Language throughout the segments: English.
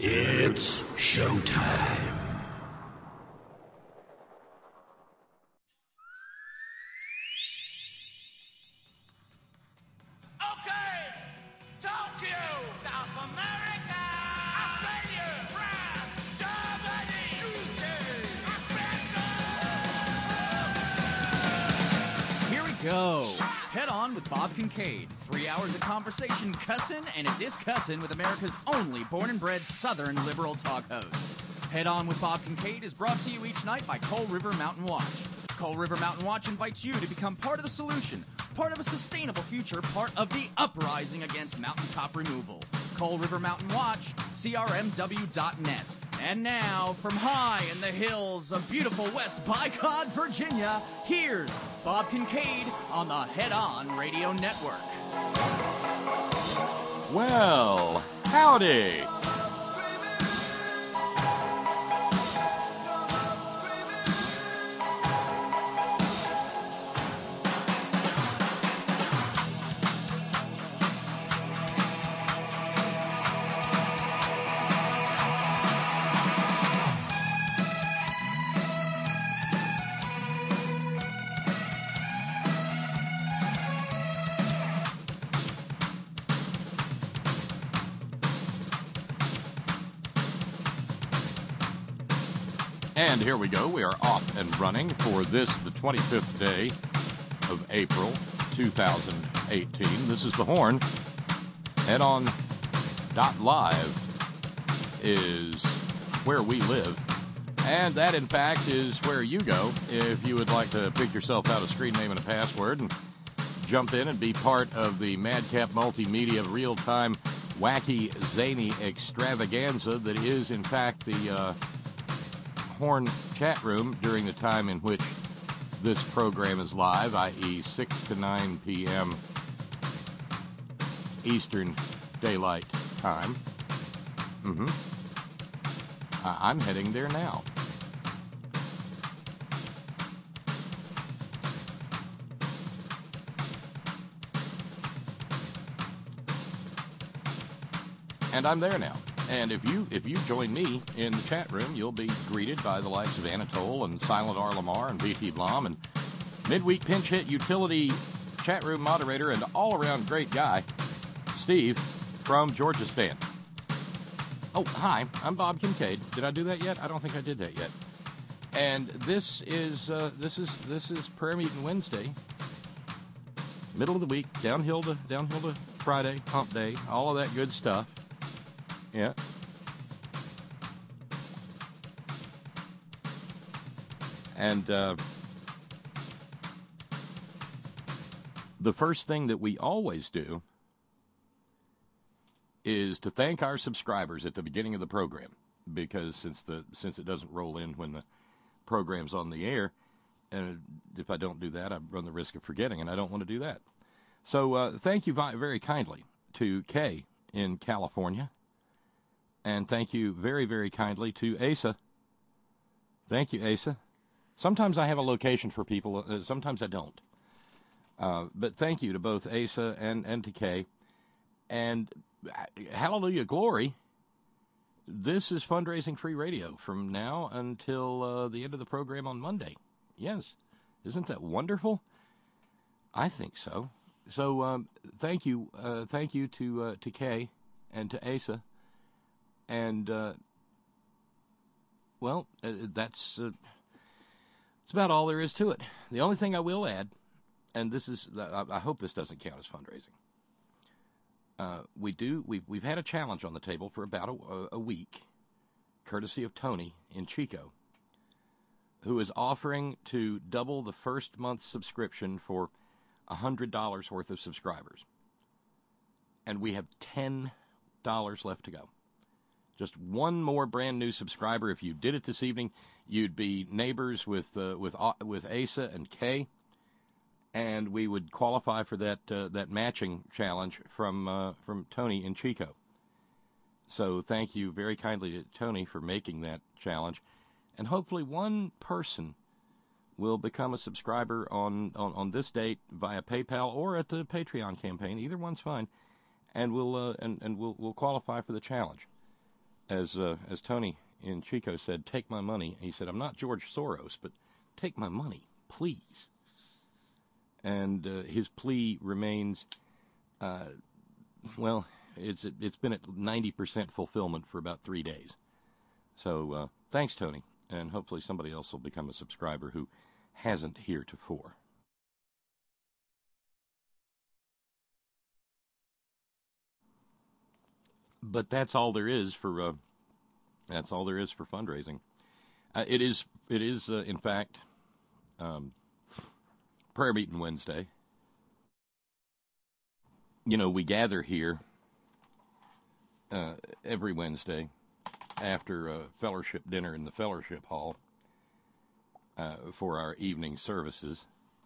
It's showtime. Okay, Tokyo, South America, Australia, France, Germany, UK, Africa. Here we go. Head on with Bob Kincaid. 3 hours of conversation, cussin' and a discussin' with America's only born and bred Southern liberal talk host. Head on with Bob Kincaid is brought to you each night by Coal River Mountain Watch. Coal River Mountain Watch invites you to become part of the solution, part of a sustainable future, part of the uprising against mountaintop removal. Coal River Mountain Watch, crmw.net. And now, from high in the hills of beautiful West Bicod, Virginia, here's Bob Kincaid on the Head On Radio Network. Well, howdy. And here we go. We are off and running for this, the 25th day of April 2018. This is The Horn. HeadOn.live is where we live. And that, in fact, is where you go if you would like to pick yourself out a screen name and a password and jump in and be part of the Madcap Multimedia real-time, wacky, zany extravaganza that is, in fact, the Horn chat room during the time in which this program is live, i.e. 6 to 9 p.m. Eastern Daylight Time. I'm heading there now. And I'm there now. And if you join me in the chat room, you'll be greeted by the likes of Anatole and Silent R. Lamar and BT Blom and midweek pinch hit utility chat room moderator and all-around great guy, Steve from Georgistan. Oh, hi, I'm Bob Kincaid. Did I do that yet? I don't think I did that yet. And this is prayer meeting Wednesday, middle of the week, downhill to Friday, hump day, all of that good stuff. Yeah. And the first thing that we always do is to thank our subscribers at the beginning of the program, because since it doesn't roll in when the program's on the air, and if I don't do that, I run the risk of forgetting, and I don't want to do that. So thank you very kindly to Kay in California. And thank you very, very kindly to Asa. Thank you, Asa. Sometimes I have a location for people, sometimes I don't. But thank you to both Asa and to Kay. And hallelujah, glory. This is fundraising free radio from now until the end of the program on Monday. Yes. Isn't that wonderful? I think so. So thank you to Kay and to Asa. And, that's about all there is to it. The only thing I will add, and this is, I hope this doesn't count as fundraising. We've had a challenge on the table for about a week, courtesy of Tony in Chico, who is offering to double the first month's subscription for $100 worth of subscribers. And we have $10 left to go. Just one more brand new subscriber. If you did it this evening, you'd be neighbors with Asa and Kay, and we would qualify for that matching challenge from Tony in Chico. So thank you very kindly to Tony for making that challenge, and hopefully one person will become a subscriber on this date via PayPal or at the Patreon campaign. Either one's fine, and we'll qualify for the challenge. as Tony in Chico said, take my money. He said, I'm not George Soros, but take my money, please. And his plea remains, well, it's been at 90% fulfillment for about 3 days. So thanks, Tony, and hopefully somebody else will become a subscriber who hasn't heretofore. But that's all there is for fundraising. It is in fact prayer meeting Wednesday. You know, we gather here every Wednesday after fellowship dinner in the fellowship hall for our evening services.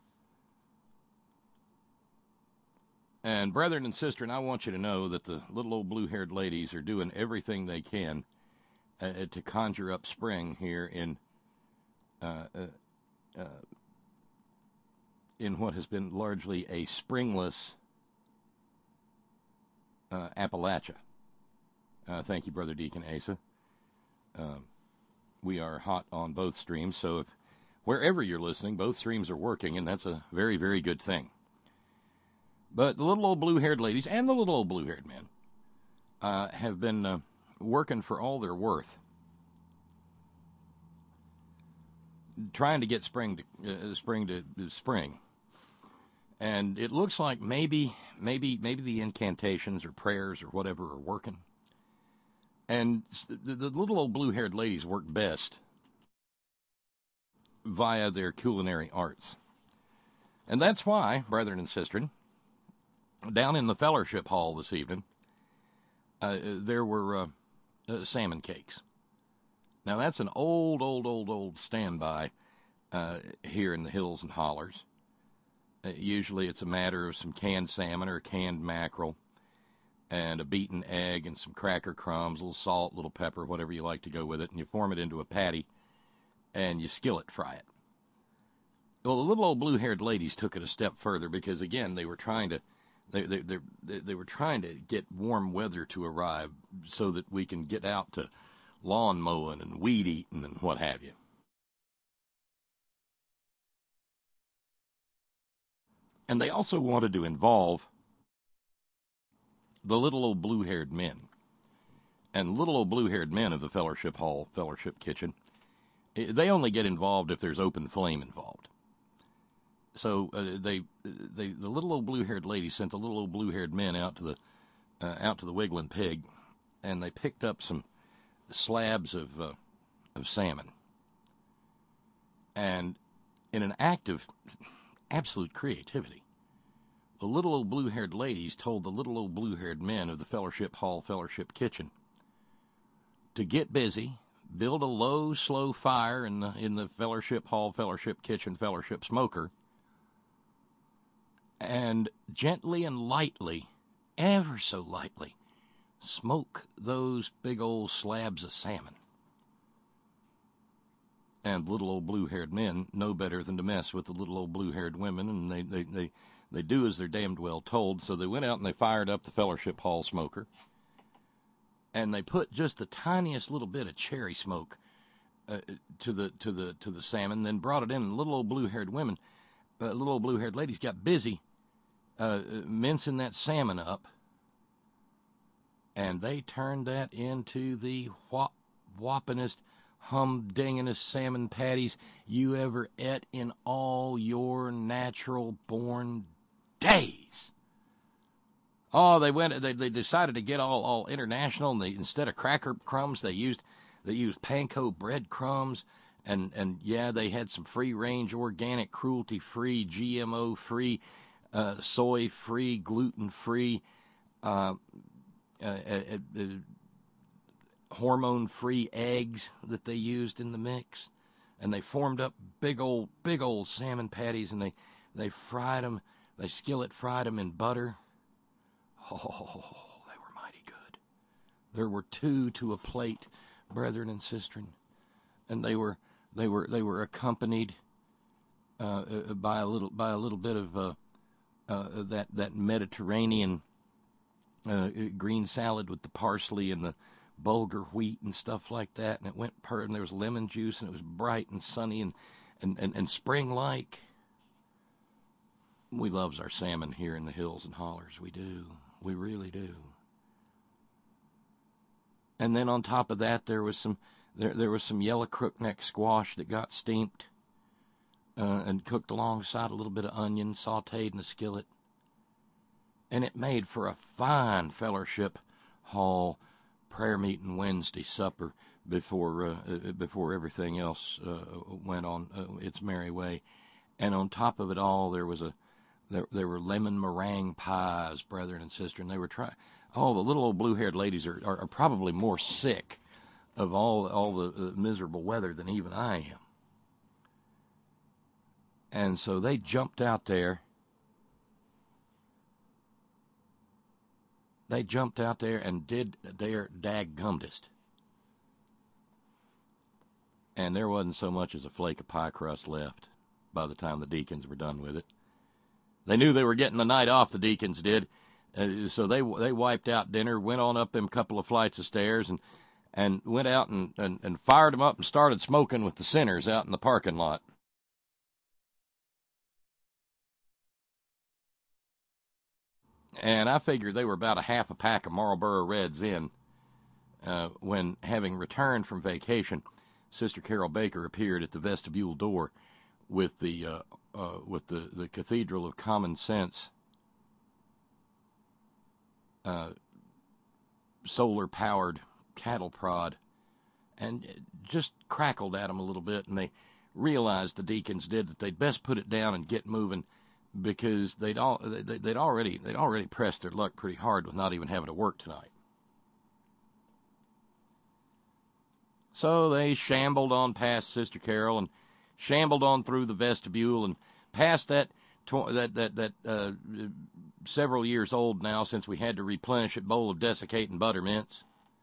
And brethren and sisters, I want you to know that the little old blue-haired ladies are doing everything they can to conjure up spring here in what has been largely a springless Appalachia. Thank you, Brother Deacon Asa. We are hot on both streams, so if wherever you're listening, both streams are working, and that's a very, very good thing. But the little old blue-haired ladies and the little old blue-haired men have been working for all they're worth, trying to get spring to spring. And it looks like maybe the incantations or prayers or whatever are working. And the little old blue-haired ladies work best via their culinary arts. And that's why, brethren and sisters, down in the fellowship hall this evening, there were salmon cakes. Now, that's an old standby here in the hills and hollers. Usually it's a matter of some canned salmon or canned mackerel and a beaten egg and some cracker crumbs, a little salt, a little pepper, whatever you like to go with it, and you form it into a patty and you skillet fry it. Well, the little old blue-haired ladies took it a step further because, again, they were trying to They were trying to get warm weather to arrive so that we can get out to lawn mowing and weed eating and what have you. And they also wanted to involve the little old blue-haired men. And little old blue-haired men of the fellowship hall, fellowship kitchen, they only get involved if there's open flame involved. So the little old blue-haired lady sent the little old blue-haired men out to the Wiggling Pig, and they picked up some slabs of salmon. And in an act of absolute creativity, the little old blue-haired ladies told the little old blue-haired men of the fellowship hall, fellowship kitchen, to get busy, build a low, slow fire in the fellowship hall, fellowship kitchen, fellowship smoker, and gently and lightly, ever so lightly, smoke those big old slabs of salmon. And little old blue-haired men know better than to mess with the little old blue-haired women, and they do as they're damned well told. So they went out and they fired up the fellowship hall smoker, and they put just the tiniest little bit of cherry smoke to the salmon, then brought it in. And little old blue-haired women, little old blue-haired ladies got busy mincing that salmon up, and they turned that into the whoppingest, humdinginest salmon patties you ever ate in all your natural-born days. Oh, they decided to get all international, and instead of cracker crumbs, they used panko bread crumbs, and yeah, they had some free-range, organic, cruelty-free, GMO-free, soy-free, gluten-free, hormone-free eggs that they used in the mix, and they formed up big old salmon patties, and they fried them, they skillet fried them in butter. Oh, they were mighty good. There were 2 to a plate, brethren and sistren, and they were accompanied by a little bit of that Mediterranean green salad with the parsley and bulgur wheat and stuff like that, and it went and there was lemon juice, and it was bright and sunny and spring-like. We loves our salmon here in the hills and hollers. We do. We really do. And then on top of that, there was some yellow crookneck squash that got steamed and cooked alongside a little bit of onion, sautéed in a skillet. And it made for a fine fellowship hall prayer meeting Wednesday supper before everything else went on its merry way. And on top of it all, there were lemon meringue pies, brethren and sister, and they were trying. Oh, the little old blue-haired ladies are probably more sick of all the miserable weather than even I am. And so they jumped out there. They jumped out there and did their daggumdest. And there wasn't so much as a flake of pie crust left by the time the deacons were done with it. They knew they were getting the night off, the deacons did. So they wiped out dinner, went on up them couple of flights of stairs, and went out and fired them up and started smoking with the sinners out in the parking lot. And I figured they were about a half a pack of Marlboro Reds in when, having returned from vacation, Sister Carol Baker appeared at the vestibule door with the Cathedral of Common Sense solar-powered cattle prod, and just crackled at them a little bit, and they realized, the deacons did, that they'd best put it down and get moving, because they'd already pressed their luck pretty hard with not even having to work tonight. So they shambled on past Sister Carol and shambled on through the vestibule and past that several years old now, since we had to replenish it, bowl of desiccating buttermints.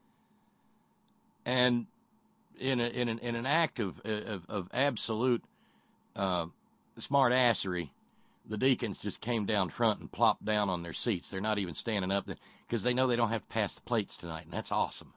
And in an act of absolute smart assery, the deacons just came down front and plopped down on their seats. They're not even standing up because they know they don't have to pass the plates tonight, and that's awesome.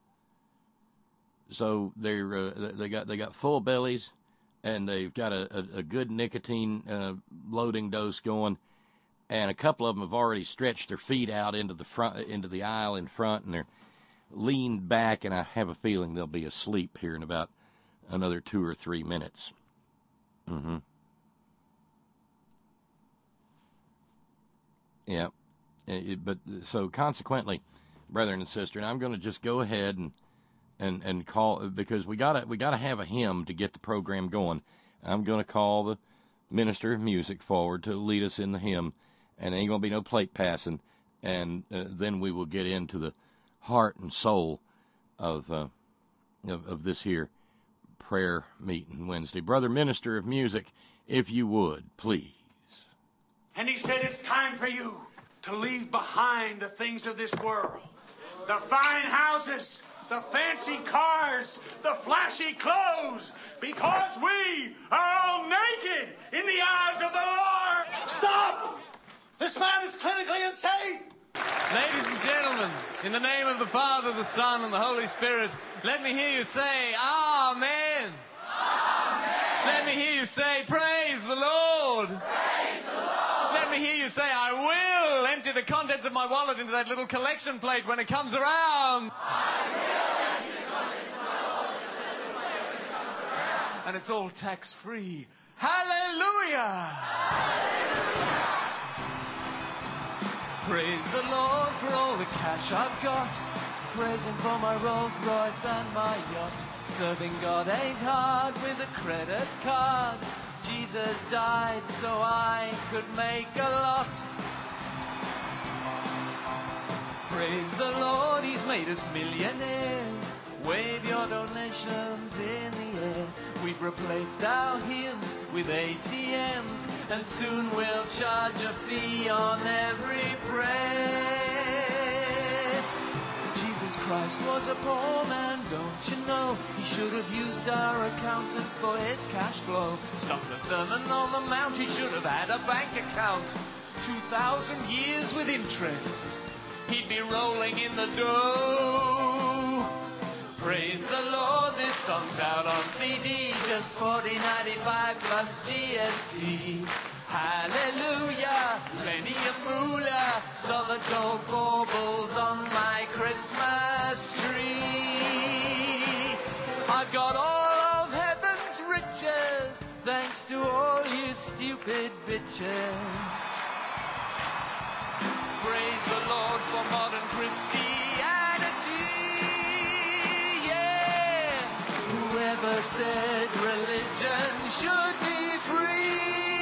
So they got full bellies, and they've got a good nicotine loading dose going, and a couple of them have already stretched their feet out into the aisle in front, and they're leaned back, and I have a feeling they'll be asleep here in about another 2 or 3 minutes. Mm-hmm. Yeah. But so consequently, brethren and sister, and I'm going to just go ahead and call, because we gotta have a hymn to get the program going. I'm going to call the minister of music forward to lead us in the hymn, and ain't going to be no plate passing, and then we will get into the heart and soul of this here prayer meeting Wednesday. Brother minister of music, if you would, please. And he said, it's time for you to leave behind the things of this world. The fine houses, the fancy cars, the flashy clothes, because we are all naked in the eyes of the Lord. Stop! This man is clinically insane! Ladies and gentlemen, in the name of the Father, the Son, and the Holy Spirit, let me hear you say, Amen. Amen. Let me hear you say, praise the Lord. Praise the Lord. Let me hear you say, I will empty the contents of my wallet into that little collection plate when it comes around. I will empty the contents of my wallet into that little plate when it comes around. And it's all tax-free. Hallelujah! Hallelujah! Praise the Lord for all the cash I've got. Praise Him for my Rolls Royce and my yacht. Serving God ain't hard with a credit card. Jesus died so I could make a lot. Praise the Lord, He's made us millionaires. Wave your donations in the air. We've replaced our hymns with ATMs, and soon we'll charge a fee on every prayer. Jesus Christ was a poor man, don't you know? He should have used our accountants for his cash flow. Stop the Sermon on the Mount, he should have had a bank account. 2,000 years with interest, he'd be rolling in the dough. Praise the Lord, this song's out on CD, just $40.95 plus GST. Hallelujah, plenty of moolah, solid gold baubles on my Christmas tree. I've got all of heaven's riches, thanks to all you stupid bitches. Praise the Lord for modern Christianity. Whoever said religion should be free?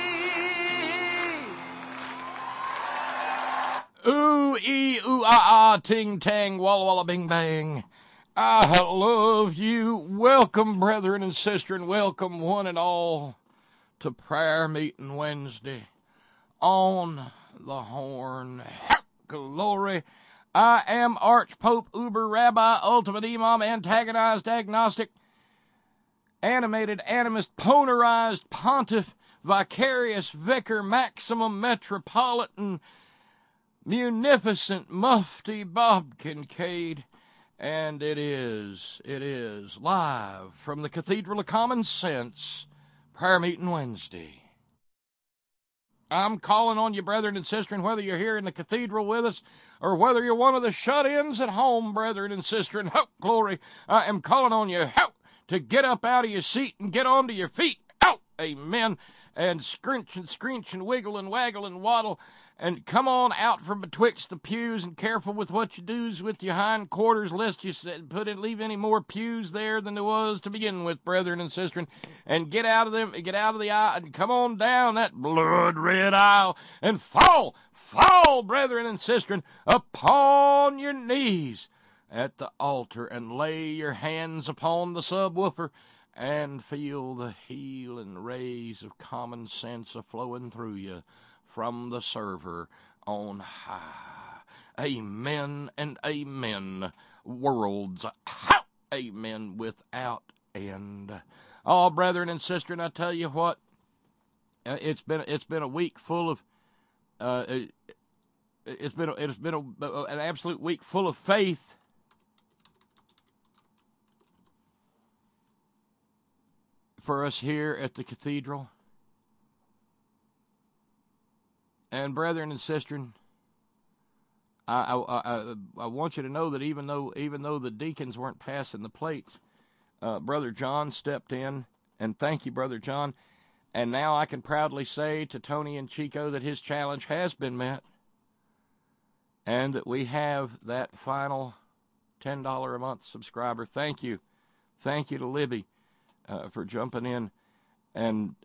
Ooh, ee, ooh, ah, ah, ting, tang, walla, walla, bing, bang. I love you. Welcome, brethren and sister, and welcome one and all to Prayer Meeting Wednesday on the Horn. Glory. I am Archpope, Uber Rabbi, Ultimate Imam, Antagonized Agnostic, Animated Animist, Polarized Pontiff, Vicarious Vicar, Maximum Metropolitan, Munificent Mufti Bob Kincaid, and it is live from the Cathedral of Common Sense, Prayer Meeting Wednesday. I'm calling on you, brethren and sisters, whether you're here in the cathedral with us or whether you're one of the shut-ins at home, brethren and sisters, glory, I am calling on you, to get up out of your seat and get onto your feet, amen, and scrunch and wiggle and waggle and waddle, and come on out from betwixt the pews, and careful with what you do's with your hind quarters, lest you leave any more pews there than there was to begin with, brethren and sisters, and get out of the aisle, and come on down that blood-red aisle, and fall, brethren and sisters, upon your knees at the altar, and lay your hands upon the subwoofer, and feel the healing rays of common sense a-flowing through you from the server on high. Amen and amen. Worlds, amen, without end. Oh, brethren and sisters, I tell you what, it's been a week full of it's been an absolute week full of faith. For us here at the cathedral. And brethren and sisters, I want you to know that even though the deacons weren't passing the plates, Brother John stepped in, and thank you, Brother John. And now I can proudly say to Tony and Chico that his challenge has been met, and that we have that final $10 a month subscriber. Thank you to Libby for jumping in, and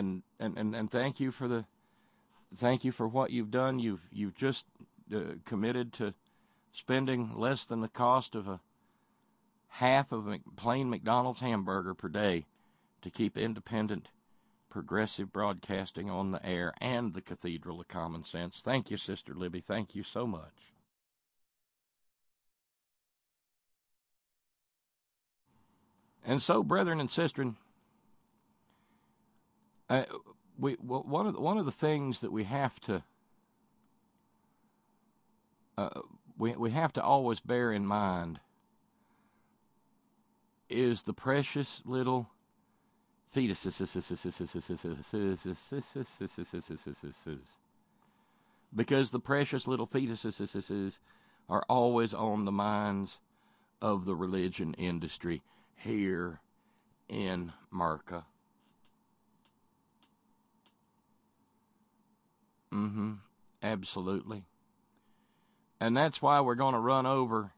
thank you for what you've done. You've just committed to spending less than the cost of a half of a plain McDonald's hamburger per day to keep independent, progressive broadcasting on the air and the Cathedral of Common Sense. Thank you, Sister Libby. Thank you so much. And so, brethren and sisters, one of the things that we have to we have to always bear in mind is the precious little fetuses, because the precious little fetuses are always on the minds of the religion industry here in America. Absolutely. And that's why we're going to run over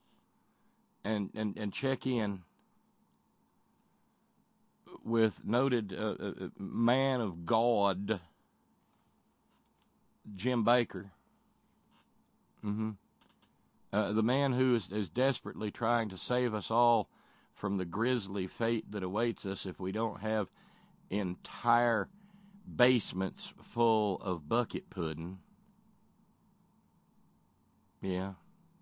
and check in with noted man of God, Jim Bakker. The man who is desperately trying to save us all from the grisly fate that awaits us if we don't have entire basements full of bucket pudding. Yeah.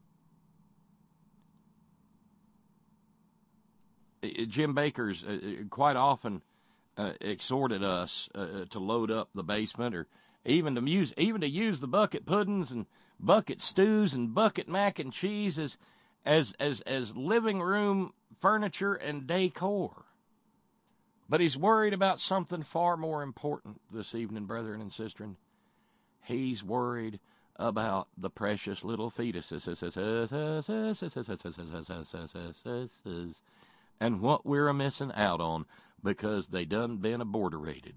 Jim Bakker's quite often exhorted us to load up the basement, or even to use the bucket puddings and bucket stews and bucket mac and cheese as living room furniture and decor. But he's worried about something far more important this evening, brethren and sisters. He's worried about the precious little fetuses and what we're missing out on because they done been aborterated.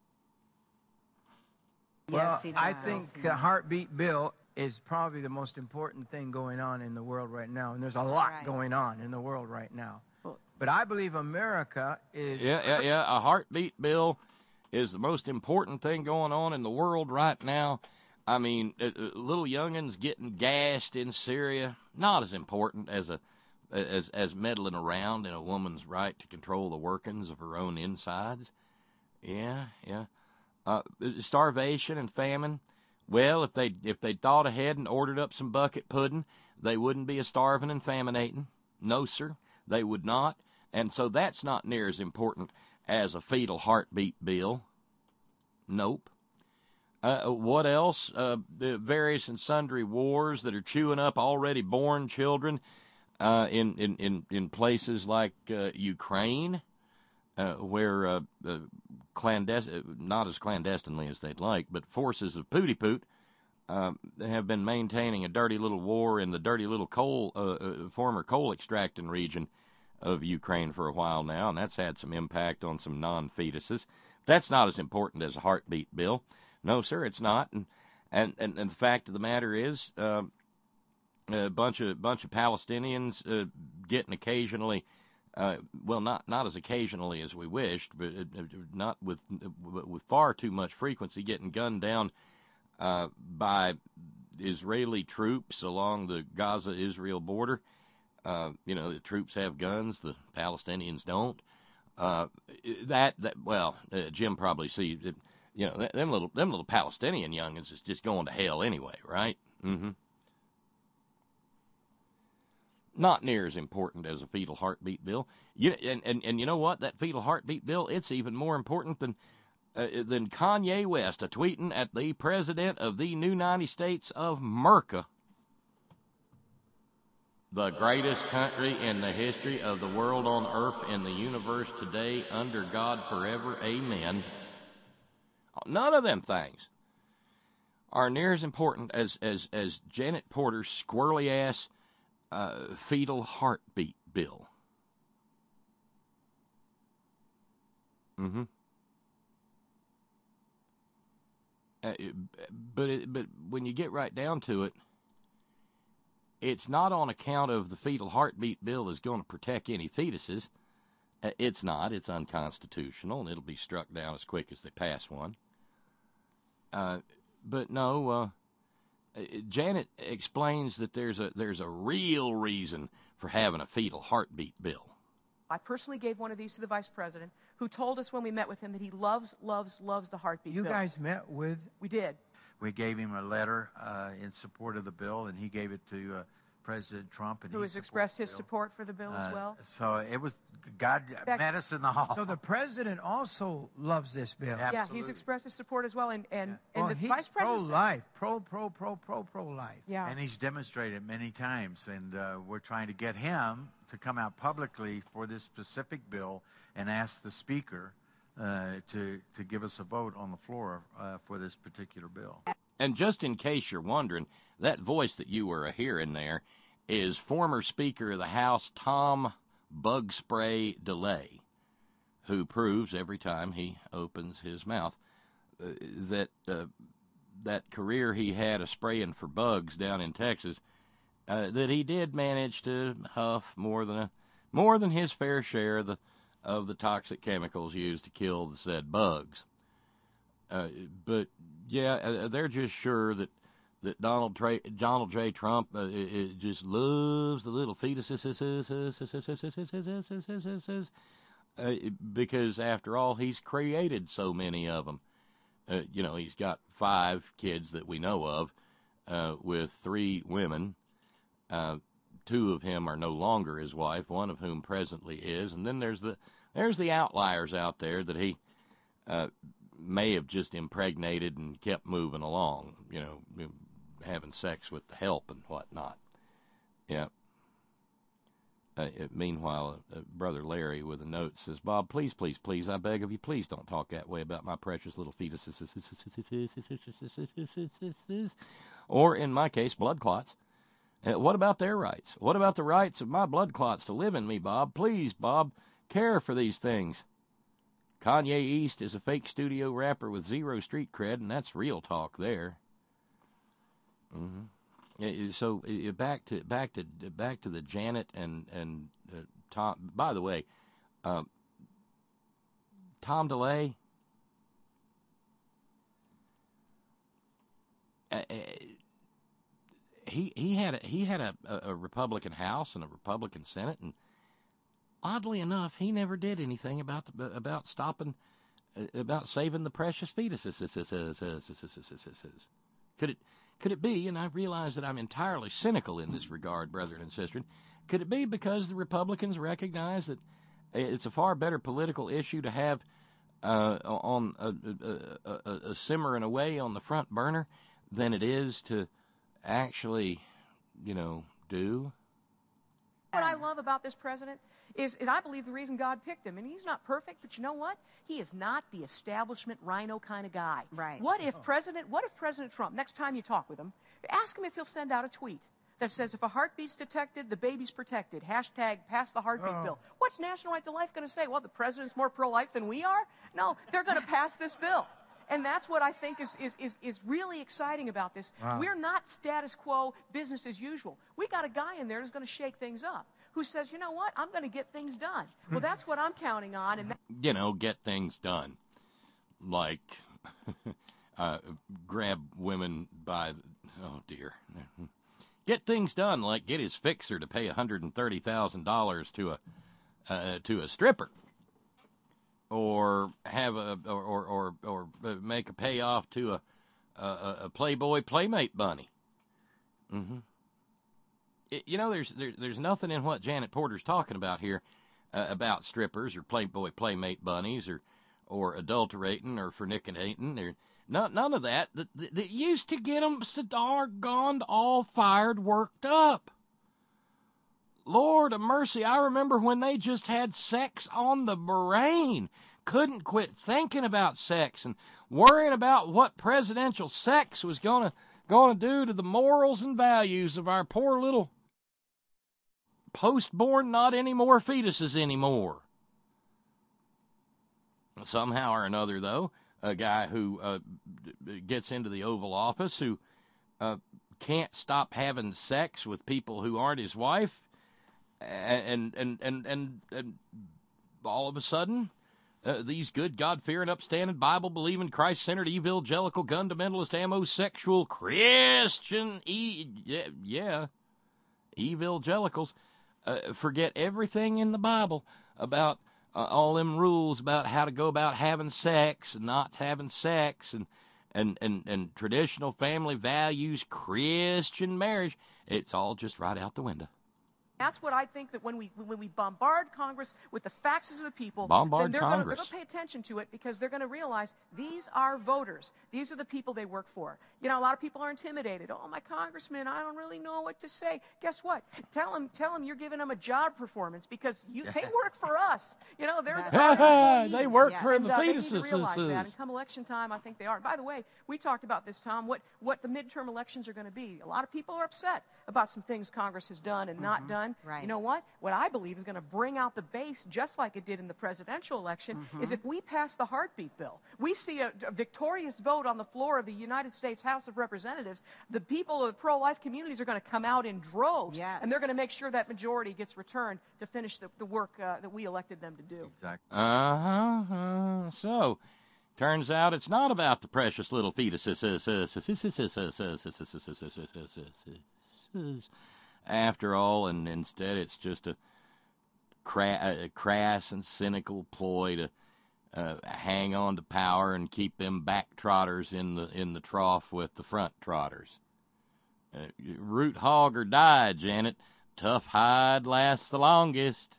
Well, Yes, I think Heartbeat Bill is probably the most important thing going on in the world right now, and there's a lot right. going on in the world right now. Well- But I believe America is... Yeah. A heartbeat bill is the most important thing going on in the world right now. I mean, little youngins getting gassed in Syria, not as important as as meddling around in a woman's right to control the workings of her own insides. Yeah. Starvation and famine. Well, if they'd thought ahead and ordered up some bucket pudding, they wouldn't be a starving and faminating. No, sir, they would not. And so that's not near as important as a fetal heartbeat bill. Nope. What else? The various and sundry wars that are chewing up already born children in places like Ukraine, where not as clandestinely as they'd like, but forces of Pooty-Poot have been maintaining a dirty little war in the dirty little former coal extracting region of Ukraine for a while now, and that's had some impact on some non-fetuses. That's not as important as a heartbeat bill. No, sir, it's not. And the fact of the matter is, a bunch of Palestinians getting occasionally, not as occasionally as we wished, but not with far too much frequency, getting gunned down by Israeli troops along the Gaza-Israel border. The troops have guns, the Palestinians don't. Jim probably sees it. Them little Palestinian youngins is just going to hell anyway, right? Mm-hmm. Not near as important as a fetal heartbeat bill. And you know what? That fetal heartbeat bill, it's even more important than Kanye West tweeting at the president of the United States of America, the greatest country in the history of the world on earth and the universe today, under God forever, amen. None of them things are near as important as Janet Porter's squirrely-ass fetal heartbeat bill. Mm-hmm. But when you get right down to it, it's not on account of the fetal heartbeat bill is going to protect any fetuses. It's not. It's unconstitutional, and it'll be struck down as quick as they pass one. But no, Janet explains that there's a real reason for having a fetal heartbeat bill. I personally gave one of these to the vice president, who told us when we met with him that he loves the heartbeat bill. You guys met with... We did. We gave him a letter in support of the bill, and he gave it to President Trump. And who has expressed his support for the bill as well. So it was, God met us in the hall. So the president also loves this bill. Absolutely. Yeah, he's expressed his support as well. And Well, the he's vice president... pro-life, pro-life. Yeah. And he's demonstrated many times, and we're trying to get him to come out publicly for this specific bill and ask the Speaker to give us a vote on the floor for this particular bill. And just in case you're wondering, that voice that you were hearing there is former Speaker of the House Tom Bugspray DeLay, who proves every time he opens his mouth that career he had of spraying for bugs down in Texas, that he did manage to huff more than his fair share of the toxic chemicals used to kill the said bugs. But yeah, they're just sure that Donald J. Trump just loves the little fetuses, because after all, he's created so many of them. He's got 5 kids that we know of, with 3 women. 2 of him are no longer his wife, one of whom presently is, and then there's the outliers out there that he may have just impregnated and kept moving along, having sex with the help and whatnot. Yeah. Meanwhile, Brother Larry with a note says, Bob, please, please, please, I beg of you, please don't talk that way about my precious little fetuses. Or, in my case, blood clots. What about their rights? What about the rights of my blood clots to live in me, Bob? Please, Bob, care for these things. Kanye East is a fake studio rapper with zero street cred, and that's real talk there. So back to the Janet and Tom. By the way, Tom DeLay. He had a Republican House and a Republican Senate, and oddly enough, he never did anything about saving the precious fetuses. Could it be, and I realize that I'm entirely cynical in this regard, brethren and sisters, could it be because the Republicans recognize that it's a far better political issue to have on a simmering away on the front burner than it is to actually, do? What I love about this president is, and I believe the reason God picked him, and he's not perfect, but you know what? He is not the establishment rhino kind of guy. Right. What if President Trump, next time you talk with him, ask him if he'll send out a tweet that says, if a heartbeat's detected, the baby's protected. Hashtag pass the heartbeat bill. What's National Right to Life going to say? Well, the president's more pro-life than we are? No, they're going to pass this bill. And that's what I think is really exciting about this. Wow. We're not status quo, business as usual. We got a guy in there who's going to shake things up, who says, you know what, I'm going to get things done. Well, that's what I'm counting on. And get things done. Like, grab women by, oh, dear. Get things done, like get his fixer to pay $130,000 to a stripper. Or have or make a payoff to a Playboy Playmate bunny. There's nothing in what Janet Porter's talking about here about strippers or Playboy Playmate bunnies or adulterating or fornicating or none of that that used to get them so doggone all fired, worked up. Lord of mercy, I remember when they just had sex on the brain. Couldn't quit thinking about sex and worrying about what presidential sex was gonna do to the morals and values of our poor little post-born not anymore fetuses anymore. Somehow or another, though, a guy who gets into the Oval Office who can't stop having sex with people who aren't his wife, and all of a sudden, these good, God-fearing, upstanding, Bible-believing, Christ-centered, evangelical, fundamentalist, homosexual, Christian, evangelicals forget everything in the Bible about all them rules about how to go about having sex and not having sex and traditional family values, Christian marriage. It's all just right out the window. That's what I think, that when we bombard Congress with the faxes of the people, then they're going to pay attention to it, because they're going to realize these are voters. These are the people they work for. A lot of people are intimidated. Oh, my congressman, I don't really know what to say. Guess what? Tell them you're giving them a job performance, because they work for us. They work for the fetuses. They need to realize that. And come election time, I think they are. By the way, we talked about this, Tom, what the midterm elections are going to be. A lot of people are upset about some things Congress has done and not done. Right. You know what? What I believe is going to bring out the base, just like it did in the presidential election, is if we pass the heartbeat bill. We see a victorious vote on the floor of the United States House of Representatives. The people of the pro-life communities are going to come out in droves, and they're going to make sure that majority gets returned to finish the work that we elected them to do. Exactly. So, turns out it's not about the precious little fetuses. After all, and instead it's just a crass and cynical ploy to hang on to power and keep them back trotters in the trough with the front trotters. Root hog or die, Janet. Tough hide lasts the longest.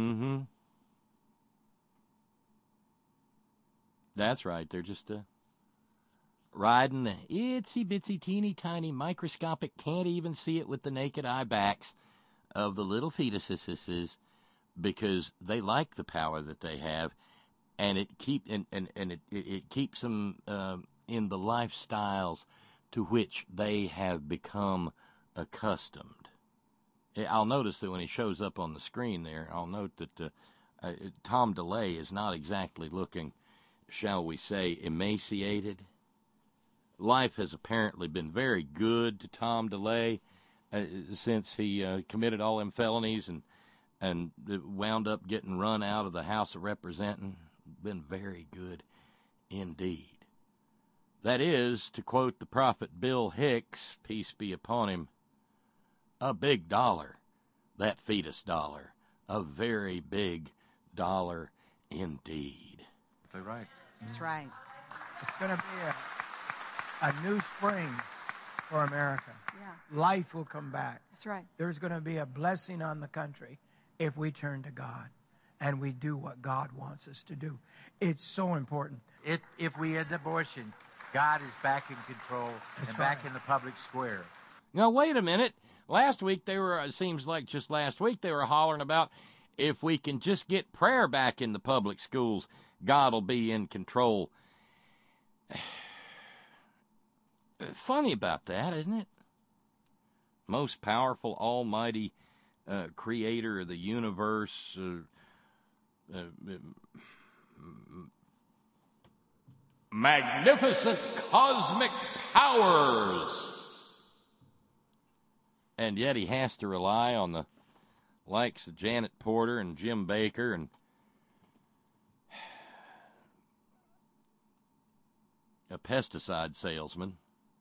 That's right. They're just riding the itsy-bitsy, teeny-tiny, microscopic, can't even see it with the naked eye backs of the little fetuses because they like the power that they have, and it keeps them in the lifestyles to which they have become accustomed. I'll notice that when he shows up on the screen there, I'll note that Tom DeLay is not exactly looking, shall we say, emaciated. Life has apparently been very good to Tom DeLay since he committed all them felonies and wound up getting run out of the House of Representatives. Been very good indeed. That is, to quote the prophet Bill Hicks, peace be upon him, a big dollar, that fetus dollar, a very big dollar indeed. That's right. That's right. It's going to be a new spring for America. Yeah. Life will come back. That's right. There's going to be a blessing on the country if we turn to God and we do what God wants us to do. It's so important. If we end abortion, God is back in control and back in the public square. Now, wait a minute. Last week it seems like just last week they were hollering about if we can just get prayer back in the public schools, God will be in control. Funny about that, isn't it? Most powerful, almighty creator of the universe, magnificent cosmic powers. And yet he has to rely on the likes of Janet Porter and Jim Baker and a pesticide salesman,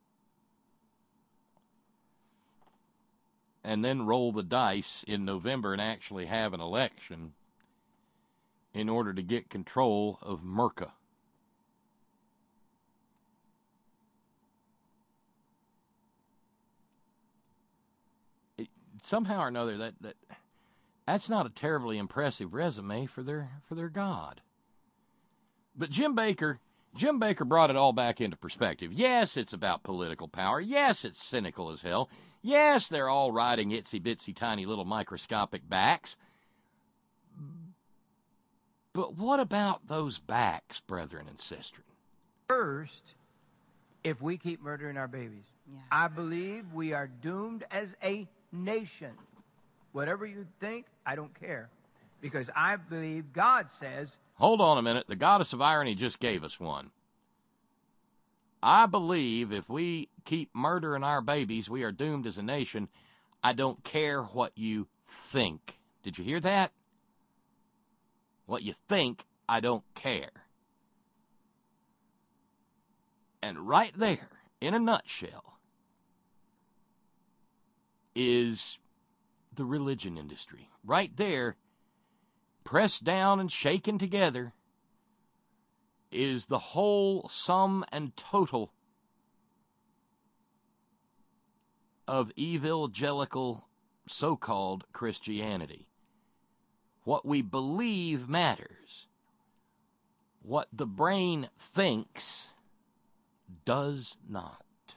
and then roll the dice in November and actually have an election in order to get control of Merca. Somehow or another, that's not a terribly impressive resume for their God. But Jim Baker brought it all back into perspective. Yes, it's about political power. Yes, it's cynical as hell. Yes, they're all riding itsy-bitsy tiny little microscopic backs. But what about those backs, brethren and sisters? First, if we keep murdering our babies, I believe we are doomed as a nation. Whatever you think, I don't care. Because I believe God says... Hold on a minute. The goddess of irony just gave us one. I believe if we keep murdering our babies, we are doomed as a nation. I don't care what you think. Did you hear that? What you think, I don't care. And right there, in a nutshell, is the religion industry. Right there, pressed down and shaken together, is the whole sum and total of evangelical so-called Christianity. What we believe matters. What the brain thinks does not.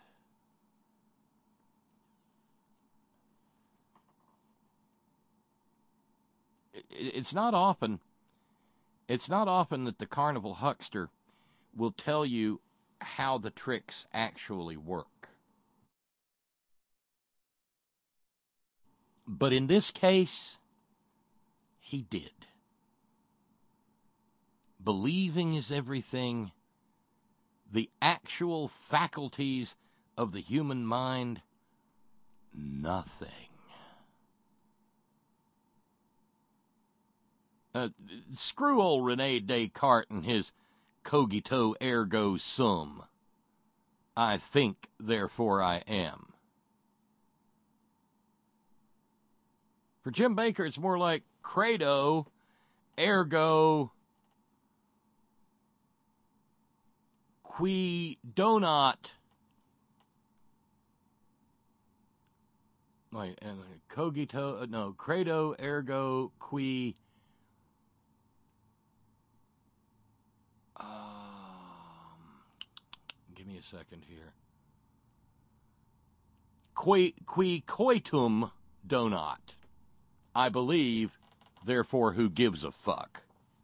It's not often that the carnival huckster will tell you how the tricks actually work. But in this case, he did. Believing is everything. The actual faculties of the human mind, nothing. Screw old Rene Descartes and his cogito ergo sum. I think, therefore I am. For Jim Baker, it's more like credo ergo qui donat. Wait, and cogito, no, credo ergo qui. Give me a second here. Qui coitum donat. I believe, therefore who gives a fuck.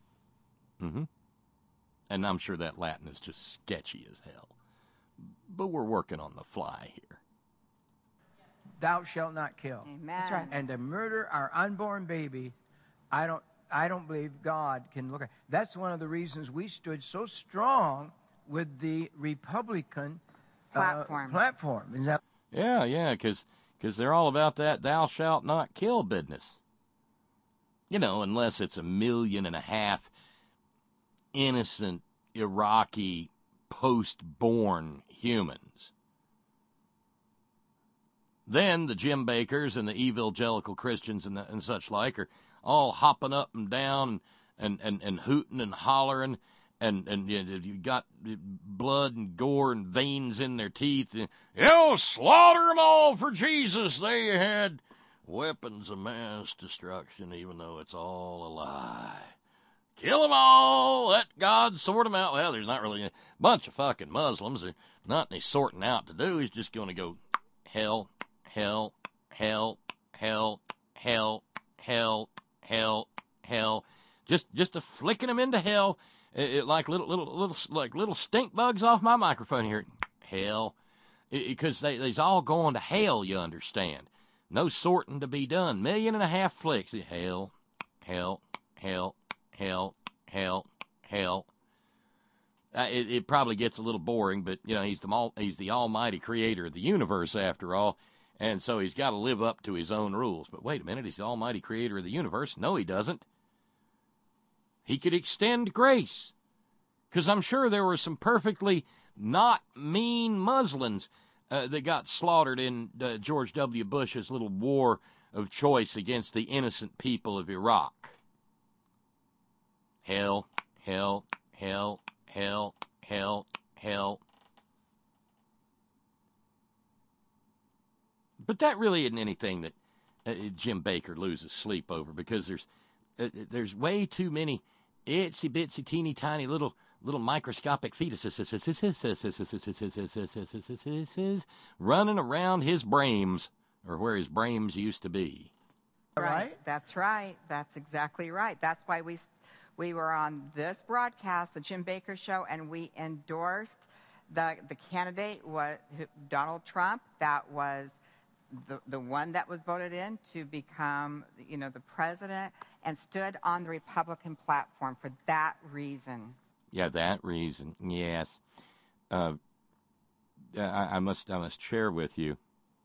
And I'm sure that Latin is just sketchy as hell. But we're working on the fly here. Thou shalt not kill. Amen. That's right. And to murder our unborn baby, I don't believe God can look at. That's one of the reasons we stood so strong with the Republican platform. Is that? Yeah, because they're all about that thou shalt not kill business. You know, unless it's 1.5 million innocent Iraqi post-born humans. Then the Jim Bakkers and the evangelical Christians and such like are all hopping up and down and hooting and hollering, and you got blood and gore and veins in their teeth. Slaughter them all for Jesus. They had weapons of mass destruction, even though it's all a lie. Kill them all. Let God sort them out. Well, there's not really a bunch of fucking Muslims. There's not any sorting out to do. He's just going to go hell, hell, hell, hell, hell, hell, hell, hell. Just a flicking them into hell, like little stink bugs off my microphone here. Hell, because they's all going to hell. You understand? No sorting to be done. 1.5 million flicks. Hell, hell, hell, hell, hell, hell. It probably gets a little boring, but you know he's the almighty creator of the universe after all, and so he's got to live up to his own rules. But wait a minute, he's the almighty creator of the universe? No, he doesn't. He could extend grace, because I'm sure there were some perfectly not mean Muslims that got slaughtered in George W. Bush's little war of choice against the innocent people of Iraq. Hell, hell, hell, hell, hell, hell. But that really isn't anything that Jim Bakker loses sleep over, because there's way too many itsy bitsy teeny tiny little microscopic fetuses running around his brains, or where his brains used to be. Right. That's right. That's exactly right. That's why we were on this broadcast, the Jim Bakker Show, and we endorsed the candidate was Donald Trump. That was the one that was voted in to become, the president, and stood on the Republican platform for that reason. Yeah, that reason. Yes. I must share with you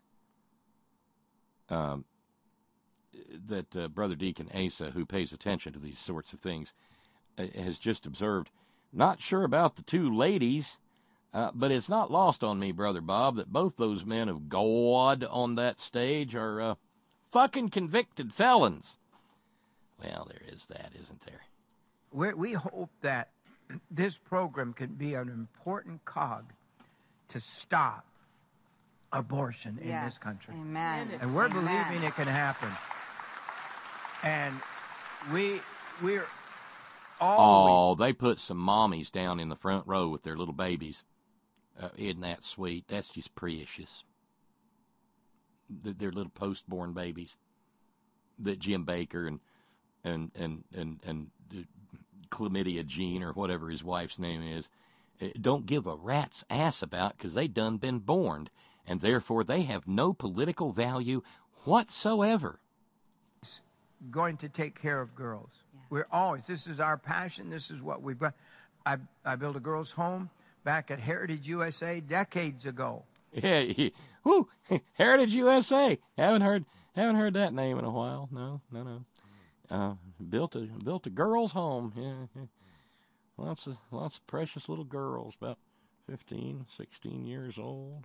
that Brother Deacon Asa, who pays attention to these sorts of things, has just observed, not sure about the two ladies, but it's not lost on me, Brother Bob, that both those men of God on that stage are fucking convicted felons. Well, there is that, isn't there? We hope that this program can be an important cog to stop abortion in this country. Amen. And we're believing it can happen. And we're all... Oh, they put some mommies down in the front row with their little babies. Isn't that sweet? That's just precious. Their little post-born babies that Jim Bakker and Chlamydia Jean, or whatever his wife's name is, don't give a rat's ass about, because they done been born, and therefore they have no political value whatsoever. Going to take care of girls. Yeah. This is our passion. This is what we've got. I built a girls' home back at Heritage USA decades ago. Yeah, woo, Heritage USA. Haven't heard that name in a while. No. Built a girls' home. Yeah. Lots of precious little girls, about 15, 16 years old.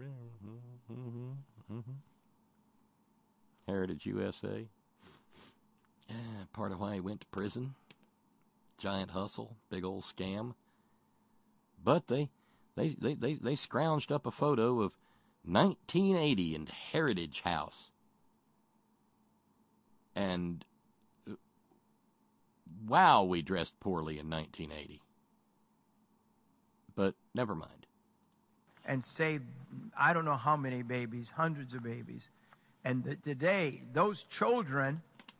Heritage USA. Part of why he went to prison. Giant hustle, big old scam. But they scrounged up a photo of 1980 in Heritage House. And wow, we dressed poorly in 1980. But never mind. And saved, I don't know how many babies, hundreds of babies. And today, those children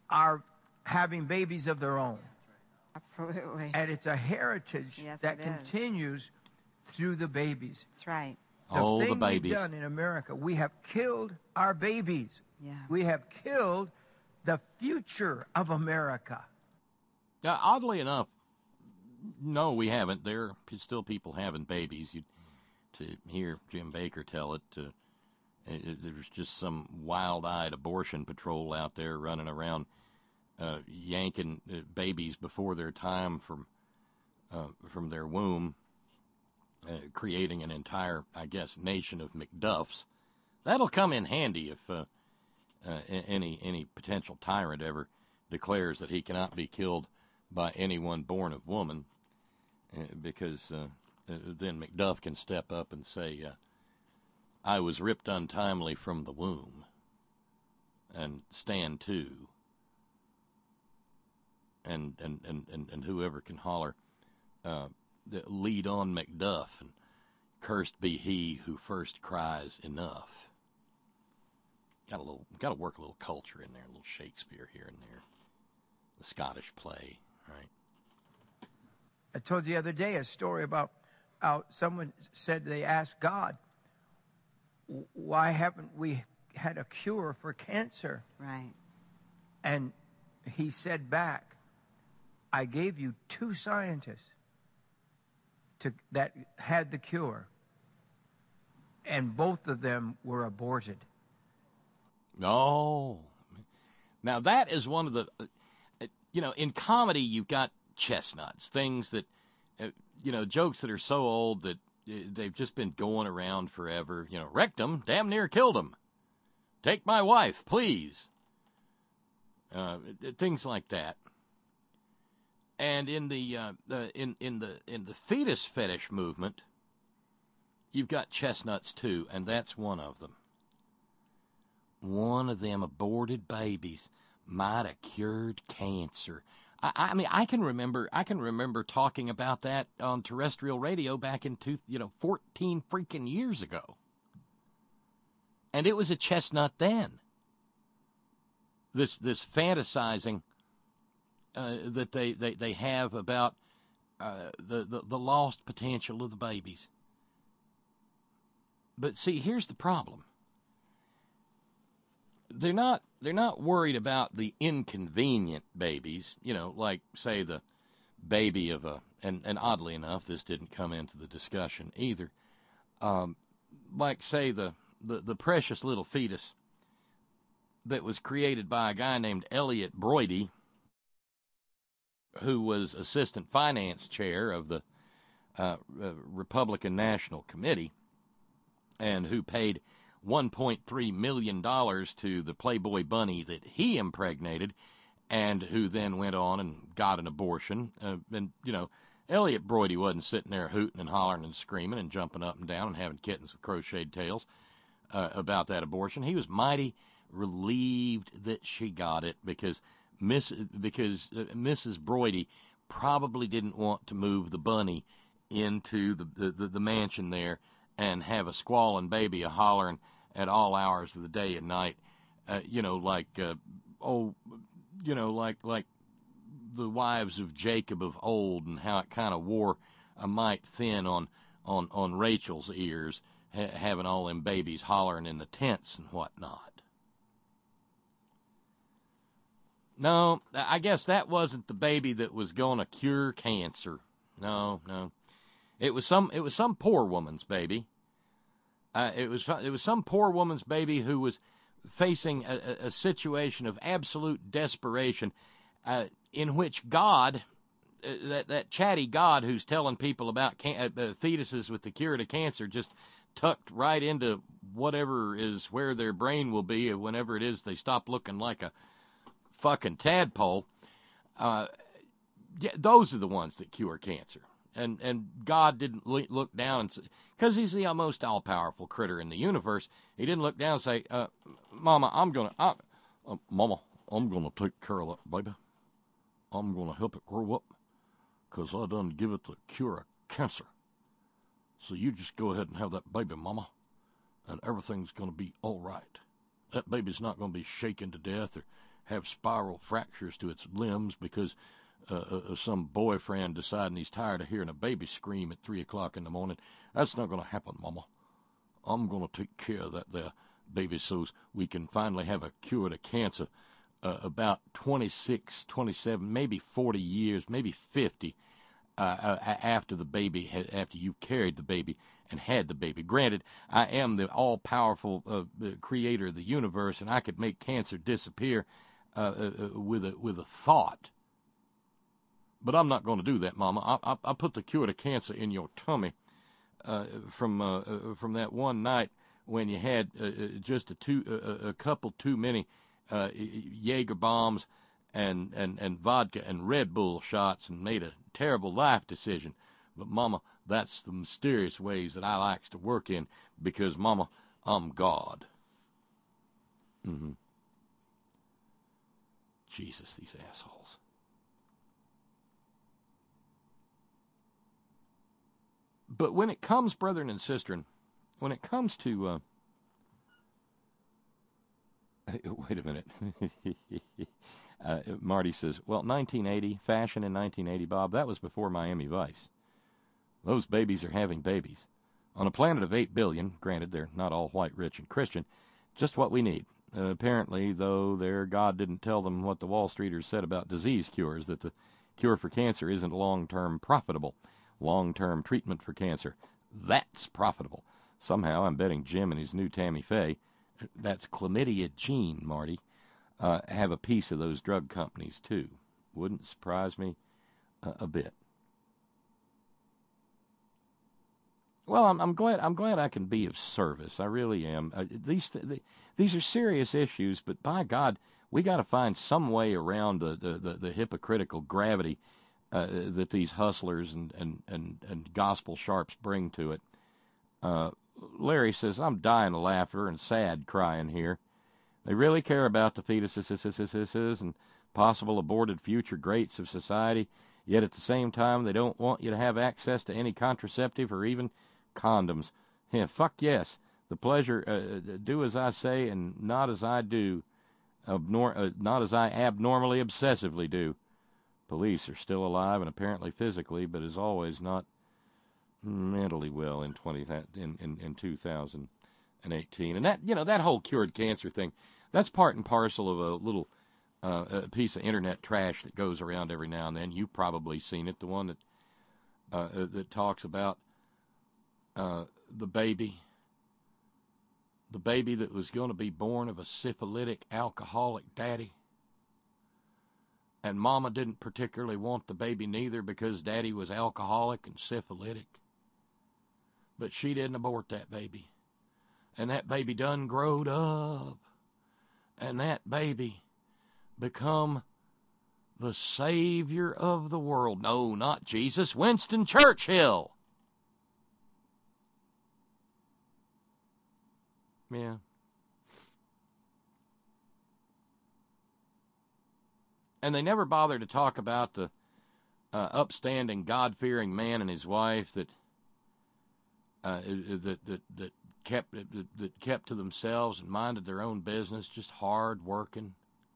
are having babies of their own. Absolutely. And it's a heritage Yes, that it is. continues through the babies. That's right. Oh, the thing babies. we've done in America, we have killed our babies. Yeah. We have killed the future of America. Oddly enough, no, we haven't. There are still people having babies. To hear Jim Bakker tell it, there's just some wild-eyed abortion patrol out there running around yanking babies before their time from their womb, creating an entire, I guess, nation of McDuffs. That'll come in handy if any potential tyrant ever declares that he cannot be killed by anyone born of woman, because then McDuff can step up and say, I was ripped untimely from the womb, and stand to. And whoever can holler, lead on McDuff, and cursed be he who first cries enough. Got to work a little culture in there, a little Shakespeare here and there. The Scottish play, right? I told you the other day a story about how someone said they asked God, why haven't we had a cure for cancer? Right. And he said back, I gave you 2 scientists that had the cure, and both of them were aborted. Oh. Now that is one of the, in comedy you've got chestnuts, things that, jokes that are so old that they've just been going around forever. Wrecked him, damn near killed him. Take my wife, please. Things like that. And in the fetus fetish movement, you've got chestnuts too, and that's one of them. One of them aborted babies might have cured cancer. I mean, I can remember talking about that on terrestrial radio back in 14 freaking years ago. And it was a chestnut then. This fantasizing that they have about the lost potential of the babies. But see, here's the problem. They're not worried about the inconvenient babies, like, say, the baby of and oddly enough, this didn't come into the discussion either, like, say, the precious little fetus that was created by a guy named Elliot Broidy, who was assistant finance chair of the Republican National Committee, and who paid $1.3 million to the Playboy bunny that he impregnated, and who then went on and got an abortion. Elliot Broidy wasn't sitting there hooting and hollering and screaming and jumping up and down and having kittens with crocheted tails about that abortion. He was mighty relieved that she got it, because Mrs. Broidy probably didn't want to move the bunny into the mansion there and have a squalling baby a-hollering at all hours of the day and night, like the wives of Jacob of old, and how it kind of wore a mite thin on Rachel's ears, having all them babies hollering in the tents and whatnot. No, I guess that wasn't the baby that was going to cure cancer. No. It was some poor woman's baby. It was some poor woman's baby who was facing a situation of absolute desperation, in which God, that chatty God who's telling people about fetuses with the cure to cancer, just tucked right into whatever is where their brain will be whenever it is they stop looking like a fucking tadpole. Those are the ones that cure cancer. And God didn't look down and say, because he's the most all-powerful critter in the universe, he didn't look down and say, Mama, I'm going to take care of that baby. I'm going to help it grow up, because I done give it the cure of cancer. So you just go ahead and have that baby, Mama, and everything's going to be all right. That baby's not going to be shaken to death or have spiral fractures to its limbs because some boyfriend deciding he's tired of hearing a baby scream at 3 o'clock in the morning. That's not going to happen, Mama. I'm going to take care of that there baby so we can finally have a cure to cancer about 26, 27, maybe 40 years, maybe 50 after the baby, after you carried the baby and had the baby. Granted, I am the all-powerful creator of the universe, and I could make cancer disappear with a thought. But I'm not going to do that, Mama. I put the cure to cancer in your tummy from that one night when you had just a couple too many Jaeger bombs and vodka and Red Bull shots and made a terrible life decision. But, Mama, that's the mysterious ways that I likes to work in because, Mama, I'm God. Mm-hmm. Jesus, these assholes. But when it comes, brethren and sisters, when it comes to... wait a minute. Marty says, well, 1980, fashion in 1980, Bob, that was before Miami Vice. Those babies are having babies. On a planet of 8 billion, granted they're not all white, rich, and Christian, just what we need. Apparently, though, their God didn't tell them what the Wall Streeters said about disease cures, that the cure for cancer isn't long-term profitable. Long-term treatment for cancer, that's profitable. Somehow, I'm betting Jim and his new Tammy Faye, that's chlamydia gene, Marty, have a piece of those drug companies, too. Wouldn't surprise me a bit. Well, I'm glad I can be of service. I really am. These are serious issues, but by God, we got to find some way around the hypocritical gravity that these hustlers and gospel sharps bring to it. Larry says, I'm dying of laughter and sad crying here. They really care about the fetuses and possible aborted future greats of society, yet at the same time they don't want you to have access to any contraceptive or even condoms. Yeah, fuck yes. The pleasure, do as I say and not as I do, not as I abnormally obsessively do. Police are still alive and apparently physically, but as always not mentally well in 2018. And that, that whole cured cancer thing, that's part and parcel of a little piece of internet trash that goes around every now and then. You've probably seen it, the one that talks about the baby that was going to be born of a syphilitic alcoholic daddy. And Mama didn't particularly want the baby neither because Daddy was alcoholic and syphilitic. But she didn't abort that baby. And that baby done growed up. And that baby become the Savior of the world. No, not Jesus, Winston Churchill. Yeah. And they never bother to talk about the upstanding, God-fearing man and his wife that kept to themselves and minded their own business, just hard working.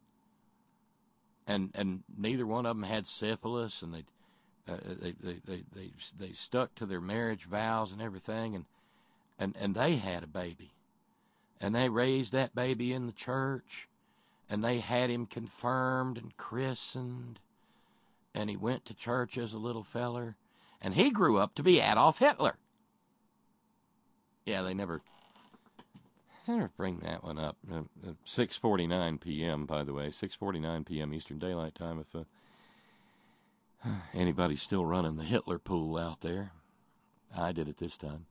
And neither one of them had syphilis, and they stuck to their marriage vows and everything, and they had a baby, and they raised that baby in the church. And they had him confirmed and christened, and he went to church as a little feller, and he grew up to be Adolf Hitler. Yeah, they never bring that one up. 6:49 p.m., by the way, 6:49 p.m. Eastern Daylight Time, if anybody's still running the Hitler pool out there. I did it this time.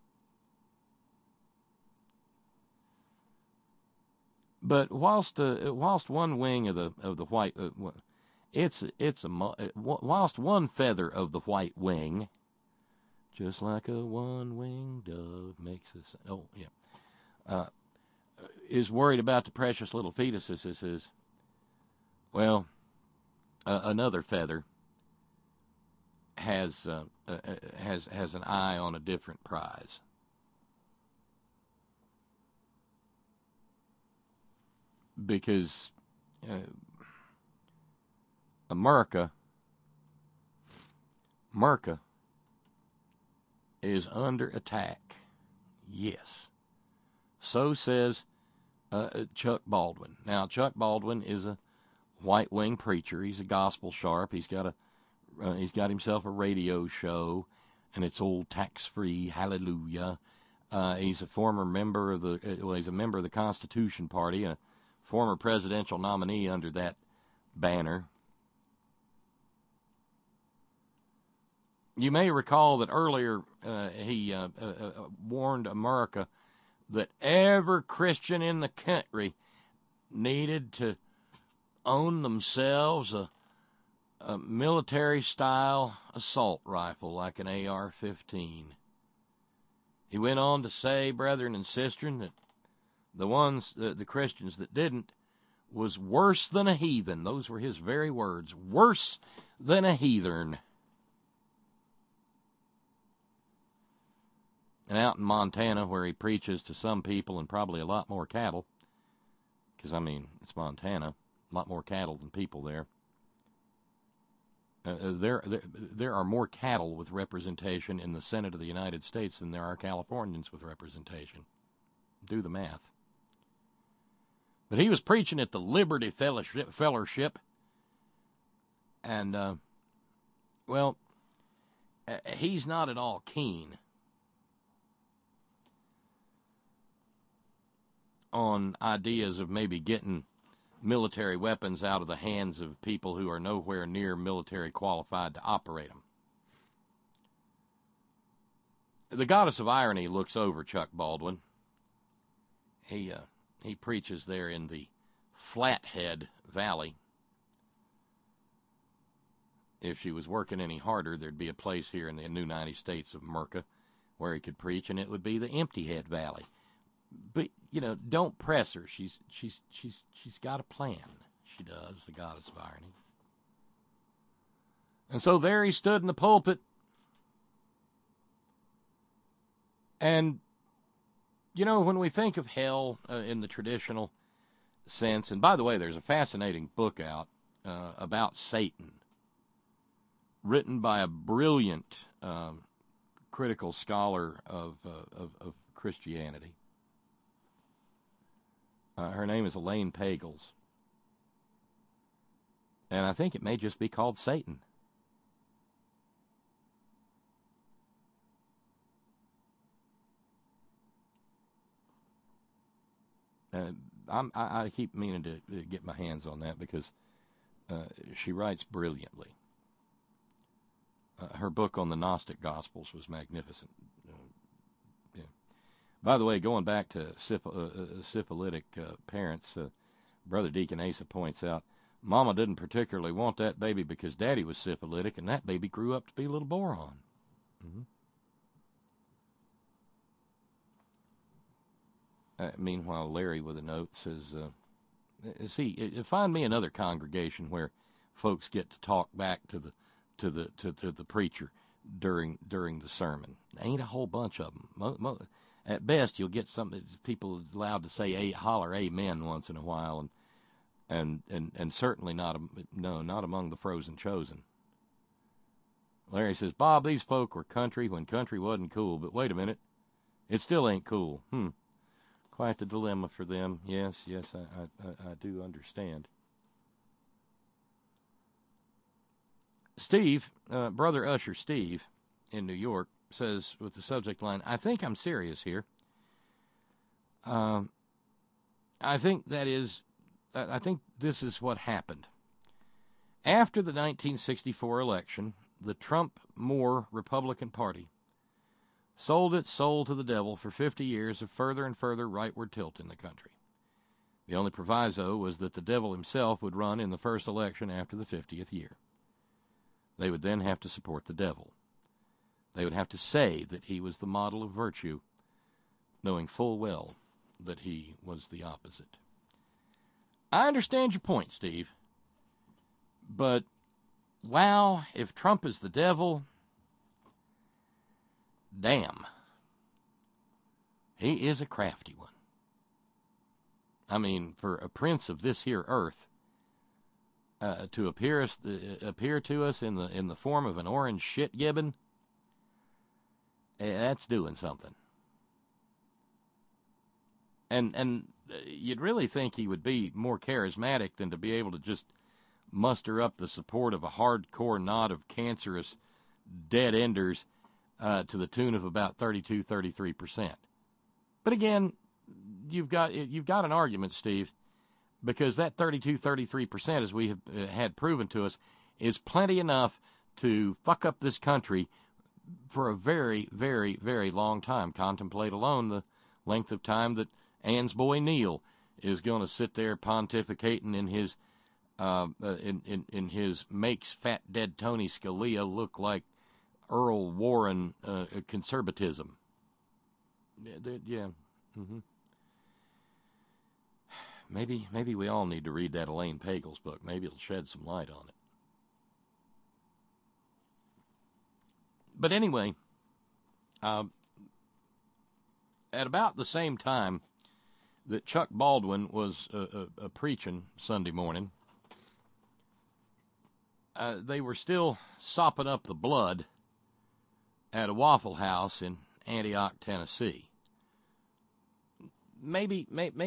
But whilst one wing of the white, whilst one feather of the white wing, just like a one-winged dove makes us. Oh yeah, is worried about the precious little fetuses. Well, another feather has an eye on a different prize. Because America is under attack. Yes. So says Chuck Baldwin. Now, Chuck Baldwin is a white wing preacher. He's a gospel sharp. He's got himself a radio show, and it's old tax-free. Hallelujah. He's a former member of he's a member of the Constitution Party, a former presidential nominee under that banner. You may recall that earlier he warned America that every Christian in the country needed to own themselves a military-style assault rifle like an AR-15. He went on to say, brethren and sisters, that the Christians that didn't was worse than a heathen. Those were his very words, worse than a heathen. And out in Montana, where he preaches to some people and probably a lot more cattle, because, I mean, it's Montana, a lot more cattle than people there. There are more cattle with representation in the Senate of the United States than there are Californians with representation. Do the math. But he was preaching at the Liberty Fellowship, and, he's not at all keen on ideas of maybe getting military weapons out of the hands of people who are nowhere near military qualified to operate them. The goddess of irony looks over Chuck Baldwin. He preaches there in the Flathead Valley. If she was working any harder, there'd be a place here in the new 90 states of America where he could preach, and it would be the Empty Head Valley. But, don't press her. She's got a plan. She does, the goddess of irony. And so there he stood in the pulpit. And, when we think of hell in the traditional sense, and by the way, there's a fascinating book out about Satan, written by a brilliant critical scholar of Christianity. Her name is Elaine Pagels. And I think it may just be called Satan. I keep meaning to get my hands on that because she writes brilliantly. Her book on the Gnostic Gospels was magnificent. By the way, going back to syphilitic parents, Brother Deacon Asa points out, Mama didn't particularly want that baby because Daddy was syphilitic, and that baby grew up to be a little boron. Mm-hmm. Meanwhile, Larry with a note says, find me another congregation where folks get to talk back to the preacher during the sermon. There ain't a whole bunch of them. At best, you'll get some people allowed to say holler amen once in a while, and certainly not among the frozen chosen. Larry says, Bob, these folk were country when country wasn't cool, but wait a minute, it still ain't cool. Quite the dilemma for them. Yes, I do understand. Steve, Brother Usher Steve in New York, says with the subject line, I think I'm serious here. I think this is what happened. After the 1964 election, the Trump-Moore Republican Party sold its soul to the devil for 50 years of further and further rightward tilt in the country. The only proviso was that the devil himself would run in the first election after the 50th year. They would then have to support the devil. They would have to say that he was the model of virtue, knowing full well that he was the opposite. I understand your point, Steve. But, wow, if Trump is the devil, damn. He is a crafty one. I mean, for a prince of this here earth, to appear to us in the form of an orange shit gibbon, that's doing something. And you'd really think he would be more charismatic than to be able to just muster up the support of a hardcore knot of cancerous dead enders to the tune of about 33%. But again, you've got an argument, Steve, because that 33%, as we have had proven to us, is plenty enough to fuck up this country for a very, very, very long time. Contemplate alone the length of time that Ann's boy Neil is going to sit there pontificating in his in his makes fat dead Tony Scalia look like Earl Warren conservatism. Yeah. Mm-hmm. Maybe we all need to read that Elaine Pagels book. Maybe it'll shed some light on it. But anyway, at about the same time that Chuck Baldwin was preaching Sunday morning, they were still sopping up the blood at a Waffle House in Antioch, Tennessee. Maybe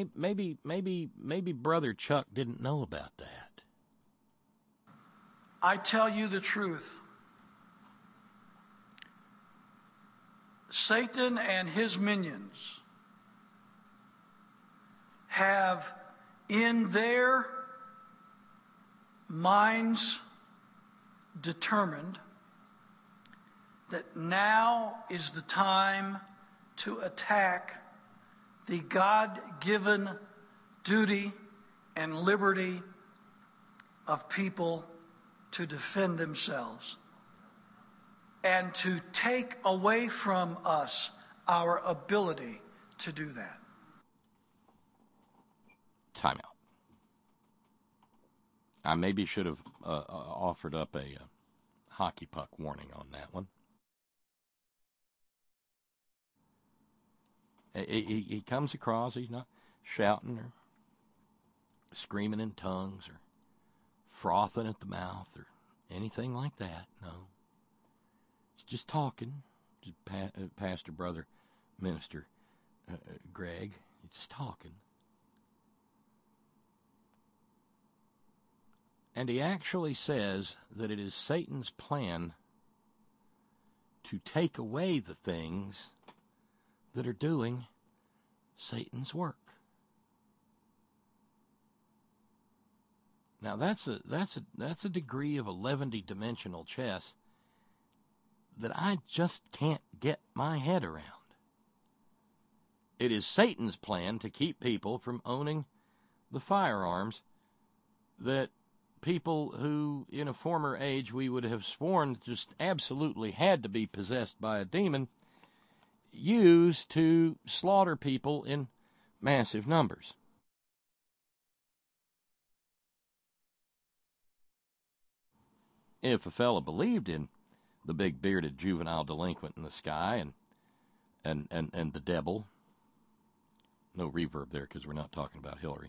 Brother Chuck didn't know about that. I tell you the truth. Satan and his minions have in their minds determined that now is the time to attack the God-given duty and liberty of people to defend themselves and to take away from us our ability to do that. Time out. I maybe should have offered up a hockey puck warning on that one. He comes across, he's not shouting or screaming in tongues or frothing at the mouth or anything like that. No. He's just talking. Just Pastor, Brother, Minister Greg. He's just talking. And he actually says that it is Satan's plan to take away the things that are doing Satan's work. Now that's a degree of 11-dimensional chess that I just can't get my head around. It is Satan's plan to keep people from owning the firearms that people who in a former age we would have sworn just absolutely had to be possessed by a demon use to slaughter people in massive numbers. If a fella believed in the big bearded juvenile delinquent in the sky and the devil, no reverb there because we're not talking about Hillary.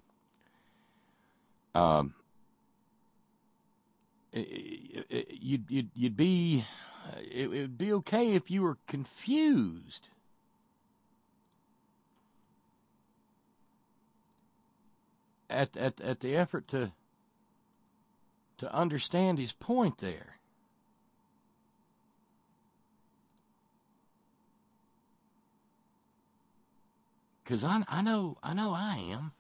You'd be it would be okay if you were confused. At the effort to understand his point there. Because I know I am.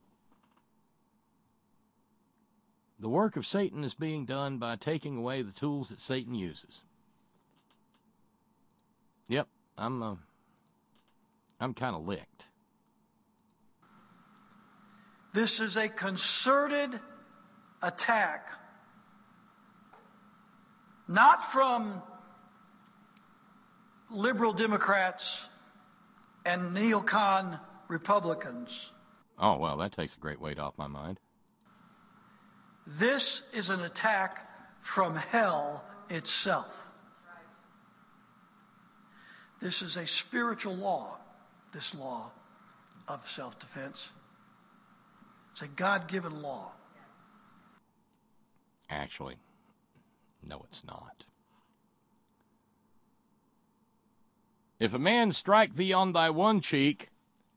The work of Satan is being done by taking away the tools that Satan uses. Yep, I'm kind of licked. This is a concerted attack, not from liberal Democrats and neocon Republicans. Oh, well, that takes a great weight off my mind. This is an attack from hell itself. This is a spiritual law, this law of self-defense. It's a God-given law. Actually, no, it's not. If a man strike thee on thy one cheek,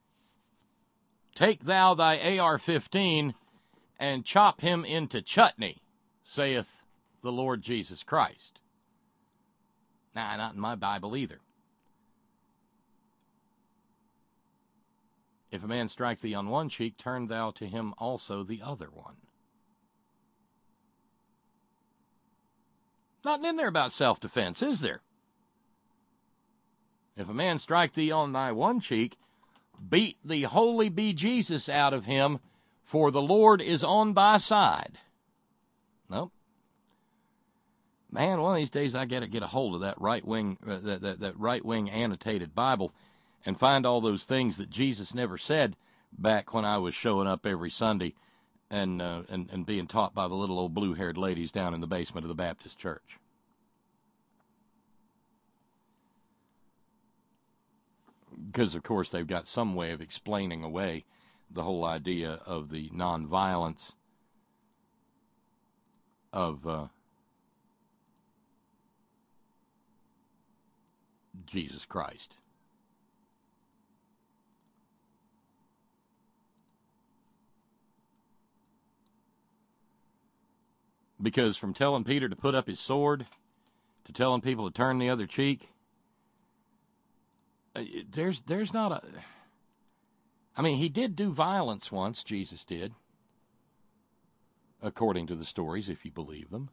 take thou thy AR-15 and chop him into chutney, saith the Lord Jesus Christ. Nah, not in my Bible either. If a man strike thee on one cheek, turn thou to him also the other one. Nothing in there about self-defense, is there? If a man strike thee on thy one cheek, beat the holy bejesus out of him, for the Lord is on thy side. Nope. Man, one of these days I got to get a hold of that right-wing that right-wing annotated Bible and find all those things that Jesus never said back when I was showing up every Sunday and being taught by the little old blue-haired ladies down in the basement of the Baptist church. Because, of course, they've got some way of explaining away the whole idea of the nonviolence of Jesus Christ. Because from telling Peter to put up his sword to telling people to turn the other cheek, there's not a... I mean, he did do violence once, Jesus did, according to the stories, if you believe them.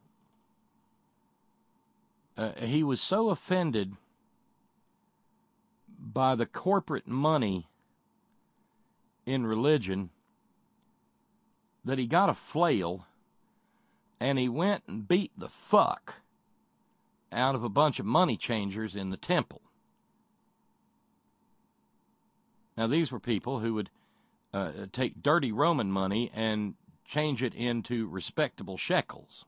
He was so offended by the corporate money in religion that he got a flail and he went and beat the fuck out of a bunch of money changers in the temple. Now, these were people who would take dirty Roman money and change it into respectable shekels,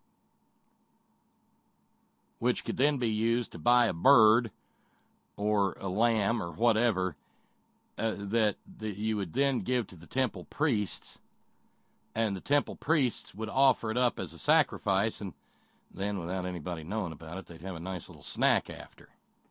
which could then be used to buy a bird or a lamb or whatever that you would then give to the temple priests, and the temple priests would offer it up as a sacrifice, and then, without anybody knowing about it, they'd have a nice little snack after.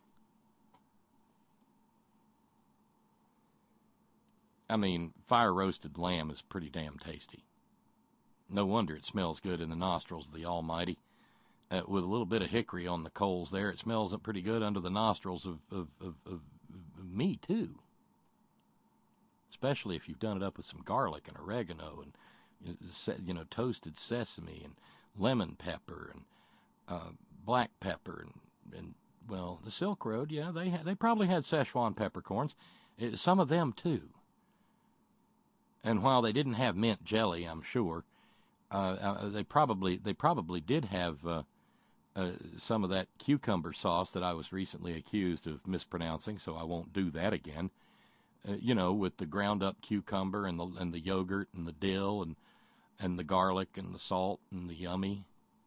I mean, fire-roasted lamb is pretty damn tasty. No wonder it smells good in the nostrils of the Almighty. With a little bit of hickory on the coals there, it smells pretty good under the nostrils of me, too. Especially if you've done it up with some garlic and oregano and, toasted sesame and lemon pepper and black pepper and the Silk Road, yeah, they probably had Szechuan peppercorns. Some of them, too. And while they didn't have mint jelly, I'm sure, they probably did have some of that cucumber sauce that I was recently accused of mispronouncing, so I won't do that again. With the ground up cucumber and the yogurt and the dill and the garlic and the salt and the yummy.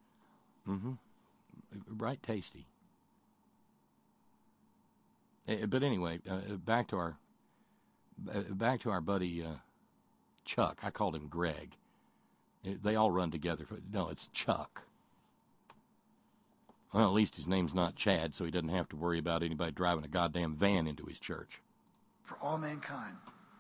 Right tasty. But anyway, back to our buddy Chuck. I called him Greg. They all run together. No, it's Chuck. Well, at least his name's not Chad, so he doesn't have to worry about anybody driving a goddamn van into his church. For all mankind.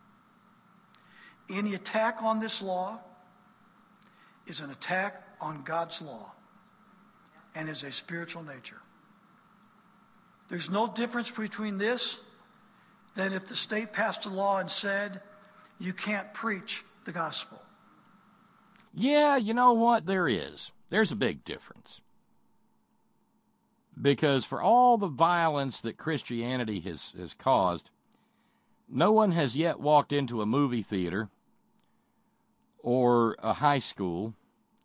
Any attack on this law is an attack on God's law and is a spiritual nature. There's no difference between this than if the state passed a law and said, you can't preach the gospel. Yeah, you know what? There is. There's a big difference. Because for all the violence that Christianity has caused, no one has yet walked into a movie theater or a high school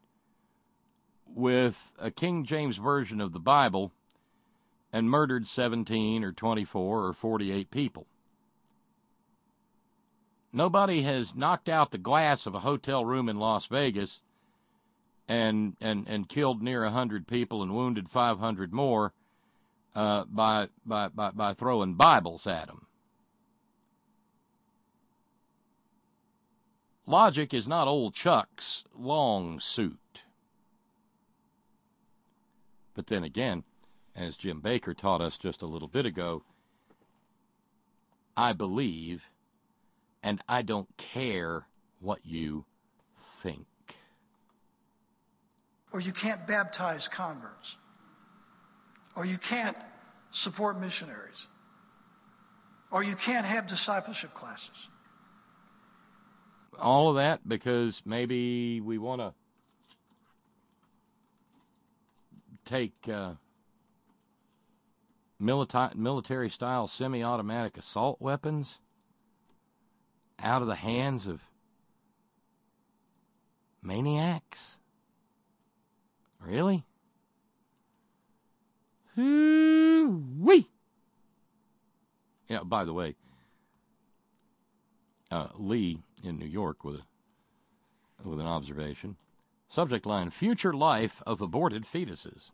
with a King James version of the Bible and murdered 17 or 24 or 48 people. Nobody has knocked out the glass of a hotel room in Las Vegas and killed near 100 people and wounded 500 more by throwing Bibles at them. Logic is not old Chuck's long suit. But then again, as Jim Bakker taught us just a little bit ago, I believe, and I don't care what you think. Or you can't baptize converts. Or you can't support missionaries. Or you can't have discipleship classes. All of that because maybe we want to take military-style semi-automatic assault weapons out of the hands of maniacs? Really? Hoo-wee! Yeah, by the way, Lee in New York with an observation. Subject line, future life of aborted fetuses.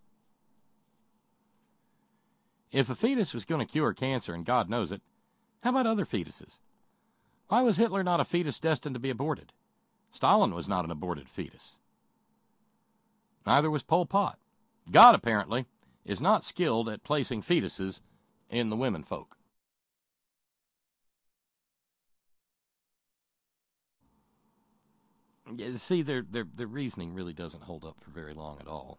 If a fetus was going to cure cancer, and God knows it, how about other fetuses? Why was Hitler not a fetus destined to be aborted? Stalin was not an aborted fetus. Neither was Pol Pot. God, apparently, is not skilled at placing fetuses in the women folk. Yeah, see, their reasoning really doesn't hold up for very long at all.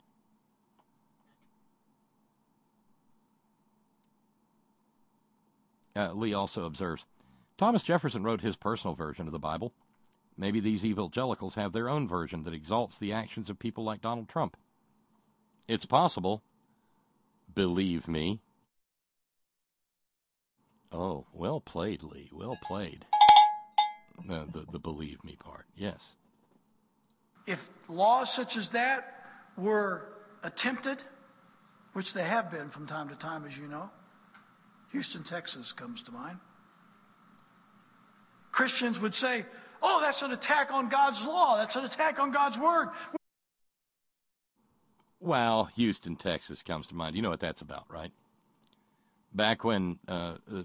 Lee also observes, Thomas Jefferson wrote his personal version of the Bible. Maybe these evangelicals have their own version that exalts the actions of people like Donald Trump. It's possible. Believe me. Oh, well played, Lee. Well played. The believe me part, yes. If laws such as that were attempted, which they have been from time to time, as you know, Houston, Texas comes to mind, Christians would say, oh, that's an attack on God's law. That's an attack on God's word. Well, Houston, Texas comes to mind. You know what that's about, right? Back when the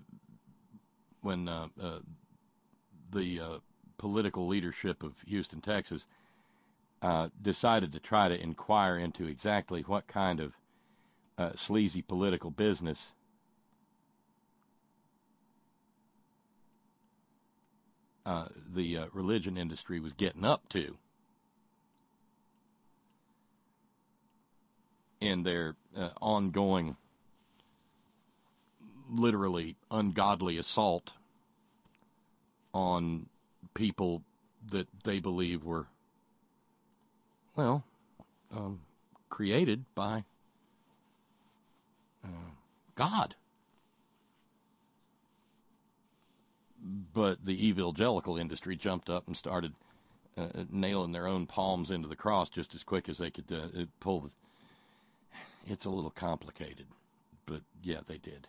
political leadership of Houston, Texas, decided to try to inquire into exactly what kind of sleazy political business the religion industry was getting up to in their ongoing, literally ungodly assault on people that they believe were, well, created by God. But the evangelical industry jumped up and started nailing their own palms into the cross just as quick as they could pull the... It's a little complicated, but yeah, they did.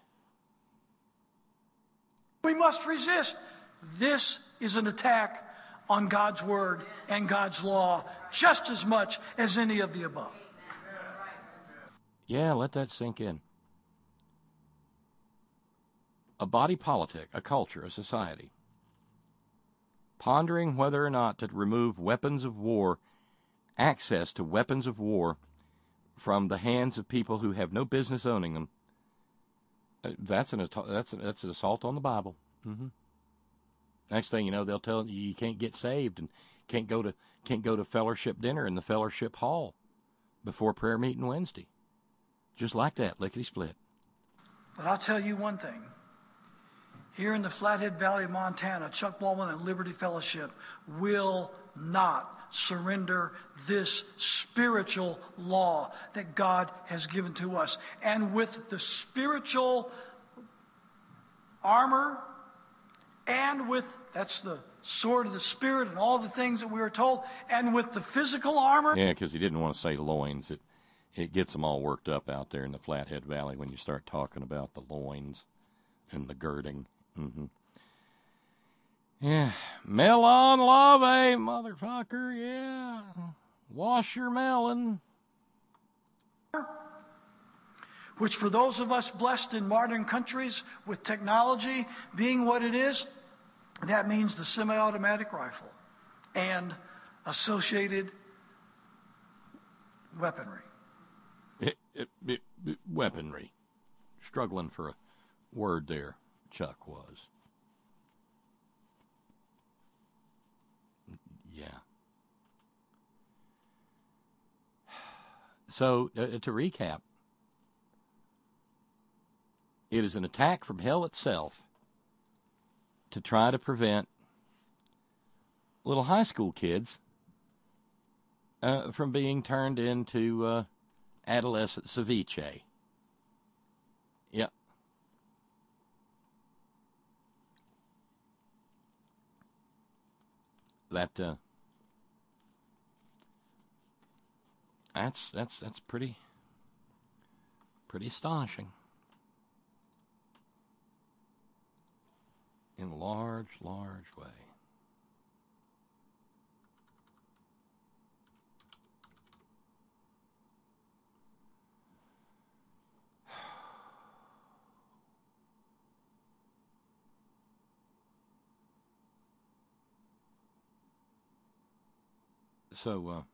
We must resist. This is an attack on God's word and God's law just as much as any of the above. Yeah, let that sink in. A body politic, a culture, a society, pondering whether or not to remove weapons of war, access to weapons of war from the hands of people who have no business owning them. That's an assault on the Bible. Mm-hmm. Next thing you know, they'll tell you you can't get saved and can't go to fellowship dinner in the fellowship hall before prayer meeting Wednesday. Just like that, lickety split. But I'll tell you one thing. Here in the Flathead Valley of Montana, Chuck Baldwin and Liberty Fellowship will not surrender this spiritual law that God has given to us. And with the spiritual armor and with, that's the sword of the Spirit and all the things that we were told, and with the physical armor. Yeah, because he didn't want to say loins. It gets them all worked up out there in the Flathead Valley when you start talking about the loins and the girding. Mm-hmm. Yeah, melon lave, motherfucker, yeah. Wash your melon. Which for those of us blessed in modern countries with technology being what it is, that means the semi-automatic rifle and associated weaponry. weaponry. Struggling for a word there, Chuck was. Yeah. So, to recap, it is an attack from hell itself to try to prevent little high school kids from being turned into adolescent ceviche. Yep. That's pretty astonishing. In a large way. So,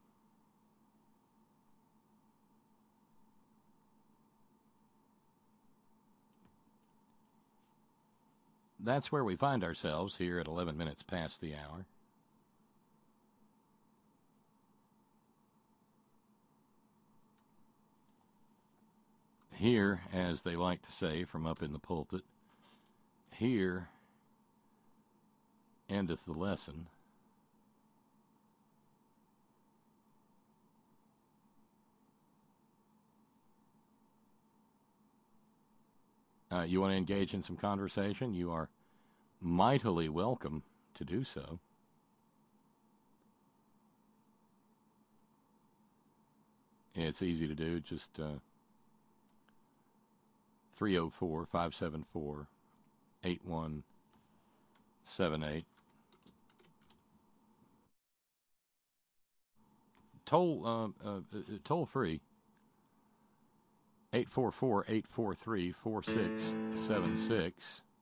that's where we find ourselves here at 11 minutes past the hour. Here, as they like to say from up in the pulpit, here endeth the lesson. You want to engage in some conversation? You are mightily welcome to do so. It's easy to do. Just 304-574-8178. Toll free. 844-843-4676.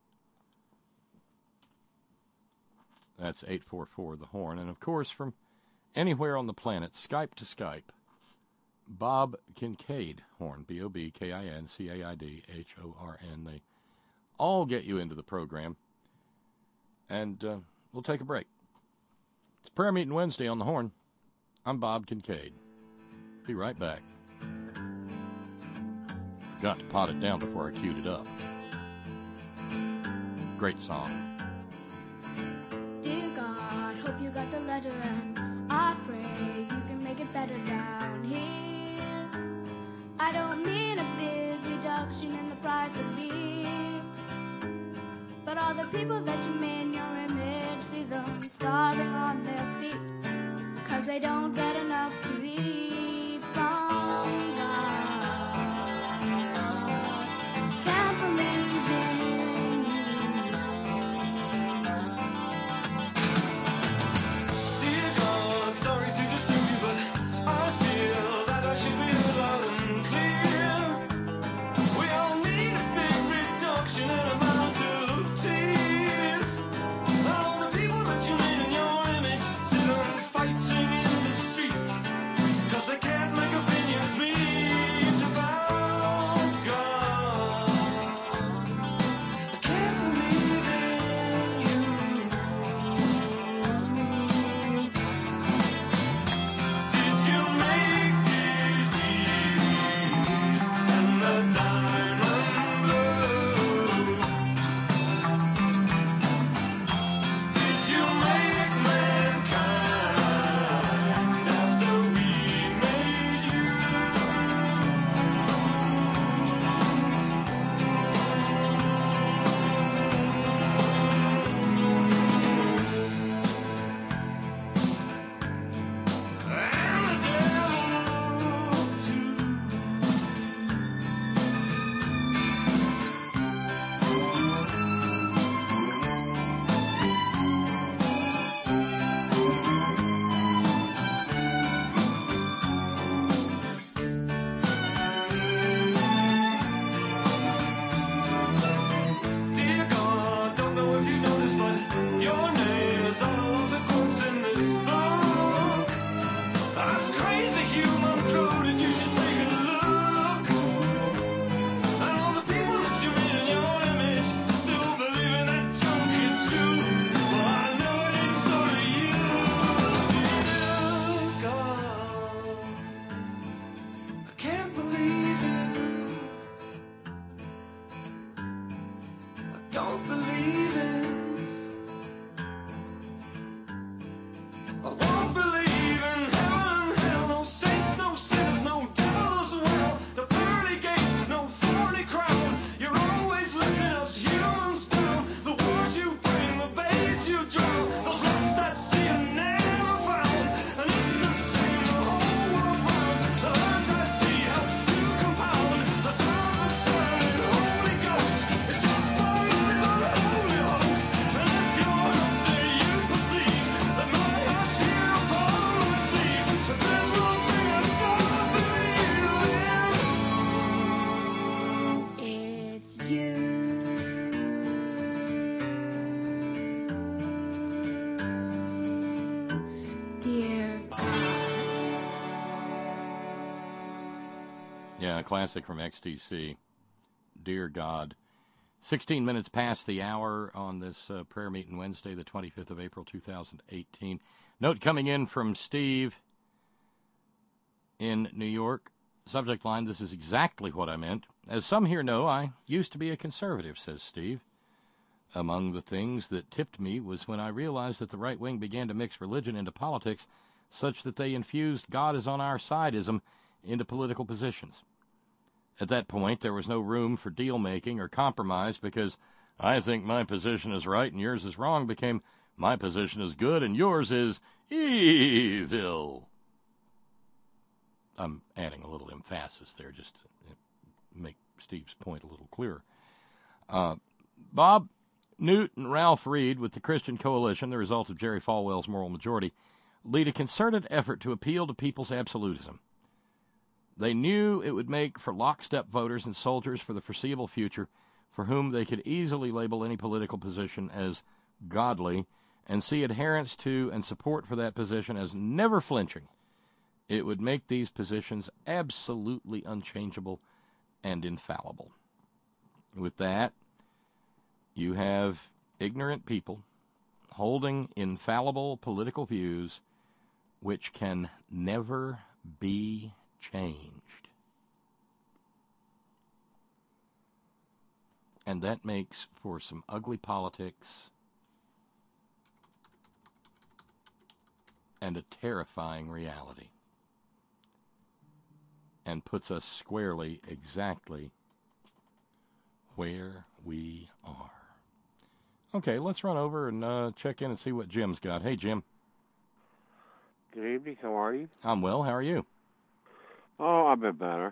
That's 844-THE-HORN. And, of course, from anywhere on the planet, Skype to Skype, Bob Kincaid Horn, BOBKINCAIDHORN. They all get you into the program. And we'll take a break. It's Prayer Meeting Wednesday on the Horn. I'm Bob Kincaid. Be right back. Got to pot it down before I queued it up. Great song. Dear God, hope you got the letter, and I pray you can make it better down here. I don't mean a big reduction in the price of beer, but all the people that you made in your image, see them starving on their feet, because they don't get enough to eat from God. Fighting in the street. I won't believe in heaven and hell, no saints, no sinners, no devil as well. The pearly gates, no thorny crown. You're always letting us humans down. The wars you bring, the babes you drown, those lost at sea are never found. And it's the same the whole world round. The lands I see helps to compound the Father, Son, and Holy Ghost. It's just always unholy host. And if you're up there, you perceive that my heart's here upon the sea. But there's one thing I don't believe in. It's you. Dear Yeah, a classic from XTC. Dear God. 16 minutes past the hour on this prayer meeting Wednesday, the 25th of April, 2018. Note coming in from Steve in New York. Subject line, this is exactly what I meant. As some here know, I used to be a conservative, says Steve. Among the things that tipped me was when I realized that the right wing began to mix religion into politics such that they infused God is on our side-ism into political positions. At that point, there was no room for deal-making or compromise because I think my position is right and yours is wrong became my position is good and yours is evil. I'm adding a little emphasis there just to make Steve's point a little clearer. Bob, Newt, and Ralph Reed with the Christian Coalition, the result of Jerry Falwell's moral majority, lead a concerted effort to appeal to people's absolutism. They knew it would make for lockstep voters and soldiers for the foreseeable future for whom they could easily label any political position as godly and see adherence to and support for that position as never flinching. It would make these positions absolutely unchangeable and infallible. With that, you have ignorant people holding infallible political views which can never be changed. And that makes for some ugly politics and a terrifying reality. And puts us squarely exactly where we are. Okay, let's run over and check in and see what Jim's got. Hey, Jim. Good evening. How are you? I'm well. How are you? Oh, I've been better.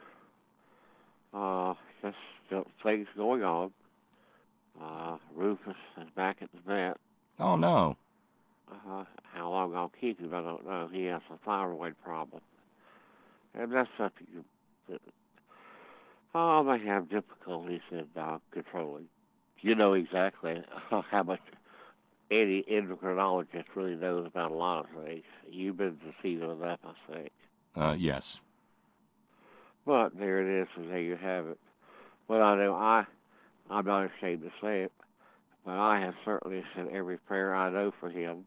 Just things going on. Rufus is back at the vet. Oh, no. How long I'll keep him, I don't know. He has a thyroid problem. And that's something that they have difficulties in controlling. You know exactly how much any endocrinologist really knows about a lot of things. You've been to see them that, I think. Yes. But there it is, and there you have it. Well, I know I'm not ashamed to say it, but I have certainly said every prayer I know for him.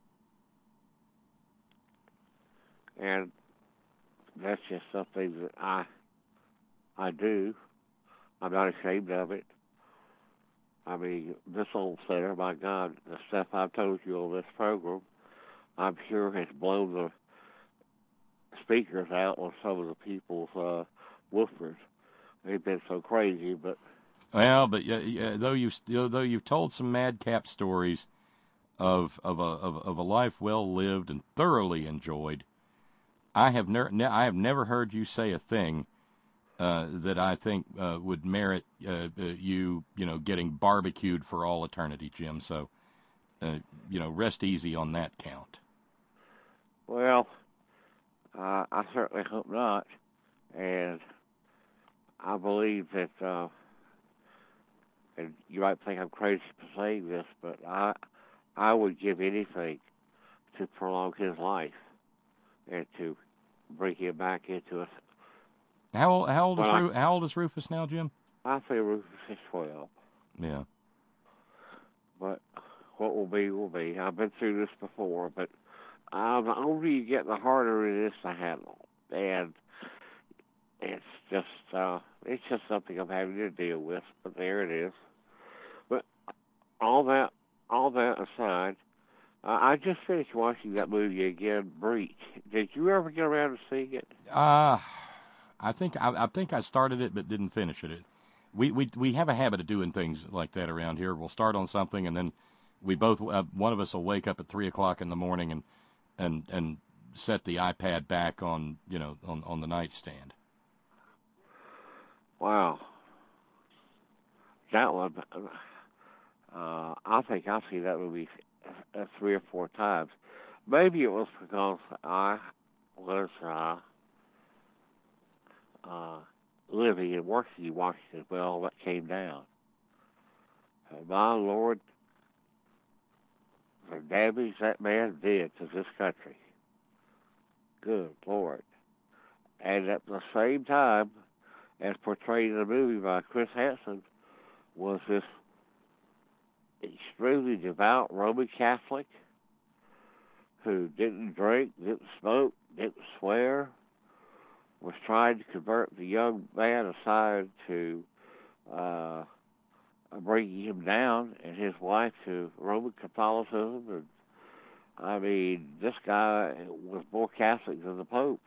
And that's just something that I do. I'm not ashamed of it. I mean, this old center, my God, the stuff I've told you on this program, I'm sure has blown the speakers out on some of the people's woofers. They've been so crazy, but... Well, but though you've told some madcap stories of a life well lived and thoroughly enjoyed, I have never heard you say a thing that I think would merit you getting barbecued for all eternity, Jim. So rest easy on that count. Well, I certainly hope not, and I believe that. And you might think I'm crazy for saying this, but I would give anything to prolong his life and to bring him back into it. How old is Rufus now, Jim? I say Rufus is 12. Yeah. But what will be, will be. I've been through this before, but the older you get, the harder it is to handle. And it's just something I'm having to deal with, but there it is. But all that aside, I just finished watching that movie again, Breach. Did you ever get around to seeing it? I think I started it but didn't finish it. We have a habit of doing things like that around here. We'll start on something and then we both one of us will wake up at 3:00 in the morning and set the iPad back on on the nightstand. Wow. That one, I think I've seen that movie 3 or 4 times. Maybe it was because I was living and working in Washington when all that came down. My Lord, the damage that man did to this country. Good Lord. And at the same time, as portrayed in the movie by Chris Hansen, was this extremely devout Roman Catholic who didn't drink, didn't smoke, didn't swear, was trying to convert the young man aside to bringing him down and his wife to Roman Catholicism. And I mean, this guy was more Catholic than the Pope.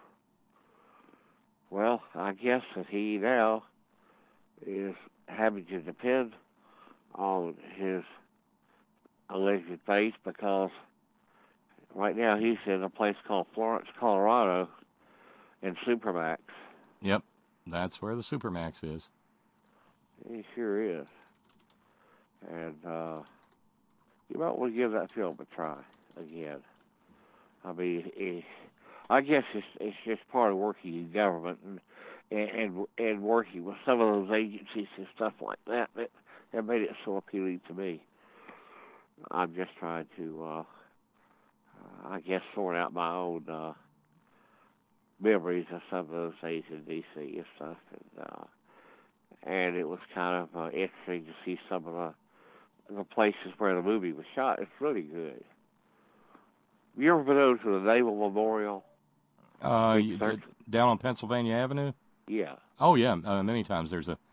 Well, I guess that he now is having to depend on his alleged faith because right now he's in a place called Florence, Colorado, in Supermax. Yep, that's where the Supermax is. He sure is. And you might want to give that film a try again. I mean, I guess it's just part of working in government and working with some of those agencies and stuff like that that made it so appealing to me. I'm just trying to, I guess, sort out my own memories of some of those days in D.C. and stuff. And it was kind of interesting to see some of the places where the movie was shot. It's really good. Have you ever been over to the Naval Memorial? Down on Pennsylvania Avenue? Yeah. Oh, yeah. Many times there's a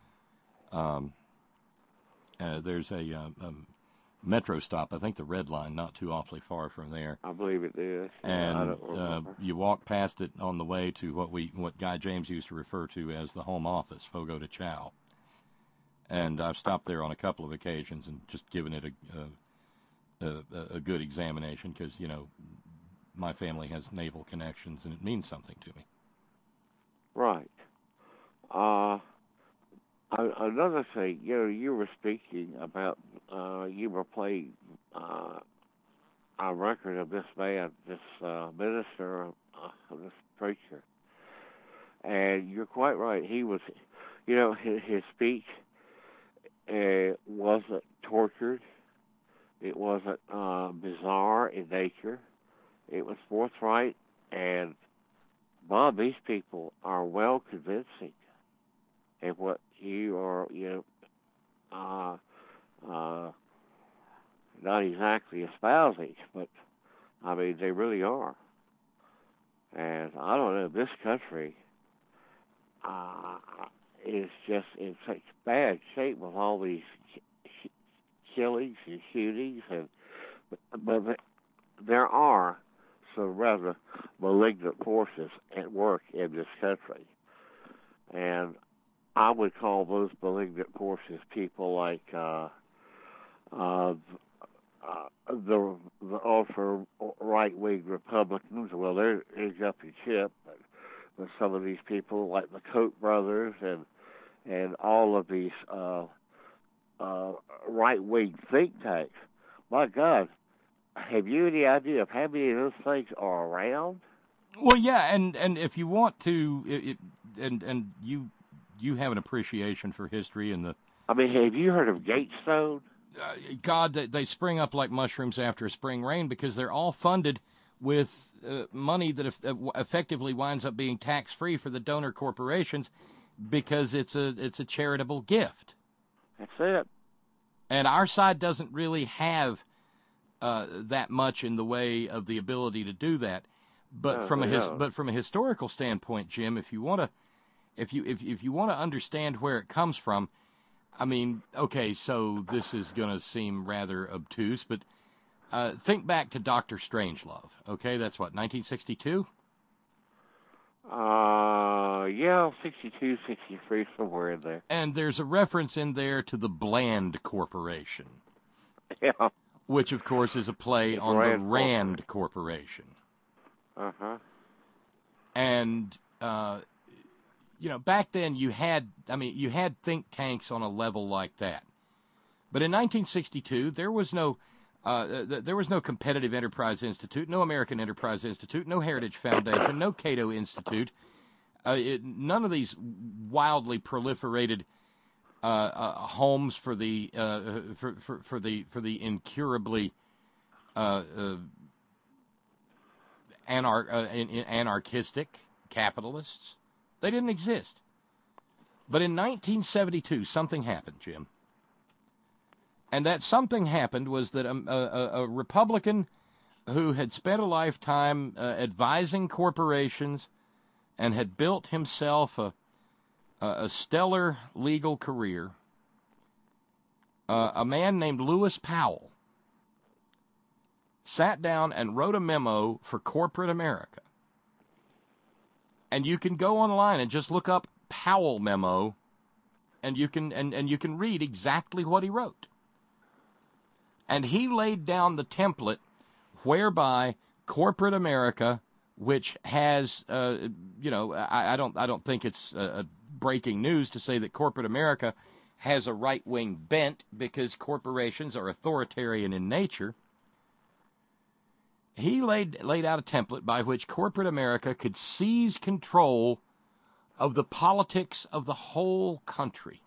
metro stop. I think the Red Line, not too awfully far from there. I believe it is. And you walk past it on the way to what Guy James used to refer to as the home office, Fogo de Chao. And I've stopped there on a couple of occasions and just given it a good examination because, my family has naval connections and it means something to me. Right. Another thing, you were speaking about, you were playing a record of this man, this minister, this preacher. And you're quite right. He was, his speech wasn't tortured. It wasn't bizarre in nature. It was forthright. And, Bob, these people are well convincing. And what you are, not exactly espousing, but, I mean, they really are. And I don't know, this country is just in such bad shape with all these killings and shootings, but there are some rather malignant forces at work in this country. And I would call those malignant forces people like the ultra right-wing Republicans. Well, they're up in ship, but some of these people like the Koch brothers and all of these right-wing think tanks. My God, have you any idea of how many of those things are around? Well, yeah, and if you want to, and you have an appreciation for history and the. I mean, have you heard of Gatestone? God, they spring up like mushrooms after a spring rain because they're all funded with money that effectively winds up being tax-free for the donor corporations because it's a charitable gift. That's it. And our side doesn't really have that much in the way of the ability to do that. But from a historical standpoint, Jim, if you want to understand where it comes from, I mean, okay, so this is going to seem rather obtuse, but Think back to Dr. Strangelove. Okay, that's what, 1962? Yeah, 62, 63, somewhere in there. And there's a reference in there to the Bland Corporation. Yeah. Which, of course, is a play on the Rand Corporation. Uh-huh. And, back then you had think tanks on a level like that. But in 1962, there was no Competitive Enterprise Institute, no American Enterprise Institute, no Heritage Foundation, no Cato Institute. None of these wildly proliferated homes for the incurably anarchistic capitalists. They didn't exist. But in 1972, something happened, Jim. And that something happened was that a Republican who had spent a lifetime advising corporations and had built himself a stellar legal career, a man named Lewis Powell, sat down and wrote a memo for corporate America. And you can go online and just look up Powell memo, and you can read exactly what he wrote. And he laid down the template whereby corporate America, which has, I don't think it's breaking news to say that corporate America has a right-wing bent because corporations are authoritarian in nature. He laid out a template by which corporate America could seize control of the politics of the whole country.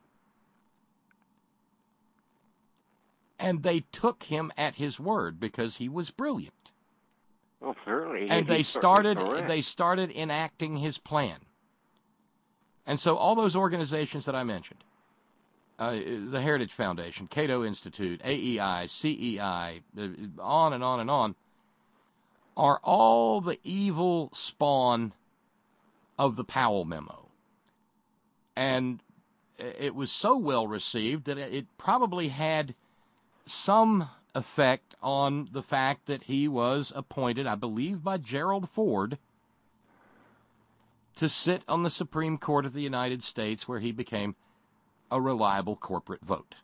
And they took him at his word because he was brilliant. Well, certainly. And they started enacting his plan. And so all those organizations that I mentioned, the Heritage Foundation, Cato Institute, AEI, CEI, on and on and on, are all the evil spawn of the Powell memo. And it was so well received that it probably had some effect on the fact that he was appointed, I believe, by Gerald Ford to sit on the Supreme Court of the United States, where he became a reliable corporate vote.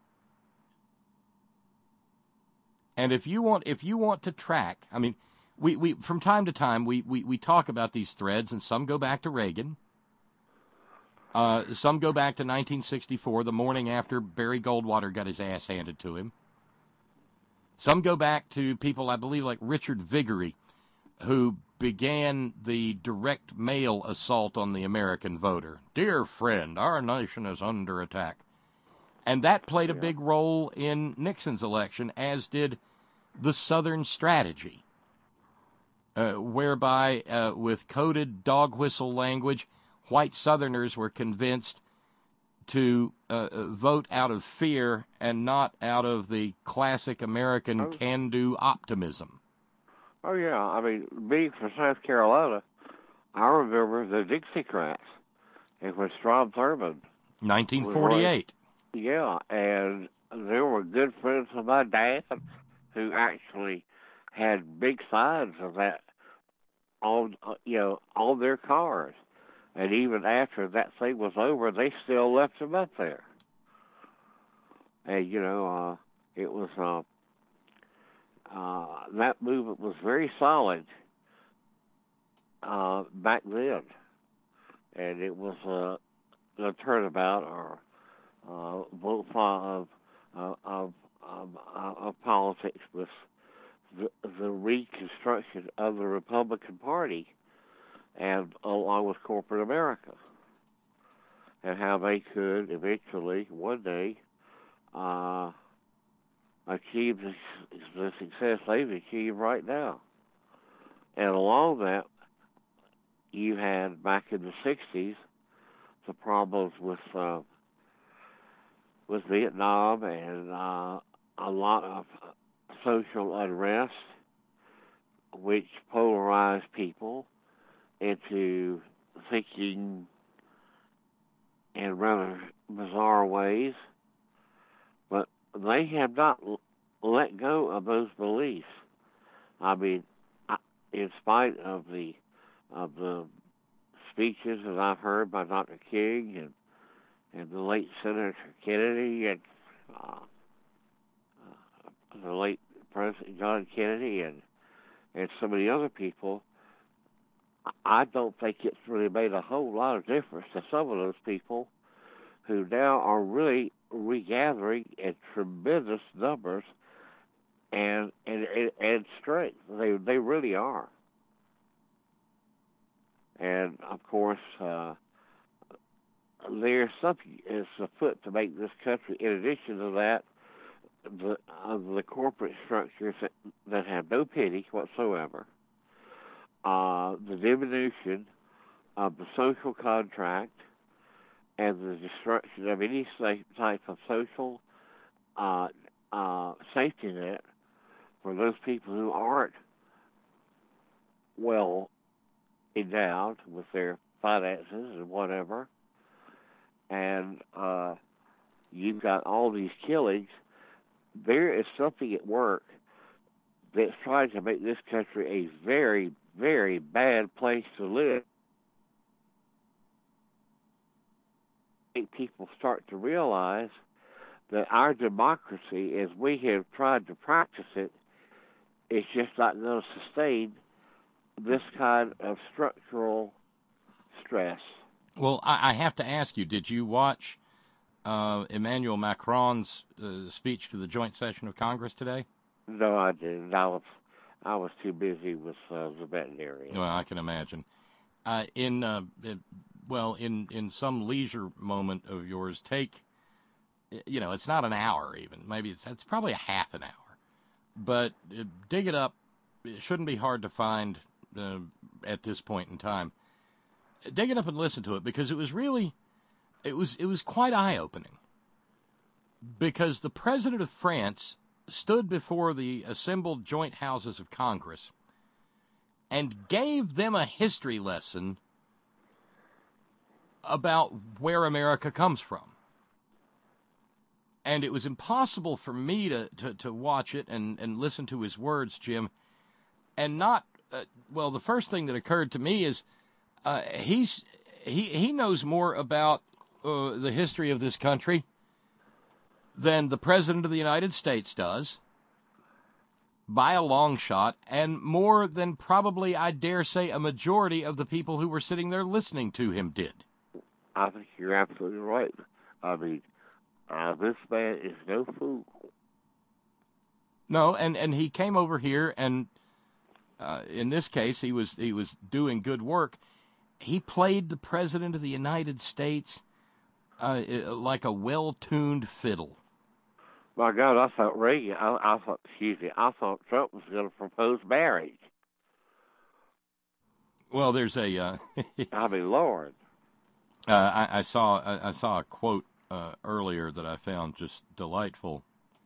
And if you want to track, I mean, we from time to time we talk about these threads, and some go back to Reagan. Some go back to 1964, the morning after Barry Goldwater got his ass handed to him. Some go back to people, I believe, like Richard Viguerie, who began the direct mail assault on the American voter. Dear friend, our nation is under attack. And that played a big role in Nixon's election, as did the Southern strategy, whereby, with coded dog whistle language, white Southerners were convinced to vote out of fear and not out of the classic American can-do optimism. Oh, yeah. I mean, being from South Carolina, I remember the Dixiecrats. It was Strom Thurmond. 1948. Yeah, and there were good friends of my dad who actually had big signs of that on their cars. And even after that thing was over, they still left them up there. And, it was, that movement was very solid back then. And it was a turnabout or vote of politics with the reconstruction of the Republican Party, and along with corporate America, and how they could eventually, one day, achieve the success they've achieved right now. And along that, you had, back in the 60s, the problems with Vietnam and a lot of social unrest, which polarized people into thinking in rather bizarre ways. But they have not let go of those beliefs. I mean, in spite of the speeches that I've heard by Dr. King and the late Senator Kennedy and the late President John Kennedy and so many other people, I don't think it's really made a whole lot of difference to some of those people who now are really regathering in tremendous numbers and strength. They really are. And of course, there's something is afoot to make this country. In addition to that, the corporate structures that have no pity whatsoever, the diminution of the social contract, and the destruction of any type of social safety net for those people who aren't well endowed with their finances and whatever. And you've got all these killings. There is something at work that's trying to make this country a very, very bad place to live. I think people start to realize that our democracy, as we have tried to practice it, is just not going to sustain this kind of structural stress. Well, I have to ask you, did you watch Emmanuel Macron's speech to the joint session of Congress today? No, I didn't. I was too busy with the veterinarian. Well, I can imagine. In some leisure moment of yours, take, it's not an hour even. Maybe it's probably a half an hour. But dig it up. It shouldn't be hard to find at this point in time. Dig it up and listen to it, because it was really, it was quite eye-opening. Because the president of France stood before the assembled joint houses of Congress and gave them a history lesson about where America comes from. And it was impossible for me to watch it and listen to his words, Jim, and not, the first thing that occurred to me is he knows more about the history of this country than the President of the United States does, by a long shot, and more than probably, I dare say, a majority of the people who were sitting there listening to him did. I think you're absolutely right. I mean, this man is no fool. No, and he came over here, and in this case, he was doing good work. He played the President of the United States like a well-tuned fiddle. My God, I thought Reagan. I thought Trump was going to propose marriage. Well, there's a. I mean, Lord. I saw a quote earlier that I found just delightful.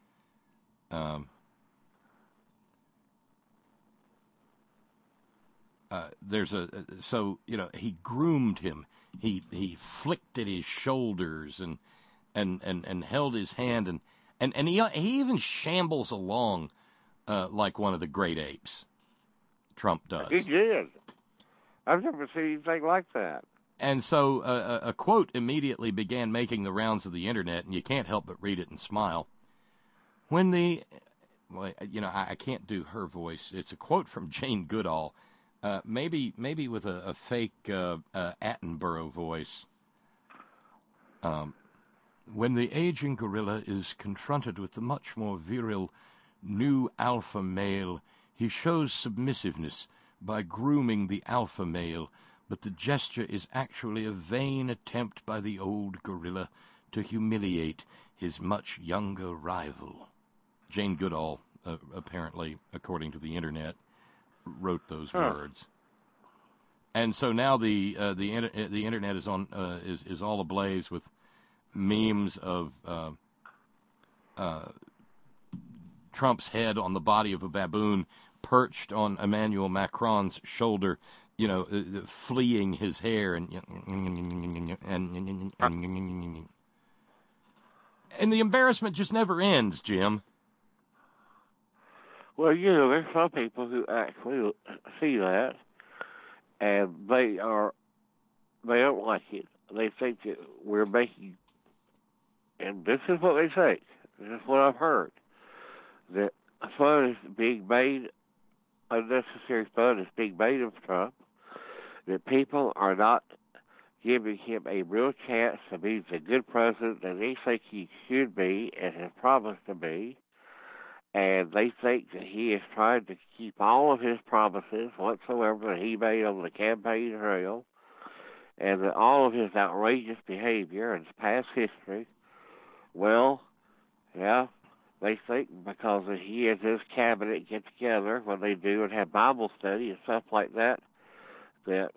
He groomed him. He flicked at his shoulders and held his hand and he even shambles along like one of the great apes. Trump does. He did. I've never seen anything like that. And so a quote immediately began making the rounds of the internet, and you can't help but read it and smile. I can't do her voice. It's a quote from Jane Goodall, maybe with a fake Attenborough voice. When the aging gorilla is confronted with the much more virile new alpha male, he shows submissiveness by grooming the alpha male, but the gesture is actually a vain attempt by the old gorilla to humiliate his much younger rival. Jane Goodall, apparently, according to the internet, wrote those words. And so now the internet is on is all ablaze with memes of Trump's head on the body of a baboon perched on Emmanuel Macron's shoulder, fleeing his hair and the embarrassment just never ends, Jim. Well, you know, there's some people who actually see that, and they don't like it. They think that we're making, and this is what they say. This is what I've heard, that fun is being made, unnecessary fun is being made of Trump, that people are not giving him a real chance to be the good president that they think he should be and has promised to be. And they think that he is trying to keep all of his promises whatsoever that he made on the campaign trail, and that all of his outrageous behavior and his past history, well, yeah, they think because he and his cabinet get together when they do and have Bible study and stuff like that, that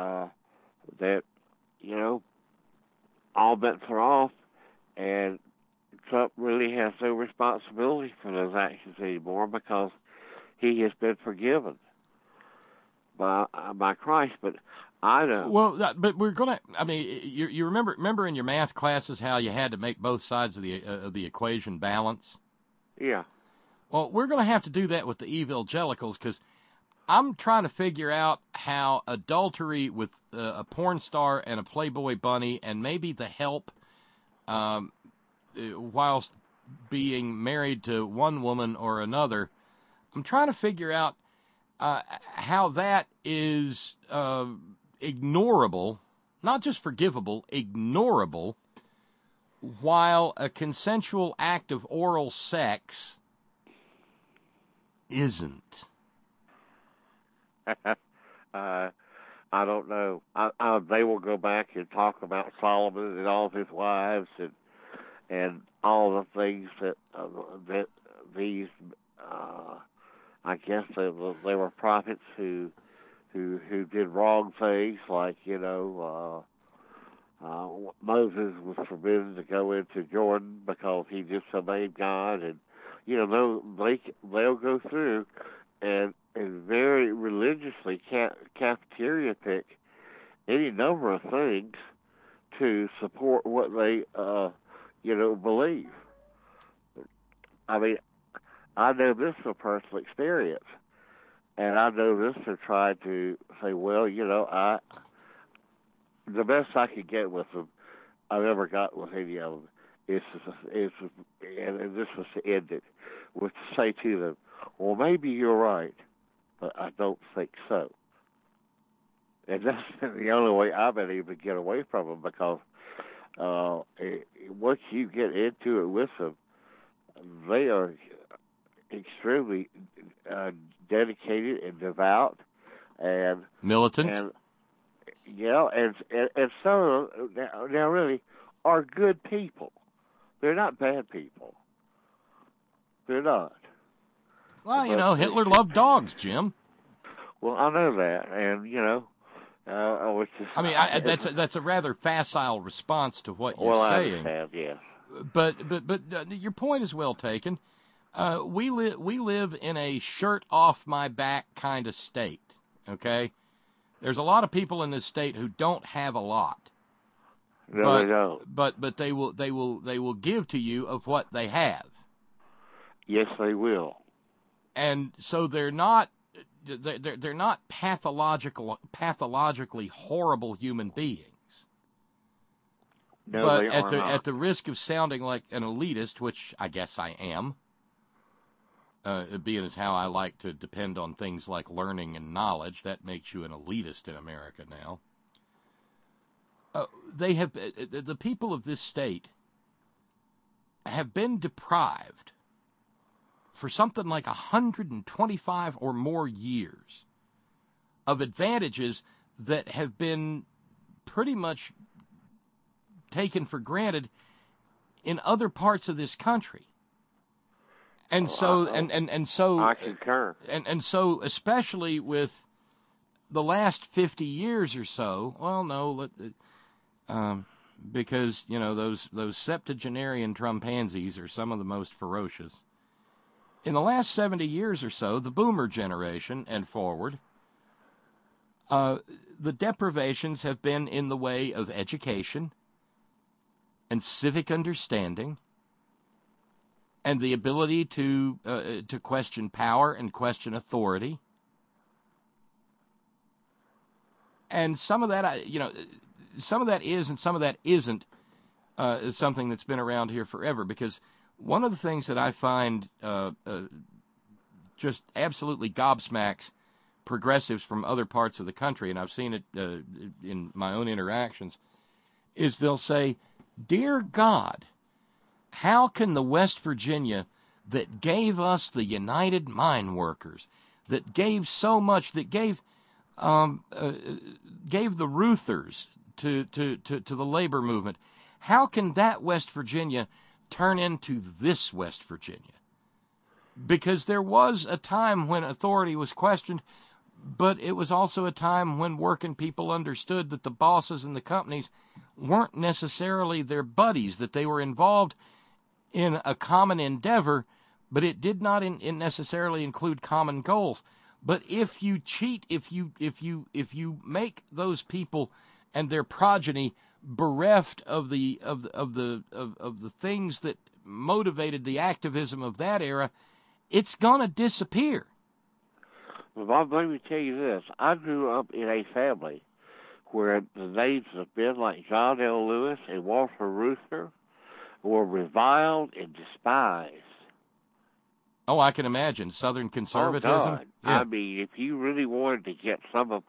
you know, all bets are off, and Trump really has no responsibility for those actions anymore because he has been forgiven by Christ. But I don't. Well, but we're gonna. I mean, you remember in your math classes how you had to make both sides of the equation balance. Yeah. Well, we're going to have to do that with the evangelicals because I'm trying to figure out how adultery with a porn star and a Playboy bunny and maybe the help, whilst being married to one woman or another, I'm trying to figure out how that is ignorable, not just forgivable, ignorable, while a consensual act of oral sex isn't. I don't know. They will go back and talk about Solomon and all of his wives and all the things that these I guess they were prophets who did wrong things, like, you know, Moses was forbidden to go into Jordan because he disobeyed God, and you know they'll go through and very religiously cafeteria pick any number of things to support what they believe. I mean, I know this from personal experience, and I know this to try to say, well, you know, the best I could get with them, I never got with any of them, and this was to end it, was to say to them, well, maybe you're right, but I don't think so. And that's been the only way I've been able to get away from them, because once you get into it with them, they are extremely dedicated and devout and militant. And yeah, and some now really are good people. They're not bad people. They're not. Well, you know, Hitler loved dogs, Jim. Well, I know that, and you know, I mean, that's a rather facile response to what you're saying. I understand, yeah. But your point is well taken. We live in a shirt off my back kind of state. Okay, there's a lot of people in this state who don't have a lot. No, they don't. But they will give to you of what they have. Yes, they will. And so they're not pathologically horrible human beings. No, but they are not. At the risk of sounding like an elitist, which I guess I am, being as how I like to depend on things like learning and knowledge, that makes you an elitist in America now. The people of this state have been deprived for something like 125 or more years of advantages that have been pretty much taken for granted in other parts of this country. And so I concur. And so especially with the last 50 years or so, well, no, because, you know, those septuagenarian Trumpansies are some of the most ferocious. In the last 70 years or so, the boomer generation and forward, the deprivations have been in the way of education and civic understanding and the ability to question power and question authority. And some of that, some of that is and some of that isn't something that's been around here forever. Because one of the things that I find just absolutely gobsmacks progressives from other parts of the country, and I've seen it in my own interactions, is they'll say, "Dear God, how can the West Virginia that gave us the United Mine Workers, that gave so much, that gave the Ruthers to the labor movement, how can that West Virginia turn into this West Virginia?" Because there was a time when authority was questioned, but it was also a time when working people understood that the bosses and the companies weren't necessarily their buddies, that they were involved in a common endeavor, but it did not necessarily include common goals. But if you cheat, if you make those people and their progeny bereft of the things that motivated the activism of that era, it's gonna disappear. Well, Bob, let me tell you this. I grew up in a family where the names of men like John L. Lewis and Walter Reuther were reviled and despised. Oh, I can imagine. Southern conservatism. Oh, God. Yeah. I mean, if you really wanted to get some of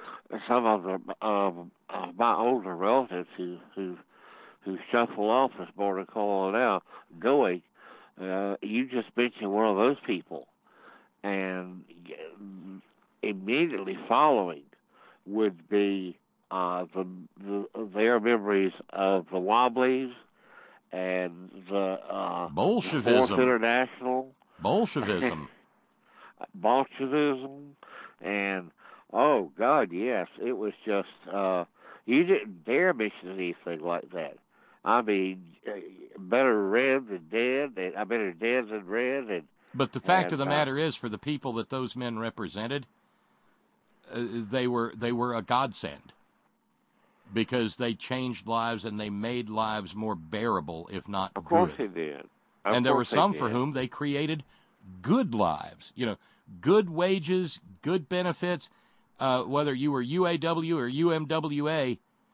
my older relatives who shuffle off, as border call it now, going, you just mentioned one of those people, and immediately following would be their memories of the Wobblies and the Bolshevism. Fourth International. Bolshevism. Bolshevism, and oh God, yes, it was just you didn't dare mention anything like that. I mean, better red than dead. Better dead than red. But the fact of the matter is, for the people that those men represented, they were a godsend, because they changed lives and they made lives more bearable, if not good. Of course they did. And there were some for whom they created good lives. Good wages, good benefits. Whether you were UAW or UMWA,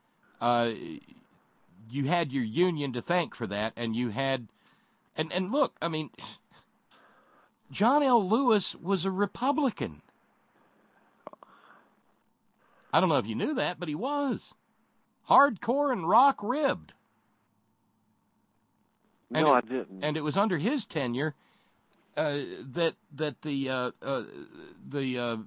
you had your union to thank for that, and you had, and look, I mean, John L. Lewis was a Republican. I don't know if you knew that, but he was. Hardcore and rock-ribbed. No, I didn't. And it was under his tenure that the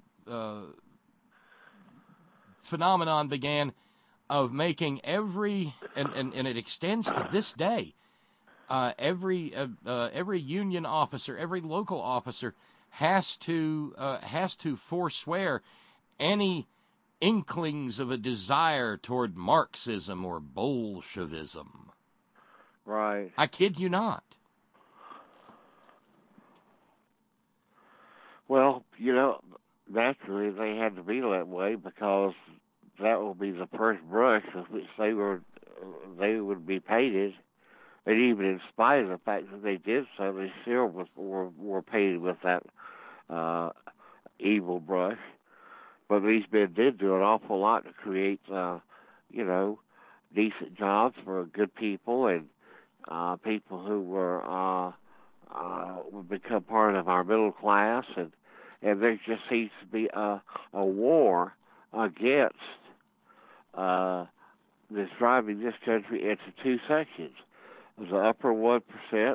phenomenon began of making every, and it extends to this day, every union officer, every local officer has to forswear any inklings of a desire toward Marxism or Bolshevism. Right. I kid you not. Well, naturally they had to be that way, because that will be the first brush with which they would be painted. And even in spite of the fact that they did so, they still were painted with that evil brush. But these men did do an awful lot to create, decent jobs for good people, and people who would become part of our middle class, and there just seems to be a war against that's driving this country into two sections: the upper 1%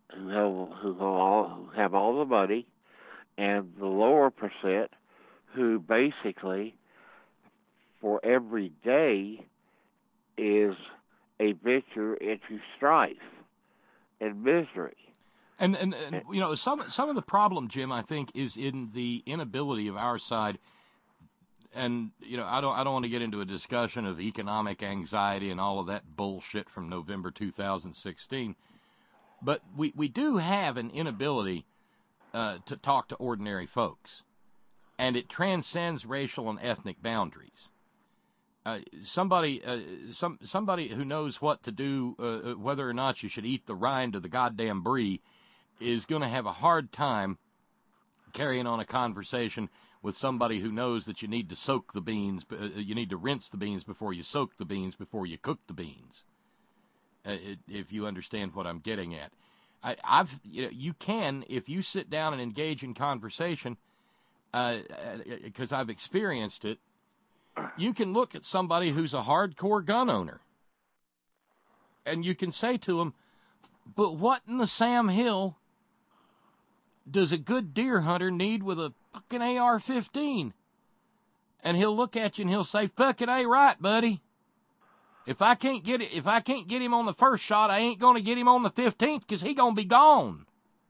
who have all the money, and the lower percent who basically, for every day, is a venture into strife and misery. And some of the problem, Jim, I think, is in the inability of our side. And I don't want to get into a discussion of economic anxiety and all of that bullshit from November 2016, but we do have an inability to talk to ordinary folks, and it transcends racial and ethnic boundaries. Somebody who knows what to do, whether or not you should eat the rind of the goddamn brie, is going to have a hard time carrying on a conversation with somebody who knows that you need to soak the beans, you need to rinse the beans before you soak the beans, before you cook the beans. If you understand what I'm getting at. You can, if you sit down and engage in conversation, because I've experienced it, you can look at somebody who's a hardcore gun owner, and you can say to him, but what in the Sam Hill does a good deer hunter need with a fucking AR-15? And he'll look at you and he'll say, fucking A right, buddy. If I can't get him on the first shot, I ain't going to get him on the 15th because he going to be gone.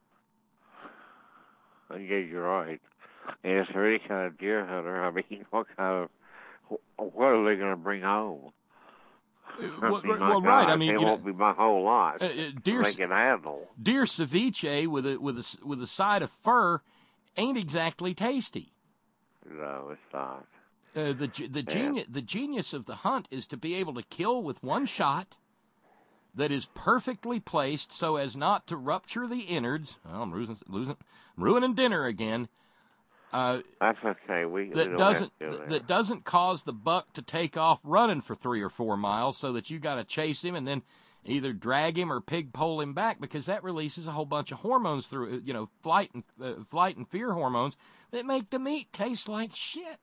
Yeah, you're right. And it's for any kind of deer hunter. I mean, what are they going to bring home? Well, right. I mean, it won't be my whole lot. Deer they can handle. Deer ceviche with a side of fur ain't exactly tasty. No, it's not. The genius of the hunt is to be able to kill with one shot that is perfectly placed so as not to rupture the innards. Well, I'm ruining dinner again. That's okay. That doesn't cause the buck to take off running for 3 or 4 miles, so that you got to chase him and then either drag him or pig pole him back, because that releases a whole bunch of hormones through, flight and fear hormones that make the meat taste like shit.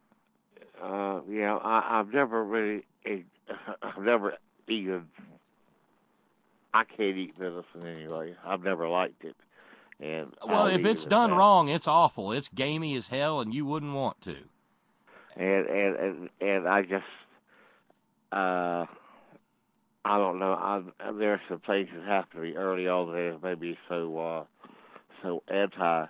I've never even. I can't eat venison anyway. I've never liked it. And well, if it's done wrong, it's awful. It's gamey as hell, and you wouldn't want to. And I just, I don't know. There are some things that have to be early on that maybe so anti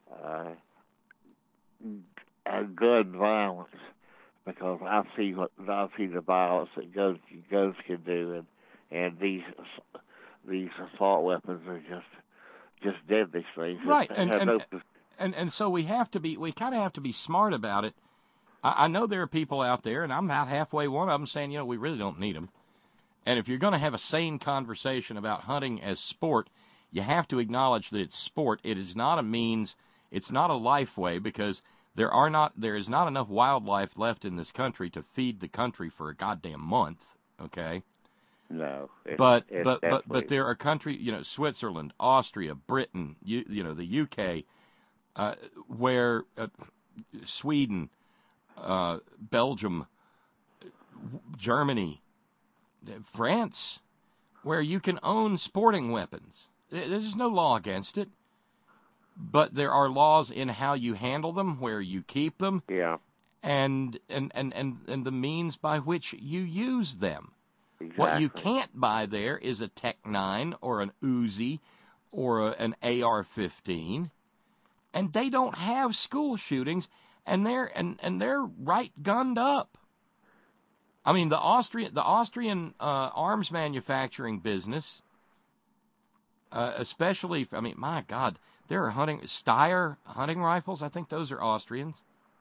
gun violence, because I see the violence that guns can do, and these assault weapons are just deadly things. Right, and so we kind of have to be smart about it. I know there are people out there, and I'm about halfway one of them, saying, we really don't need them. And if you're going to have a sane conversation about hunting as sport, you have to acknowledge that it's sport. It is not a means. It's not a life way, because there is not enough wildlife left in this country to feed the country for a goddamn month. Okay. No. But there are countries, Switzerland, Austria, Britain, the UK, where Sweden, Belgium, Germany, France, where you can own sporting weapons. There's no law against it, but there are laws in how you handle them, where you keep them, and the means by which you use them. Exactly. What you can't buy there is a Tech-9 or an Uzi or an AR-15, and they don't have school shootings, and they're right gunned up. I mean, the Austrian arms manufacturing business, especially, my God, there are Steyr hunting rifles. I think those are Austrians.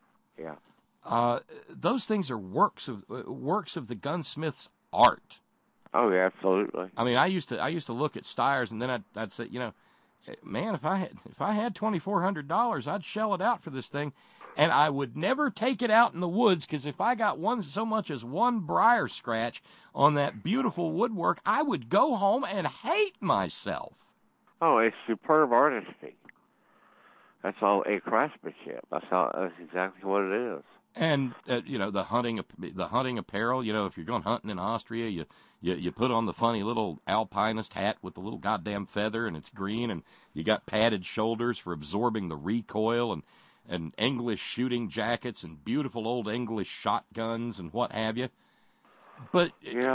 Yeah. Those things are works of the gunsmith's art. Oh, yeah, absolutely. I mean, I used to look at Steyrs, and then I'd say, man, if I had $2,400, I'd shell it out for this thing, and I would never take it out in the woods, because if I got so much as one briar scratch on that beautiful woodwork, I would go home and hate myself. Oh, it's superb artistry. That's all a craftsmanship. That's exactly what it is. And the hunting apparel. If you're going hunting in Austria, you put on the funny little alpinist hat with the little goddamn feather, and it's green, and you got padded shoulders for absorbing the recoil, and English shooting jackets, and beautiful old English shotguns, and what have you. But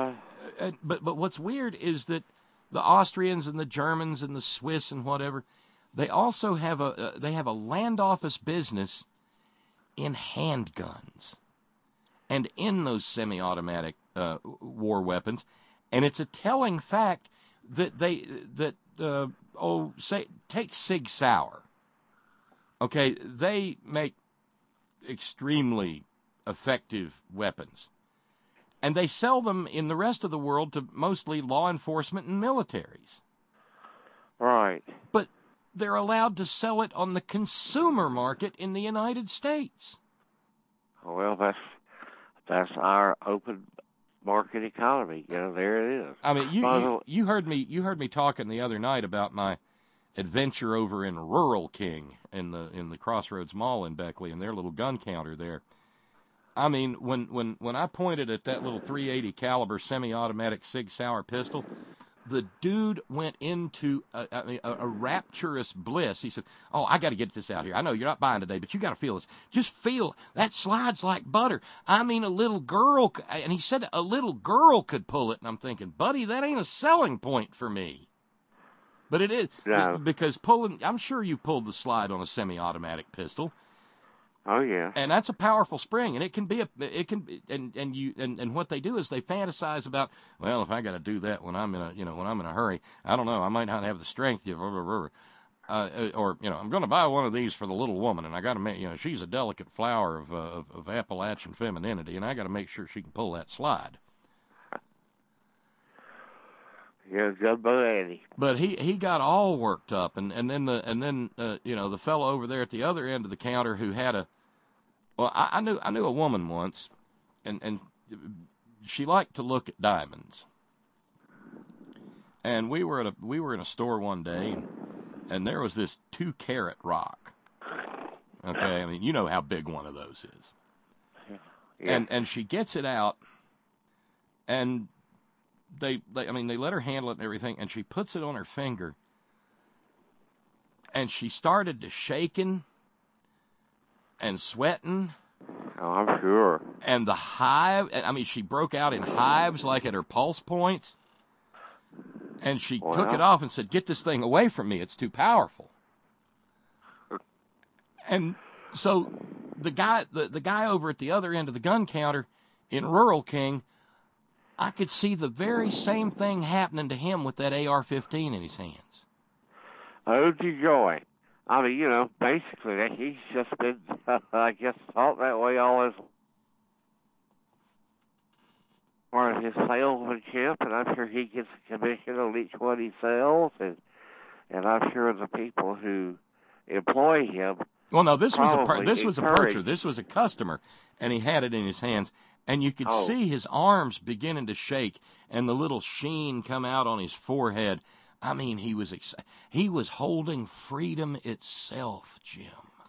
but what's weird is that the Austrians and the Germans and the Swiss and whatever, they also have a land office business in handguns and in those semi-automatic war weapons, and it's a telling fact that take Sig Sauer. Okay, they make extremely effective weapons, and they sell them in the rest of the world to mostly law enforcement and militaries. Right. But they're allowed to sell it on the consumer market in the United States. Well, that's our open market economy. You know, there it is. I mean, you heard me talking the other night about my adventure over in Rural King in the Crossroads Mall in Beckley and their little gun counter there. I mean, when I pointed at that little .380 caliber semi-automatic Sig Sauer pistol, the dude went into a rapturous bliss. He said, "Oh, I got to get this out here. I know you're not buying today, but you got to feel this. Just feel that slides like butter. I mean, a little girl." And he said a little girl could pull it. And I'm thinking, buddy, that ain't a selling point for me. But it is, no. Because I'm sure you pulled the slide on a semi-automatic pistol. Oh yeah. And that's a powerful spring, and and what they do is they fantasize about, well, if I got to do that when I'm in a hurry, I don't know, I might not have the strength, or I'm going to buy one of these for the little woman, and I got to make, she's a delicate flower of Appalachian femininity, and I got to make sure she can pull that slide. Yeah, good boy, Eddie. But he got all worked up, and then the fellow over there at the other end of the counter who had I knew a woman once, and she liked to look at diamonds. And we were in a store one day, and there was this 2-carat rock. Okay, I mean, you know how big one of those is. Yeah. And she gets it out, and they let her handle it and everything, and she puts it on her finger, and she started to shaking and sweating. Oh, I'm sure. And she broke out in hives like at her pulse points, and she took it off and said, "Get this thing away from me, it's too powerful." And so the guy over at the other end of the gun counter in Rural King, I could see the very same thing happening to him with that AR-15 in his hands. Oh, joy. I mean, basically, he's just been, I guess, taught that way all his part of his salesmanship, and I'm sure he gets a commission on each one he sells, and I'm sure the people who employ him. Well, no, this was a purchaser. This was a customer, and he had it in his hands. And you could see his arms beginning to shake and the little sheen come out on his forehead. I mean, he was holding freedom itself, Jim.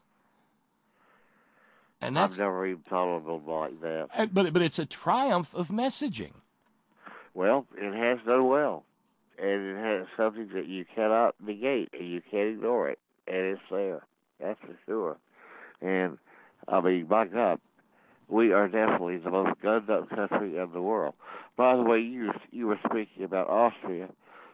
And I've never even thought of him like that. But it's a triumph of messaging. Well, it has done well. And it has something that you cannot negate, and you can't ignore it. And it's there. That's for sure. And, I mean, my God, we are definitely the most gunned-up country in the world. By the way, you were speaking about Austria.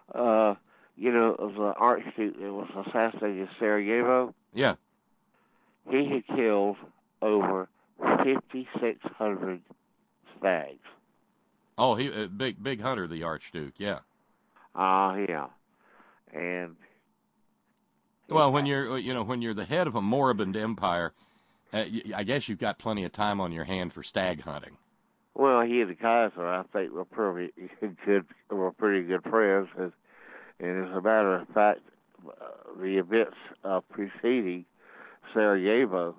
The Archduke that was assassinated in Sarajevo. Yeah. He had killed over 5,600 stags. Oh, he big hunter, the Archduke. Yeah. Yeah. And well, when you're the head of a moribund empire, I guess you've got plenty of time on your hand for stag hunting. Well, he and the Kaiser, I think, were pretty good friends. And as a matter of fact, the events preceding Sarajevo,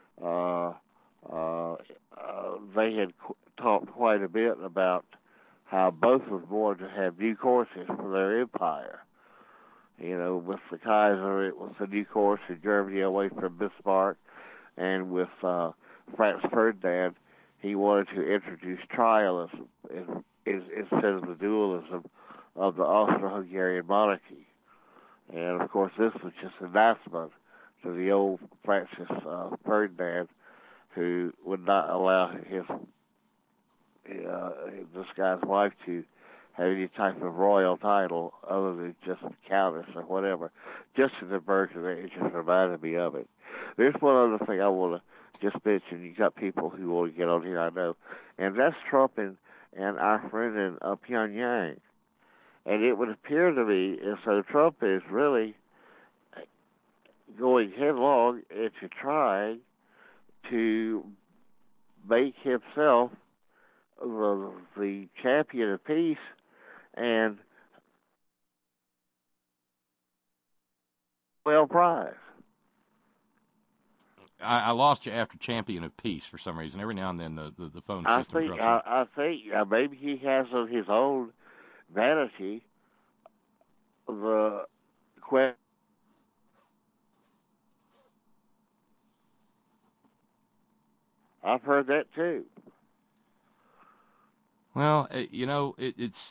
they had talked quite a bit about how both of them wanted to have new courses for their empire. With the Kaiser, it was a new course in Germany away from Bismarck. And with Franz Ferdinand, he wanted to introduce trialism instead of the dualism of the Austro-Hungarian monarchy. And, of course, this was just anathema to the old Francis Ferdinand, who would not allow this guy's wife to have any type of royal title other than just countess or whatever. Just an aversion, it just reminded me of it. There's one other thing I want to just mention. You got people who want to get on here, I know, and that's Trump and our friend in Pyongyang. And it would appear to me as though Trump is really going headlong into trying to make himself the champion of peace and Nobel Prize. I lost you after Champion of Peace for some reason. Every now and then the phone system drops off. I think maybe he has on his own vanity the question. I've heard that too. Well, it's.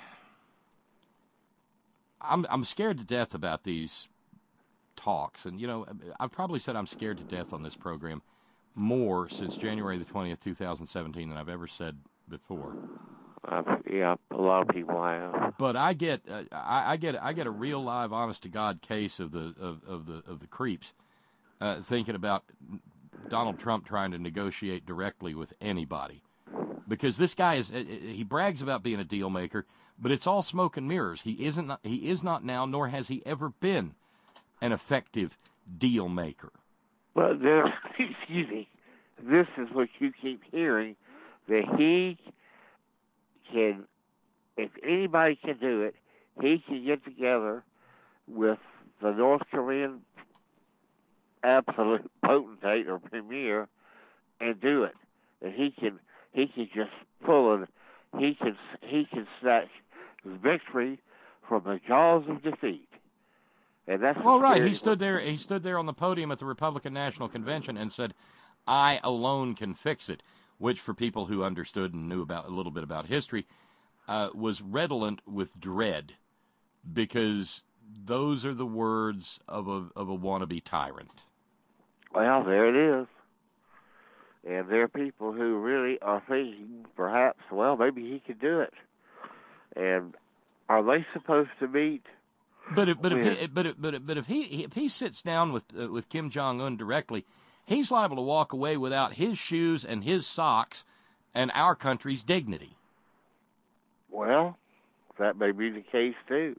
I'm scared to death about these talks, and I've probably said I'm scared to death on this program more since January the 20th, 2017, than I've ever said before. Yeah, a lot of people have. But I get a real live, honest to God case of the creeps thinking about Donald Trump trying to negotiate directly with anybody, because this guy he brags about being a deal maker, but it's all smoke and mirrors. He is not now, nor has he ever been an effective deal maker. But excuse me, this is what you keep hearing, that he can, if anybody can do it, he can get together with the North Korean absolute potentate or premier and do it. And he can just pull it. He can snatch victory from the jaws of defeat. And that's right. He stood there on the podium at the Republican National Convention and said, "I alone can fix it," which, for people who understood and knew about a little bit about history, was redolent with dread, because those are the words of a wannabe tyrant. Well, there it is. And there are people who really are thinking, perhaps, well, maybe he could do it. And are they supposed to meet? But if he sits down with Kim Jong-un directly, he's liable to walk away without his shoes and his socks and our country's dignity. Well, that may be the case too.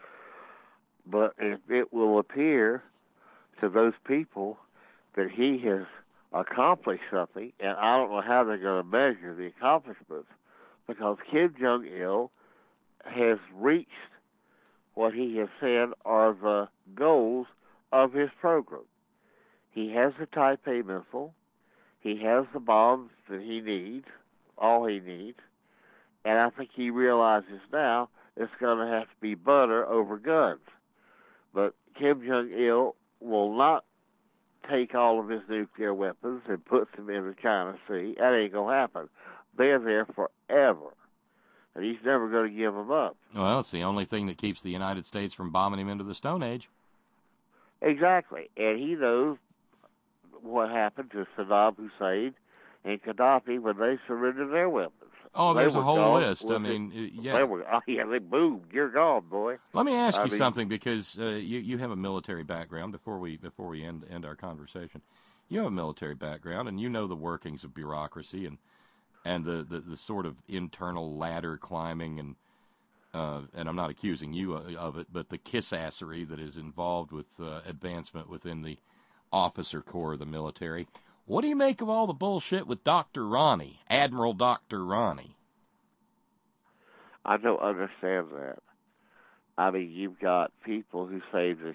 But it will appear to those people that he has accomplished something, and I don't know how they're going to measure the accomplishments, because Kim Jong-il has reached what he has said are the goals of his program. He has the Taipei missile. He has the bombs that he needs, all he needs, and I think he realizes now it's going to have to be butter over guns. But Kim Jong-il will not take all of his nuclear weapons and put them in the China Sea. That ain't going to happen. They're there forever. And he's never going to give them up. Well, it's the only thing that keeps the United States from bombing him into the Stone Age. Exactly. And he knows what happened to Saddam Hussein and Gaddafi when they surrendered their weapons. Oh, there's a whole list. I mean, yeah. They boomed. You're gone, boy. Let me ask you something, because you have a military background. Before we end our conversation, you have a military background, and you know the workings of bureaucracy and the sort of internal ladder climbing, and I'm not accusing you of it, but the kiss-assery that is involved with advancement within the officer corps of the military. What do you make of all the bullshit with Dr. Ronnie, Admiral Dr. Ronnie? I don't understand that. I mean, you've got people who say that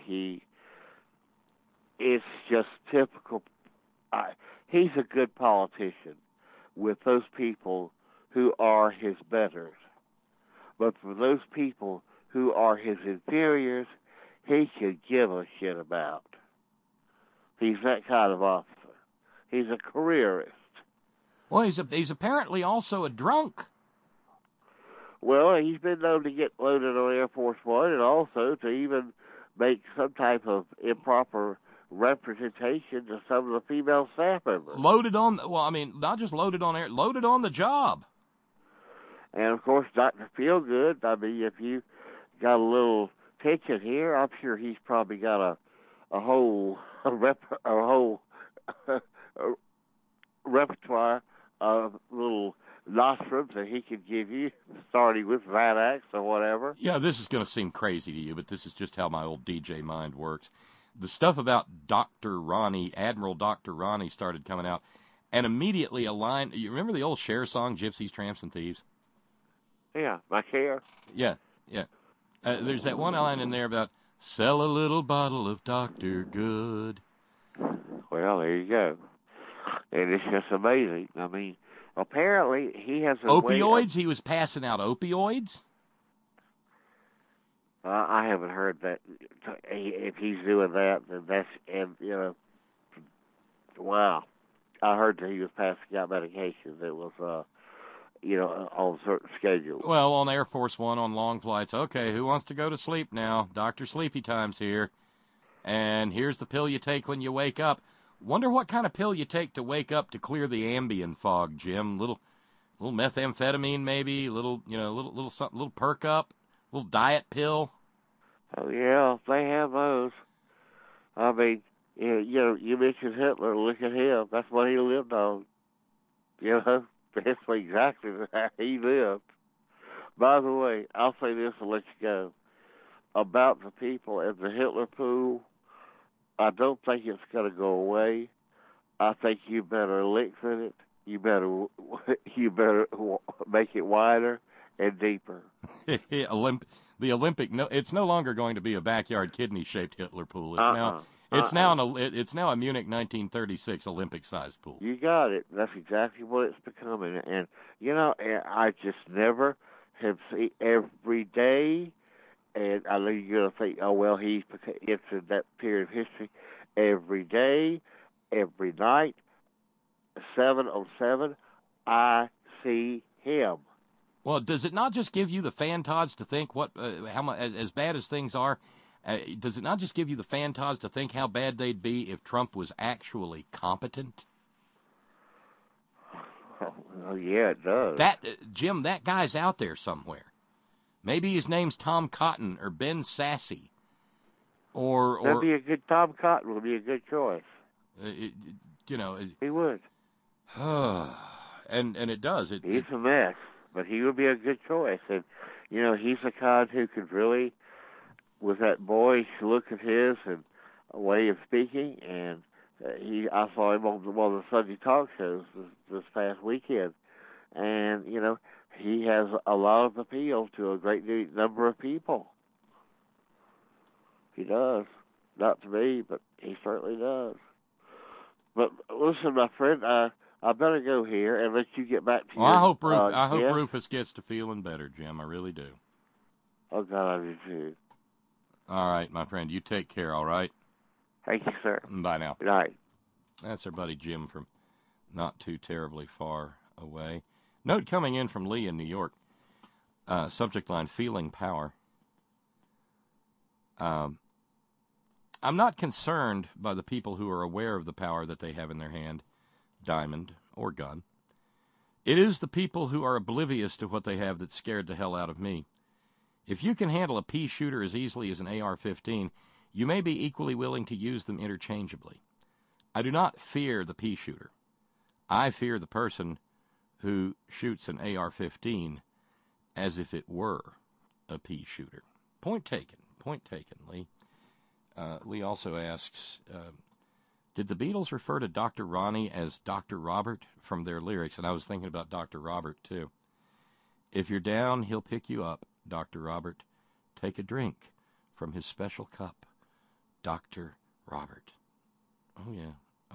it's just typical. He's a good politician with those people who are his betters. But for those people who are his inferiors, he could give a shit about. He's that kind of officer. He's a careerist. Well, he's apparently also a drunk. Well, he's been known to get loaded on Air Force One, and also to even make some type of improper representation to some of the female staff members. Not just loaded on air, loaded on the job. And of course, Dr. Feelgood, I mean, if you got a little tension here, I'm sure he's probably got a whole repertoire of little nostrums that he could give you, starting with Xanax or whatever. Yeah, this is going to seem crazy to you, but this is just how my old DJ mind works. The stuff about Dr. Ronnie, Admiral Dr. Ronnie, started coming out, and immediately a line. You remember the old Cher song, Gypsies, Tramps, and Thieves? Yeah, my Cher. Yeah. There's that one line in there about Sell a little bottle of Dr. Good. Well, there you go. And it's just amazing. I mean, apparently he has a Opioids? He was passing out opioids? I haven't heard that. If he's doing that, then that's, and wow. I heard that he was passing out medication that was, on certain schedules. Well, on Air Force One, on long flights. Okay, who wants to go to sleep now? Dr. Sleepy Time's here. And here's the pill you take when you wake up. Wonder what kind of pill you take to wake up to clear the Ambien fog, Jim. Little methamphetamine, maybe. Little something, little perk up, little diet pill. Oh yeah, they have those. I mean, you mentioned Hitler. Look at him. That's what he lived on. That's exactly how he lived. By the way, I'll say this and let you go. About the people at the Hitler pool, I don't think it's going to go away. I think you better lengthen it. You better make it wider and deeper. The Olympic, no, it's no longer going to be a backyard kidney-shaped Hitler pool. It's now a Munich 1936 Olympic-sized pool. You got it. That's exactly what it's becoming. And I just never have seen every day. And I know you're going to think, oh well, he's into that period of history. Every day, every night, 7 on 7, I see him. Well, does it not just give you the fantods to think how much, as bad as things are? Does it not just give you the fantods to think how bad they'd be if Trump was actually competent? Oh yeah, it does. Jim, that guy's out there somewhere. Maybe his name's Tom Cotton or Ben Sassy, or that'd be a good. Tom Cotton would be a good choice. He would. and it does. He's a mess. But he would be a good choice. And, he's the kind who could really, with that boyish look of his and a way of speaking, and I saw him on one of the Sunday talk shows this past weekend. And, he has a lot of appeal to a great number of people. He does. Not to me, but he certainly does. But listen, my friend, I better go here and let you get back to your... I hope Rufus gets to feeling better, Jim. I really do. Oh, God, I do too. All right, my friend. You take care, all right? Thank you, sir. Bye now. Good night. That's our buddy Jim from not too terribly far away. Note coming in from Lee in New York. Subject line, feeling power. I'm not concerned by the people who are aware of the power that they have in their hand, diamond or gun. It is the people who are oblivious to what they have that scared the hell out of me. If you can handle a pea shooter as easily as an AR-15, you may be equally willing to use them interchangeably. I do not fear the pea shooter. I fear the person who shoots an AR-15 as if it were a pea shooter. Point taken, Lee. Lee also asks, did the Beatles refer to Dr. Ronnie as Dr. Robert from their lyrics? And I was thinking about Dr. Robert, too. If you're down, he'll pick you up, Dr. Robert. Take a drink from his special cup, Dr. Robert. Oh, yeah.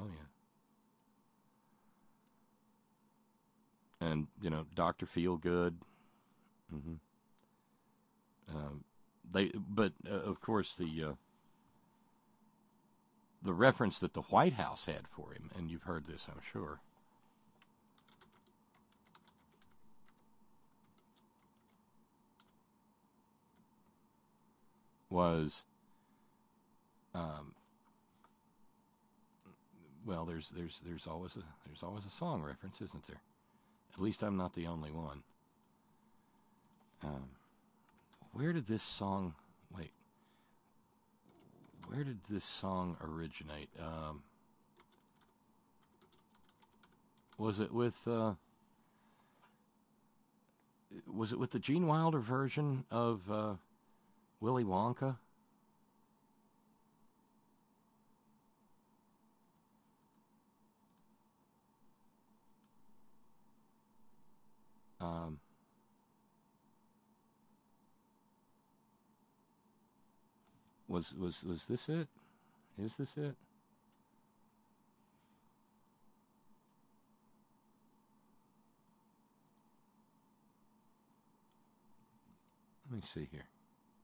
And, Dr. Feelgood. Mm-hmm. Of course, the reference that the White House had for him, and you've heard this, I'm sure. Was, well, there's always a song reference, isn't there? At least I'm not the only one. Where did this song originate? Was it with the Gene Wilder version of Willy Wonka? Was this it? Is this it? Let me see here.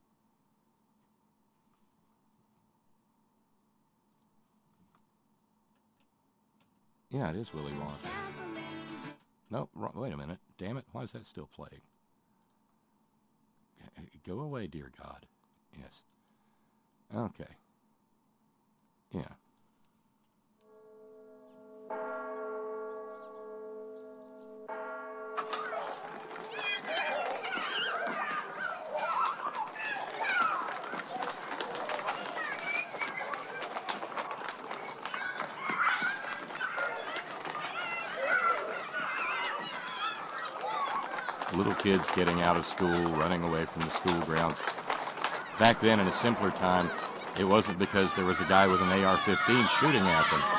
Yeah, it is Willy Wonka. Nope, wait a minute. Damn it, why is that still playing? Go away, dear God. Yes. Okay. Yeah. Little kids getting out of school, running away from the school grounds. Back then, in a simpler time, it wasn't because there was a guy with an AR-15 shooting at them.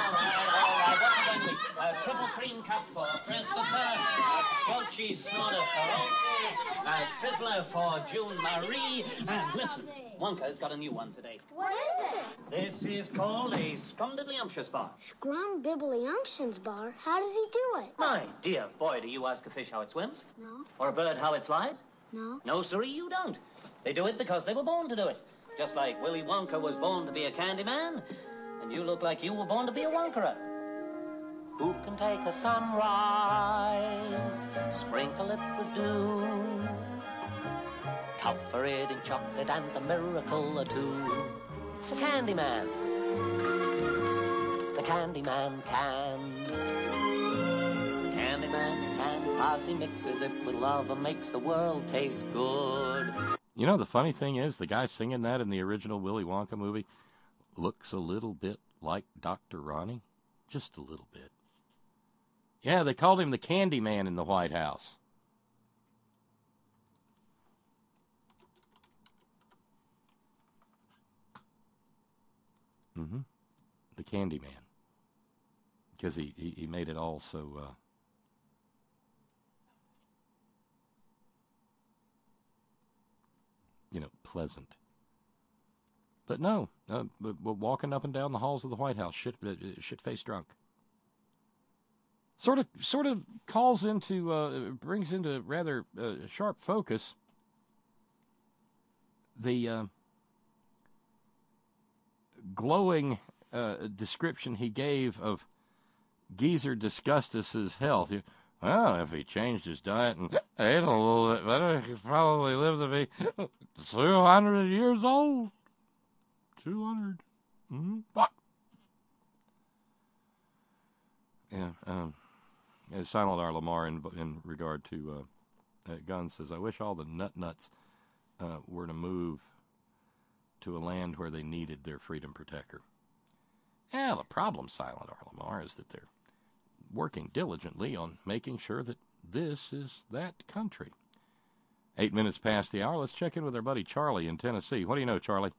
Triple cream cuss for Christopher, goat cheese snorter for Otis, Sizzler for June Marie, and listen, Wonka's got a new one today. What is it? This is called a Scrumdiddlyumptious bar. Scrumdiddlyumptious bar? How does he do it? My dear boy, do you ask a fish how it swims? No. Or a bird how it flies? No. No, sirree, you don't. They do it because they were born to do it. Just like Willy Wonka was born to be a candy man, and you look like you were born to be a Wonkerer. Who can take a sunrise, sprinkle it with dew, cover it in chocolate and a miracle or two? The Candy Man. The Candy Man can. Candy Man can. Posse mixes it with love and makes the world taste good. You know, the funny thing is, the guy singing that in the original Willy Wonka movie looks a little bit like Dr. Ronnie. Just a little bit. Yeah, they called him the Candy Man in the White House. Mm-hmm. The Candy Man. Because he made it all so... pleasant. But no, walking up and down the halls of the White House, shit-faced drunk. Sort of calls into, brings into rather sharp focus the glowing description he gave of Geezer Disgustus's health. Well, if he changed his diet and ate a little bit better, he could probably live to be 200 years old. 200. Mm-hmm. Yeah. Silent R. Lamar, in regard to guns, says, I wish all the nuts were to move to a land where they needed their freedom protector. Yeah, the problem, Silent R. Lamar, is that they're working diligently on making sure that this is that country. 8 minutes past the hour. Let's check in with our buddy Charlie in Tennessee. What do you know, Charlie?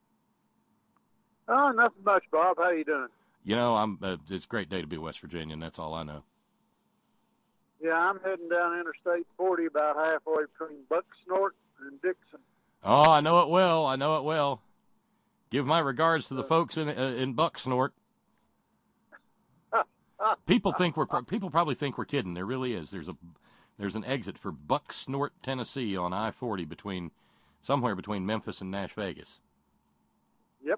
Oh, nothing much, Bob. How you doing? You know, it's a great day to be West Virginia, and that's all I know. Yeah, I'm heading down Interstate 40 about halfway between Bucksnort and Dixon. Oh, I know it well. I know it well. Give my regards to the folks in Bucksnort. People probably think we're kidding. There really is. There's an exit for Bucksnort, Tennessee on I-40 somewhere between Memphis and Nash Vegas. Yep.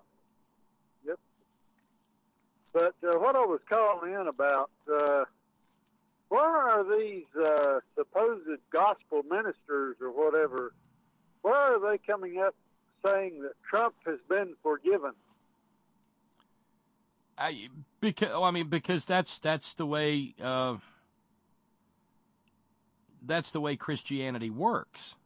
But what I was calling in about, where are these supposed gospel ministers or whatever, where are they coming up saying that Trump has been forgiven? Because that's the way Christianity works.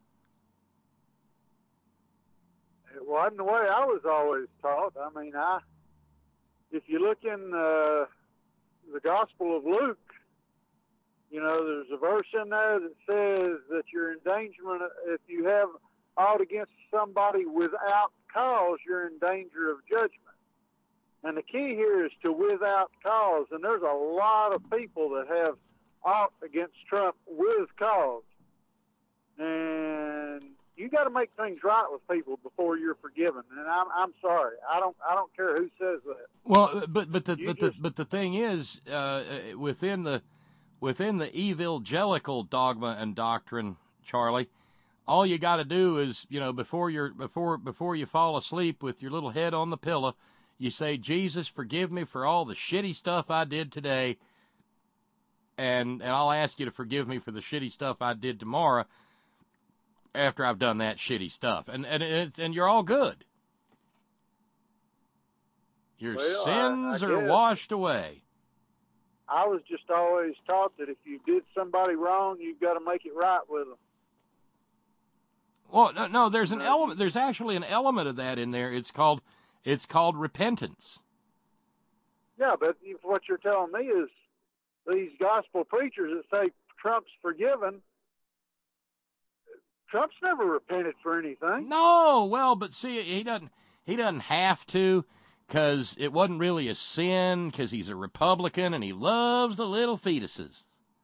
It wasn't the way I was always taught. I mean, if you look in the Gospel of Luke, there's a verse in there that says that your endangerment, if you have aught against somebody without cause, you're in danger of judgment. And the key here is to without cause. And there's a lot of people that have aught against Trump with cause. And you you got to make things right with people before you're forgiven. And I'm sorry. I don't care who says that. Well, but the thing is, within the evangelical dogma and doctrine, Charlie, all you got to do is, before you fall asleep with your little head on the pillow, you say, Jesus, forgive me for all the shitty stuff I did today, and I'll ask you to forgive me for the shitty stuff I did tomorrow after I've done that shitty stuff, and you're all good. Your sins are washed away. I was just always taught that if you did somebody wrong, you've got to make it right with them. Well, no, there's an element. There's actually an element of that in there. It's called repentance. Yeah, but what you're telling me is these gospel preachers that say Trump's forgiven. Trump's never repented for anything. No, well, but see, he doesn't have to, because it wasn't really a sin, because he's a Republican and he loves the little fetuses.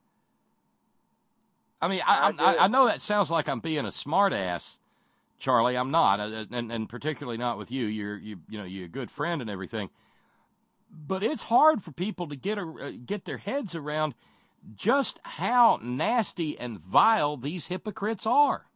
I mean, I know that sounds like I'm being a smartass, Charlie. I'm not, and particularly not with you. You're a good friend and everything. But it's hard for people to get their heads around just how nasty and vile these hypocrites are.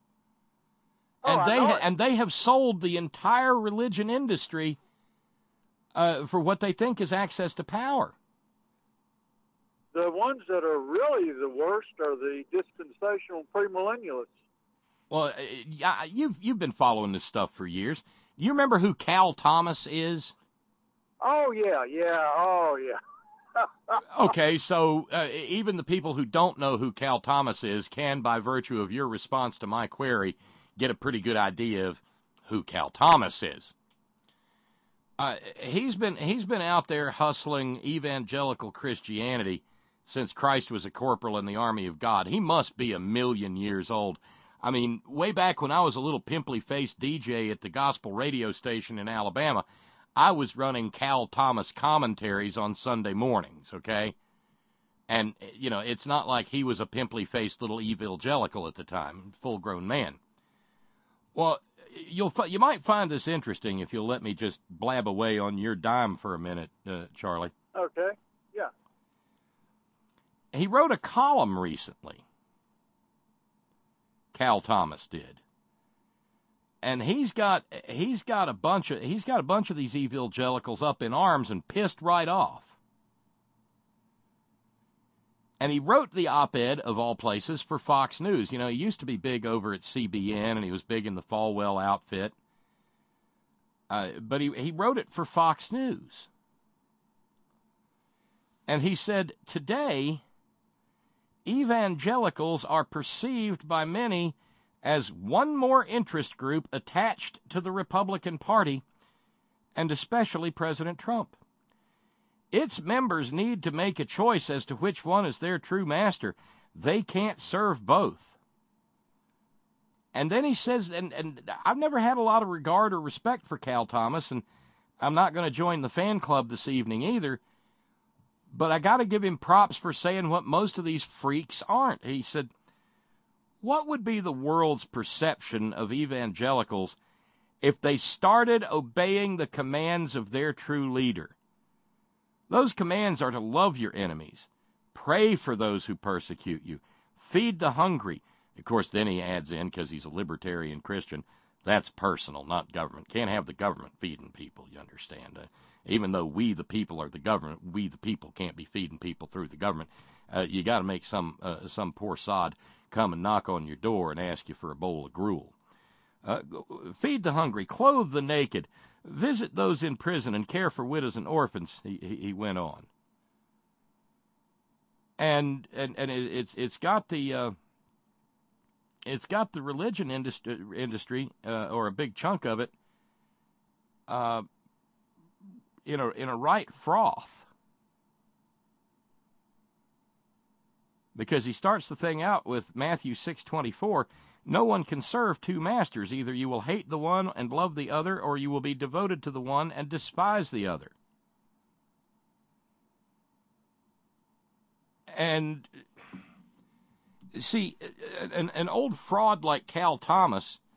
And they have sold the entire religion industry for what they think is access to power. The ones that are really the worst are the dispensational premillennialists. Well, you've been following this stuff for years. You remember who Cal Thomas is? Oh, yeah. Oh, yeah. Okay, so even the people who don't know who Cal Thomas is can, by virtue of your response to my query, get a pretty good idea of who Cal Thomas is. He's been out there hustling evangelical Christianity since Christ was a corporal in the army of God. He must be 1,000,000 years old. I mean, way back when I was a little pimply-faced DJ at the gospel radio station in Alabama, I was running Cal Thomas commentaries on Sunday mornings, okay? And, it's not like he was a pimply-faced little evangelical at the time, full-grown man. Well, you might find this interesting if you'll let me just blab away on your dime for a minute, Charlie. Okay, yeah. He wrote a column recently. Cal Thomas did. And he's got a bunch of these evangelicals up in arms and pissed right off. And he wrote the op-ed, of all places, for Fox News. He used to be big over at CBN, and he was big in the Falwell outfit. But he wrote it for Fox News. And he said, today, evangelicals are perceived by many as one more interest group attached to the Republican Party, and especially President Trump. Its members need to make a choice as to which one is their true master. They can't serve both. And then he says, and I've never had a lot of regard or respect for Cal Thomas, and I'm not going to join the fan club this evening either, but I got to give him props for saying what most of these freaks aren't. He said, what would be the world's perception of evangelicals if they started obeying the commands of their true leader? Those commands are to love your enemies, pray for those who persecute you, feed the hungry. Of course, then he adds in, because he's a libertarian Christian, that's personal, not government. Can't have the government feeding people, you understand. Even though we, the people, are the government, we, the people, can't be feeding people through the government. You got to make some poor sod come and knock on your door and ask you for a bowl of gruel. Feed the hungry, clothe the naked, visit those in prison, and care for widows and orphans, he went on. And it's got the religion industry or a big chunk of it in a right froth, because he starts the thing out with Matthew 6:24. No one can serve two masters. Either you will hate the one and love the other, or you will be devoted to the one and despise the other. And see, an old fraud like Cal Thomas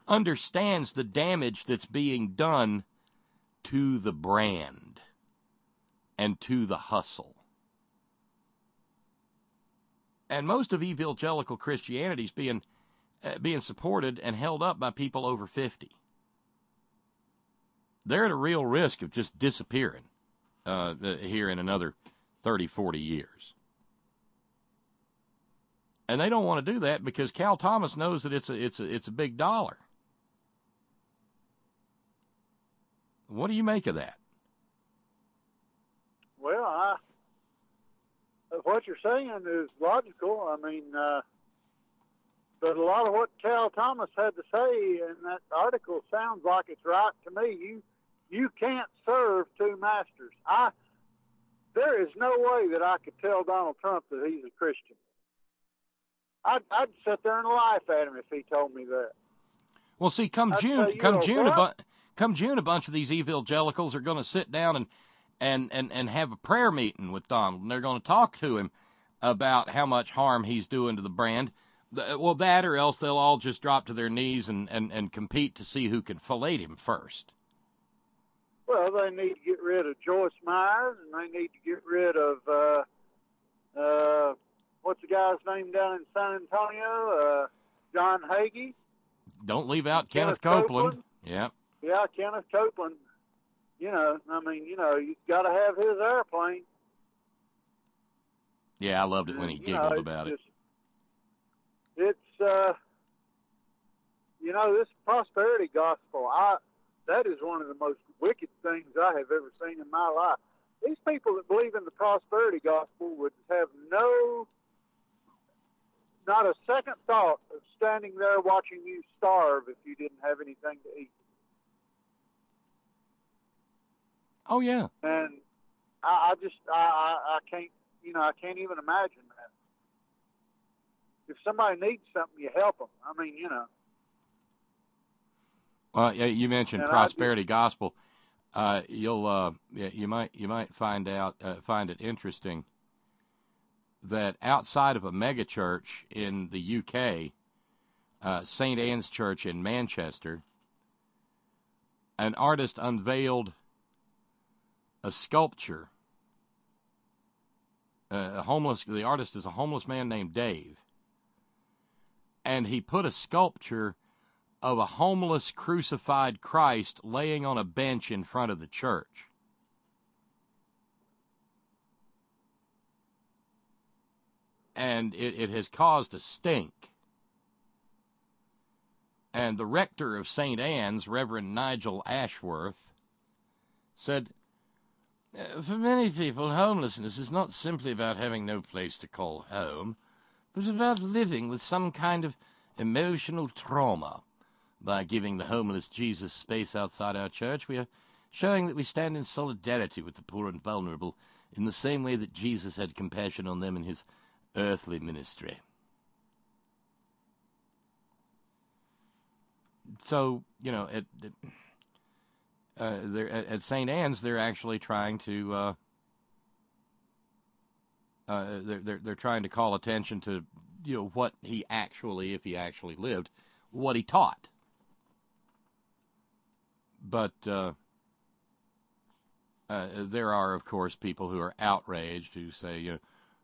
understands the damage that's being done to the brand and to the hustle. And most of evangelical Christianity is being supported and held up by people over 50. They're at a real risk of just disappearing here in another 30, 40 years. And they don't want to do that because Cal Thomas knows that it's a big dollar. What do you make of that? Well, what you're saying is logical. I mean, but a lot of what Cal Thomas had to say in that article sounds like it's right to me. You can't serve two masters. There is no way that I could tell Donald Trump that he's a Christian. I'd sit there and laugh at him if he told me that. Well, see, come June, a bunch of these evangelicals are going to sit down and have a prayer meeting with Donald, and they're going to talk to him about how much harm he's doing to the brand. Well, that or else they'll all just drop to their knees and compete to see who can fillet him first. Well, they need to get rid of Joyce Myers, and they need to get rid of what's the guy's name down in San Antonio? John Hagee. Don't leave out Kenneth Copeland. Yeah. Yeah, Kenneth Copeland. You know, I mean, you know, you've got to have his airplane. Yeah, I loved it when he giggled about it. It's, you know, this prosperity gospel, that is one of the most wicked things I have ever seen in my life. These people that believe in the prosperity gospel would have not a second thought of standing there watching you starve if you didn't have anything to eat. Oh, yeah. And I can't, you know, I can't even imagine that. If somebody needs something, you help them. I mean, you know. Well, yeah, you mentioned prosperity gospel. You might find it interesting that outside of a megachurch in the UK, St. Anne's Church in Manchester, an artist unveiled a sculpture. The artist is a homeless man named Dave, and he put a sculpture of a homeless crucified Christ laying on a bench in front of the church. And it has caused a stink. And the rector of St. Anne's, Reverend Nigel Ashworth, said, "For many people, homelessness is not simply about having no place to call home, but about living with some kind of emotional trauma. By giving the homeless Jesus space outside our church, we are showing that we stand in solidarity with the poor and vulnerable in the same way that Jesus had compassion on them in his earthly ministry." So, you know, at St. Anne's, they're actually trying to they're trying to call attention to, you know, what he actually, if he actually lived, what he taught. But there are, of course, people who are outraged who say,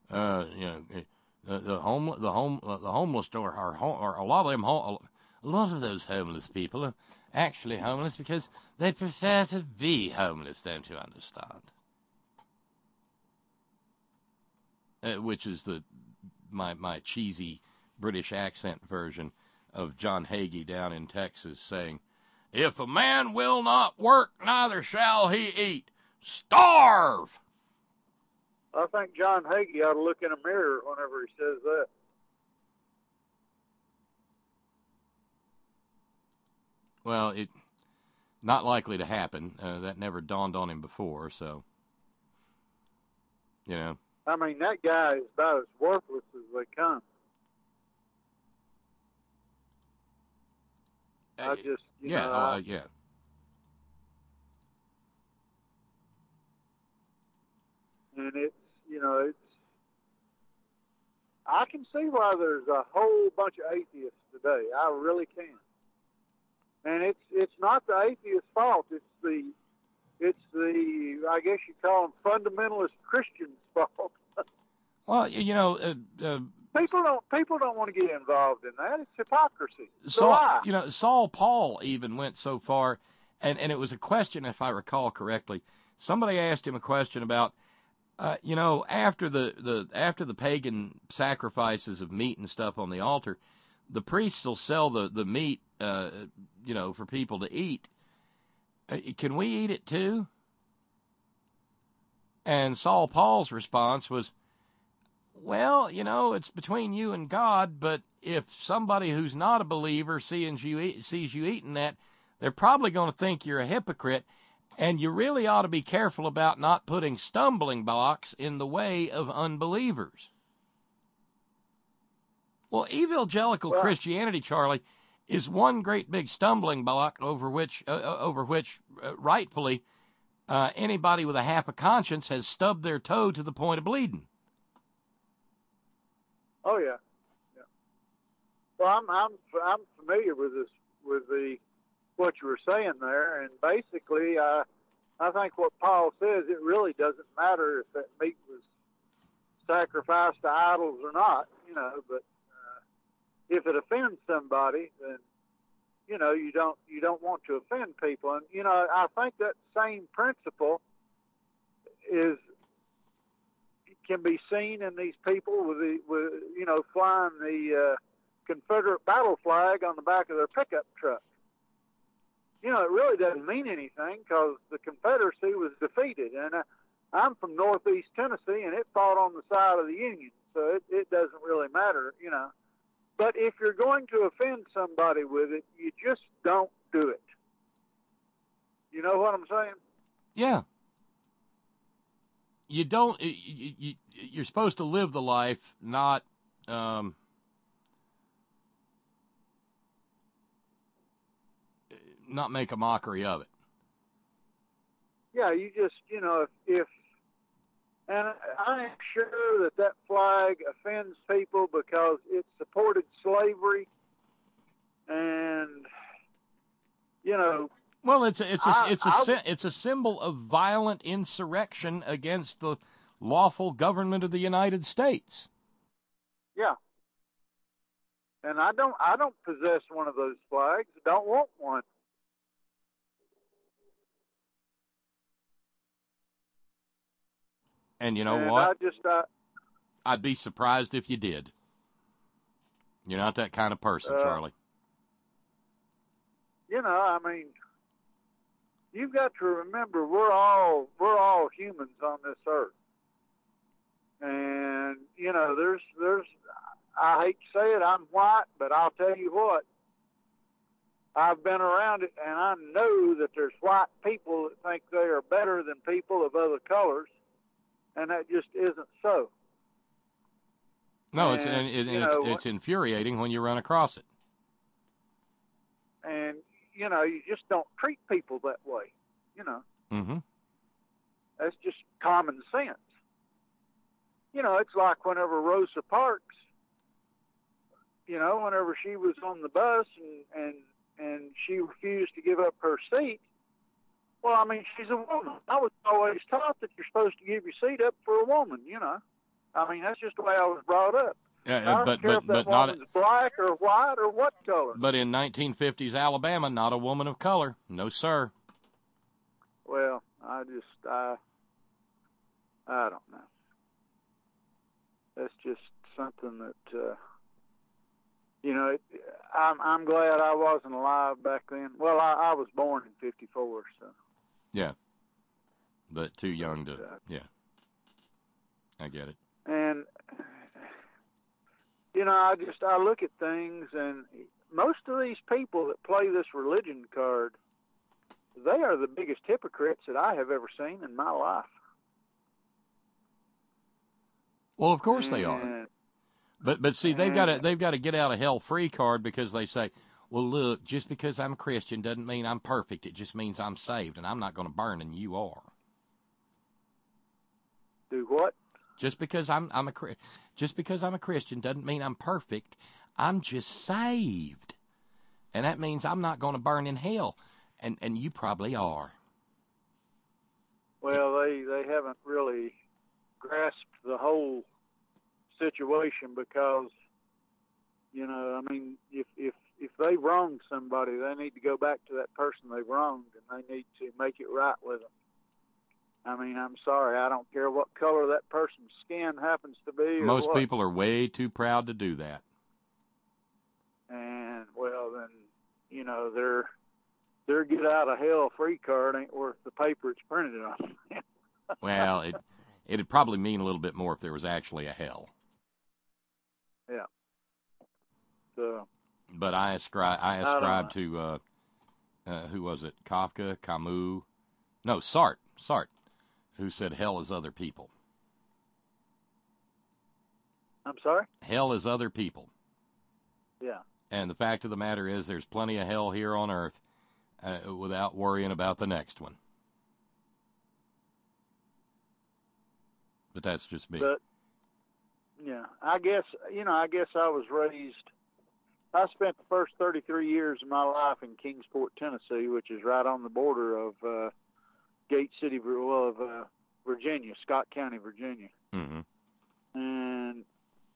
the homeless are a lot of those homeless people are actually homeless because they prefer to be homeless. Don't you understand? Which is my cheesy British accent version of John Hagee down in Texas saying, "If a man will not work, neither shall he eat. Starve!" I think John Hagee ought to look in a mirror whenever he says that. Well, it not likely to happen. That never dawned on him before, so, you know. I mean, that guy is about as worthless as they come. I just, you know, yeah. And it's, you know, I can see why there's a whole bunch of atheists today. I really can. And it's not the atheist's fault. It's the I guess you call them fundamentalist Christians' fault. Well, people don't want to get involved in that. It's hypocrisy. Saul Paul even went so far, and it was a question, if I recall correctly. Somebody asked him a question about, after the pagan sacrifices of meat and stuff on the altar, the priests will sell the meat, for people to eat. Can we eat it too? And Saul Paul's response was, well, it's between you and God, but if somebody who's not a believer sees you eating that, they're probably going to think you're a hypocrite, and you really ought to be careful about not putting stumbling blocks in the way of unbelievers. Well, evangelical Christianity, Charlie, is one great big stumbling block over which rightfully anybody with a half a conscience has stubbed their toe to the point of bleeding. Oh yeah. Well, I'm familiar with what you were saying there, and basically, I think what Paul says, it really doesn't matter if that meat was sacrificed to idols or not, but if it offends somebody, then you don't want to offend people, and I think that same principle can be seen in these people with flying the Confederate battle flag on the back of their pickup truck. It really doesn't mean anything because the Confederacy was defeated, and I'm from Northeast Tennessee, and it fought on the side of the Union, so it doesn't really matter, But if you're going to offend somebody with it, you just don't do it. You know what I'm saying? Yeah. You don't. You're supposed to live the life, not make a mockery of it. Yeah, you just if and I'm sure that flag offends people because it supported slavery, and Well, it's a symbol of violent insurrection against the lawful government of the United States. Yeah. And I don't possess one of those flags. Don't want one. And you know what? I'd be surprised if you did. You're not that kind of person, Charlie. You've got to remember we're all humans on this earth, and there's I hate to say it, I'm white, but I'll tell you what, I've been around it, and I know that there's white people that think they are better than people of other colors, and that just isn't so. No, it's infuriating when you run across it. And you just don't treat people that way. Mm-hmm. That's just common sense. It's like whenever Rosa Parks, whenever she was on the bus and she refused to give up her seat. Well, I mean, she's a woman. I was always taught that you're supposed to give your seat up for a woman. I mean, that's just the way I was brought up. Yeah, I don't care if that woman's black or white or what color. But in 1950s Alabama, not a woman of color. No, sir. Well, I don't know. That's just something that, I'm glad I wasn't alive back then. Well, I was born in 54, so. Yeah. But too young to, yeah. I get it. And, I look at things, and most of these people that play this religion card, they are the biggest hypocrites that I have ever seen in my life. Well, of course they are. But see, they've got to get out of hell free card because they say, well, look, just because I'm a Christian doesn't mean I'm perfect. It just means I'm saved, and I'm not going to burn, and you are. Do what? Just because I'm a Christian doesn't mean I'm perfect. I'm just saved. And that means I'm not going to burn in hell. And you probably are. Well, they haven't really grasped the whole situation because, you know, I mean, if they've wronged somebody, they need to go back to that person they've wronged, and they need to make it right with them. I mean, I'm sorry, I don't care what color that person's skin happens to be. Most or what. people are way too proud to do that. And, well, then, you know, their get out of hell free card ain't worth the paper it's printed on. Well, it'd probably mean a little bit more if there was actually a hell. Yeah. So. But I ascribe to who was it? Kafka, Camus? No, Sartre, who said hell is other people. I'm sorry? Hell is other people. Yeah. And the fact of the matter is there's plenty of hell here on earth without worrying about the next one. But that's just me. But, yeah, I guess I was raised, I spent the first 33 years of my life in Kingsport, Tennessee, which is right on the border of Gate City, Virginia, Scott County, Virginia. Mm-hmm. And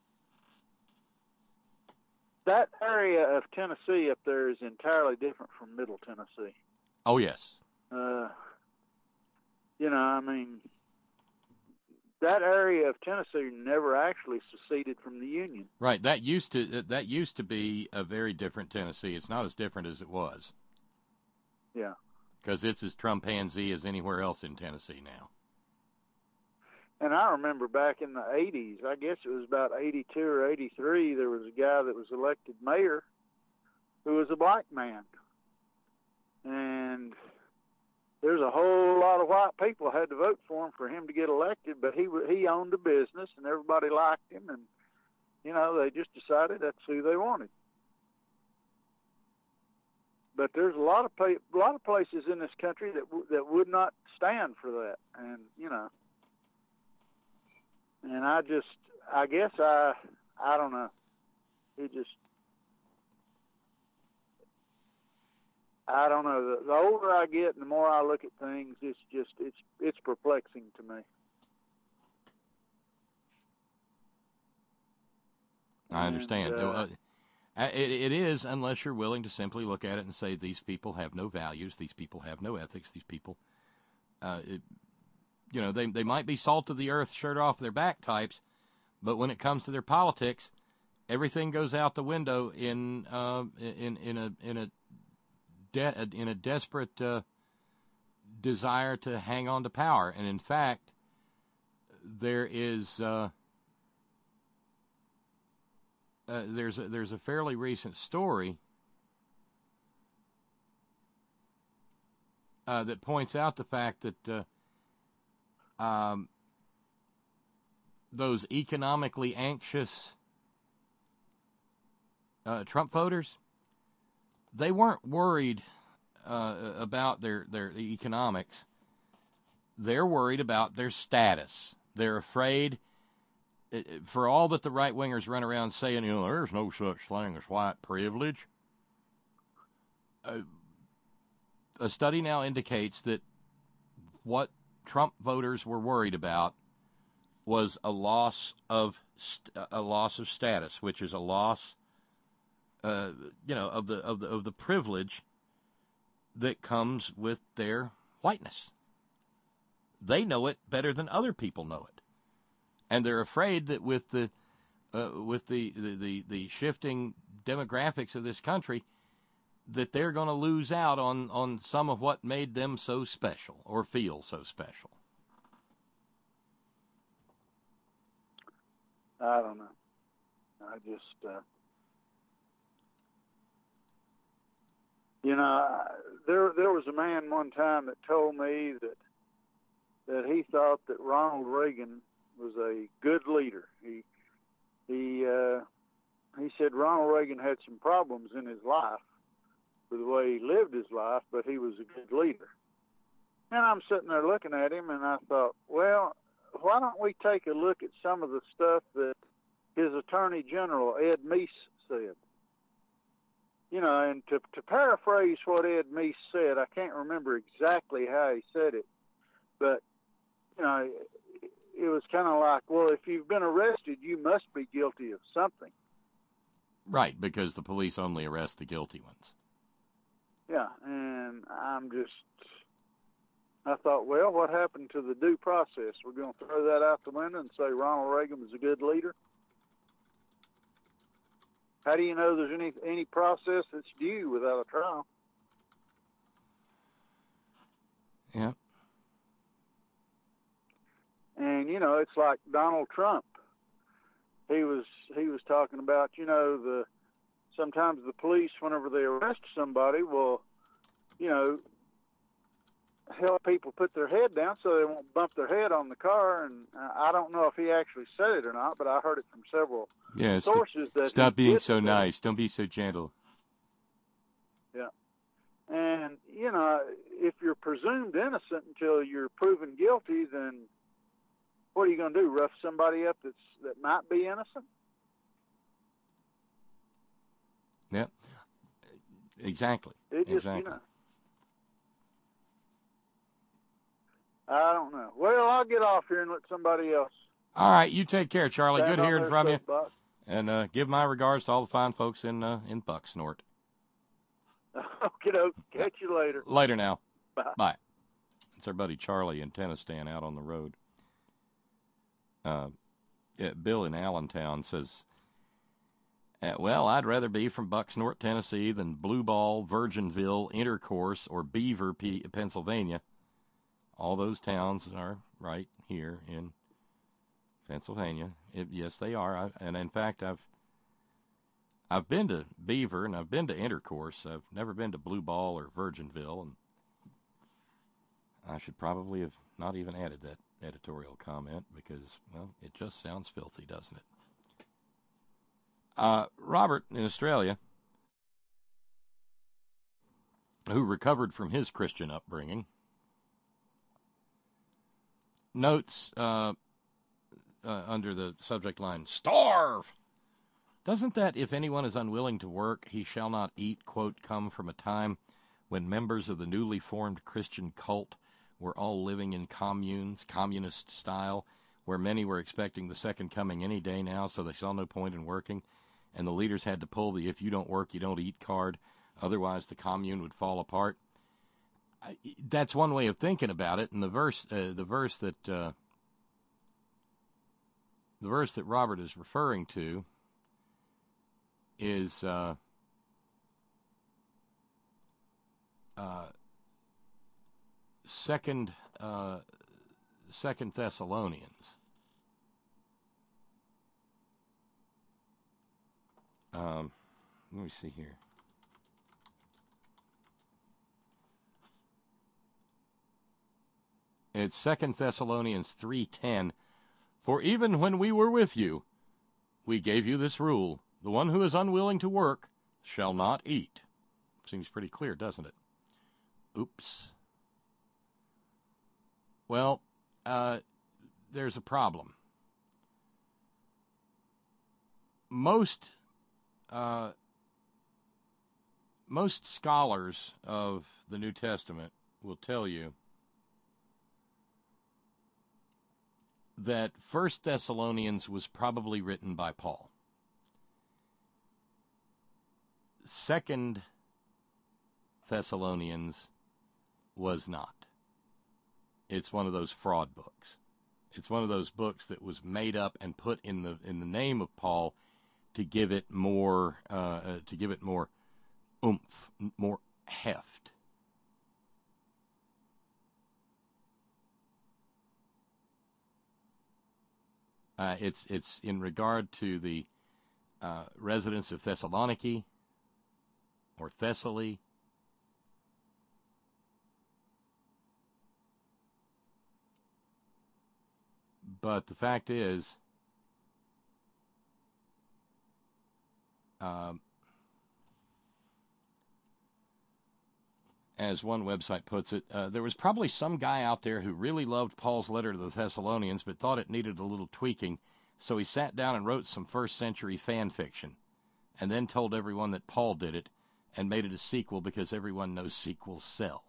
that area of Tennessee up there is entirely different from Middle Tennessee. Oh, yes. You know, I mean, that area of Tennessee never actually seceded from the Union. Right. That used to be a very different Tennessee. It's not as different as it was. Yeah. Because it's as Trumpanzee as anywhere else in Tennessee now. And I remember back in the 80s, I guess it was about 82 or 83, there was a guy that was elected mayor who was a black man. And there's a whole lot of white people had to vote for him to get elected, but he owned a business and everybody liked him, and, you know, they just decided that's who they wanted. But there's a lot of places in this country that would not stand for that, and, you know. And I guess I don't know. I don't know. The older I get and the more I look at things, it's perplexing to me. I understand. It is, unless you're willing to simply look at it and say, these people have no values, these people have no ethics, these people, you know, they might be salt of the earth, shirt off their back types, but when it comes to their politics, everything goes out the window in a desperate desire to hang on to power. And in fact, there is there's a fairly recent story that points out the fact that those economically anxious Trump voters, they weren't worried about their economics. They're worried about their status. They're afraid, for all that the right-wingers run around saying, you know, there's no such thing as white privilege. A study now indicates that what Trump voters were worried about was a loss of status, which is a loss, you know, of the privilege that comes with their whiteness. They know it better than other people know it, and they're afraid that with the shifting demographics of this country, that they're going to lose out on some of what made them so special or feel so special. I don't know. I just, you know, there was a man one time that told me that he thought that Ronald Reagan was a good leader. He said Ronald Reagan had some problems in his life with the way he lived his life, but he was a good leader. And I'm sitting there looking at him, and I thought, well, why don't we take a look at some of the stuff that his Attorney General, Ed Meese, said? you know, and to paraphrase what Ed Meese said, I can't remember exactly how he said it, but, you know, it was kind of like, well, if you've been arrested, you must be guilty of something. Right, because the police only arrest the guilty ones. Yeah, and I thought, well, what happened to the due process? We're going to throw that out the window and say Ronald Reagan was a good leader? How do you know there's any process that's due without a trial? Yeah. And, you know, it's like Donald Trump. He was talking about, you know, sometimes the police, whenever they arrest somebody, will, you know, help people put their head down so they won't bump their head on the car. And I don't know if he actually said it or not, but I heard it from several sources. Stop being so nice. Don't be so gentle. Yeah. And, you know, if you're presumed innocent until you're proven guilty, then what are you going to do, rough somebody up that might be innocent? Yeah, exactly. You know, I don't know. Well, I'll get off here and let somebody else. All right, you take care, Charlie. stand Good on hearing their from you. soapbox. And give my regards to all the fine folks in Bucksnort. Okay, catch you later. Later now. Bye. It's our buddy Charlie in Tennistan out on the road. Bill in Allentown says, well, I'd rather be from Bucksnort, Tennessee than Blue Ball, Virginville, Intercourse, or Beaver, Pennsylvania. All those towns are right here in Pennsylvania. Yes, they are. And in fact, I've been to Beaver and I've been to Intercourse. I've never been to Blue Ball or Virginville, and I should probably have not even added that editorial comment because, well, it just sounds filthy, doesn't it? Robert in Australia, who recovered from his Christian upbringing, notes under the subject line, starve. Doesn't that, if anyone is unwilling to work, he shall not eat, quote, come from a time when members of the newly formed Christian cult were all living in communes, communist style, where many were expecting the second coming any day now, so they saw no point in working, and the leaders had to pull the if you don't work, you don't eat card, otherwise the commune would fall apart. That's one way of thinking about it, and the verse that Robert is referring to is Second Thessalonians. Let me see here. It's 2 Thessalonians 3:10. For even when we were with you, we gave you this rule: the one who is unwilling to work shall not eat. Seems pretty clear, doesn't it? Oops. Well, there's a problem. Most scholars of the New Testament will tell you that 1 Thessalonians was probably written by Paul. 2 Thessalonians was not. It's one of those fraud books. It's one of those books that was made up and put in the name of Paul to give it more oomph, more heft. It's in regard to the residents of Thessaloniki or Thessaly. But the fact is, as one website puts it, there was probably some guy out there who really loved Paul's letter to the Thessalonians but thought it needed a little tweaking, so he sat down and wrote some first-century fan fiction, and then told everyone that Paul did it, and made it a sequel because everyone knows sequels sell.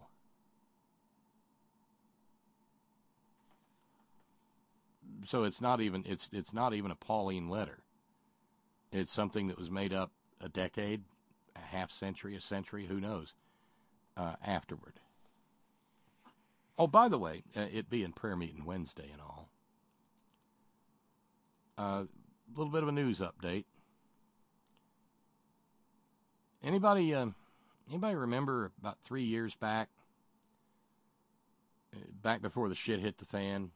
So it's not even a Pauline letter. It's something that was made up a decade, a half century, a century, who knows, afterward. Oh, by the way, it being prayer meeting Wednesday and all, a little bit of a news update. Anybody remember about 3 years back before the shit hit the fan,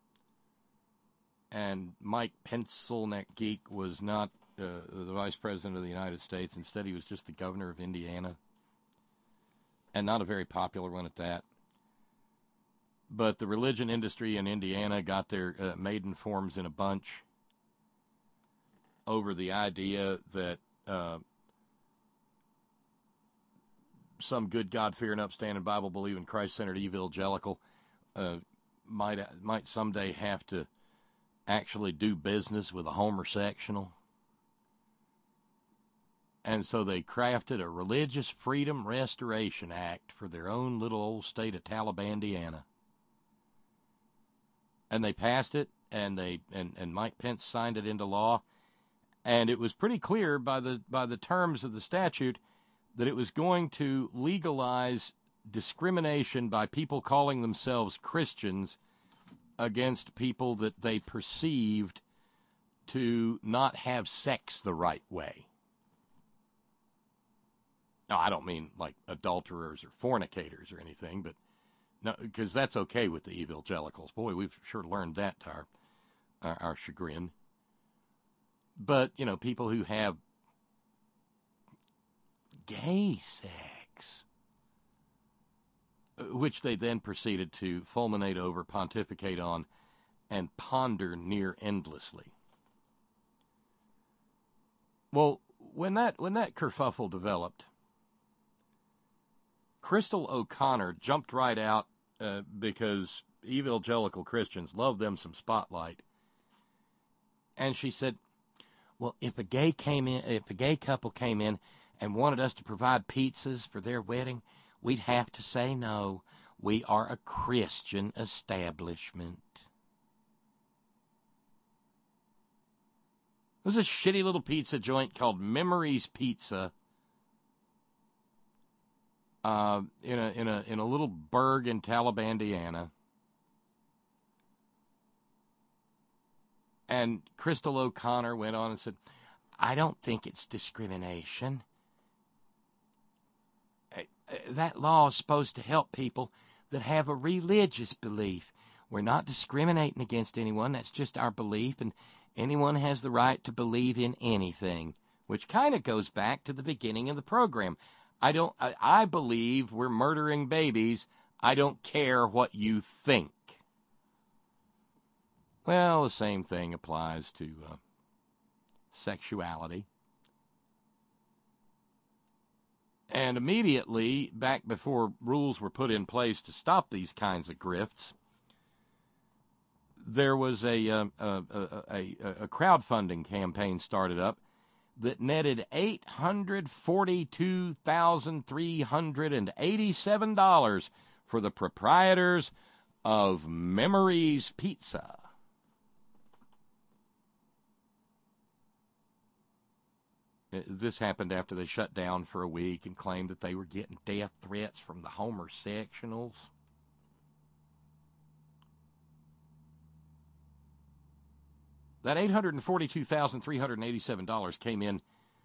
and Mike Pencilneck Geek was not the Vice President of the United States. Instead, he was just the governor of Indiana, and not a very popular one at that. But the religion industry in Indiana got their maiden forms in a bunch over the idea that some good, God-fearing, upstanding, Bible-believing, Christ-centered evangelical might someday have to actually do business with a homosexual. And so they crafted a Religious Freedom Restoration Act for their own little old state of Talibandiana. And they passed it, and Mike Pence signed it into law, and it was pretty clear by the terms of the statute that it was going to legalize discrimination by people calling themselves Christians against people that they perceived to not have sex the right way. Now, I don't mean like adulterers or fornicators or anything, but no, because that's okay with the evangelicals. Boy, we've sure learned that to our chagrin. But, you know, people who have gay sex, which they then proceeded to fulminate over, pontificate on, and ponder near endlessly. Well, when that kerfuffle developed, Crystal O'Connor jumped right out because evangelical Christians love them some spotlight, and she said, "Well, if a gay couple came in and wanted us to provide pizzas for their wedding, we'd have to say no. We are a Christian establishment." There's a shitty little pizza joint called Memories Pizza in a little burg in Talibandiana. And Crystal O'Connor went on and said, "I don't think it's discrimination. That law is supposed to help people that have a religious belief. We're not discriminating against anyone. That's just our belief, and anyone has the right to believe in anything," which kind of goes back to the beginning of the program. I believe we're murdering babies. I don't care what you think. Well, the same thing applies to sexuality. And immediately, back before rules were put in place to stop these kinds of grifts, there was a crowdfunding campaign started up that netted $842,387 for the proprietors of Memories Pizza. This happened after they shut down for a week and claimed that they were getting death threats from the homosexuals. That $842,387 came in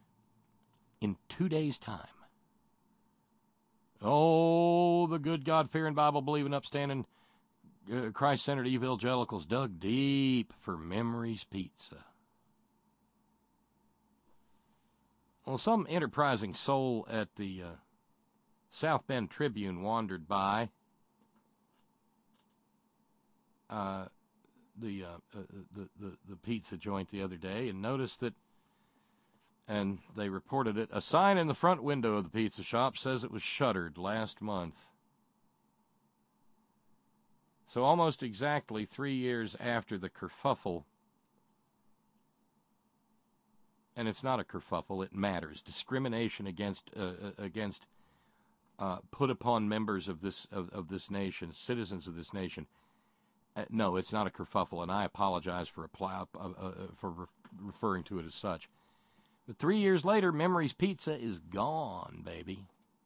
2 days' time. Oh, the good, God-fearing, Bible-believing, upstanding, Christ-centered evangelicals dug deep for Memories Pizza. Well, some enterprising soul at the South Bend Tribune wandered by the pizza joint the other day and noticed that, and they reported it, a sign in the front window of the pizza shop says it was shuttered last month. So almost exactly 3 years after the kerfuffle and it's not a kerfuffle, it matters. Discrimination against put upon members of this nation, citizens of this nation. No, it's not a kerfuffle, and I apologize for referring to it as such. But 3 years later, Memory's Pizza is gone, baby.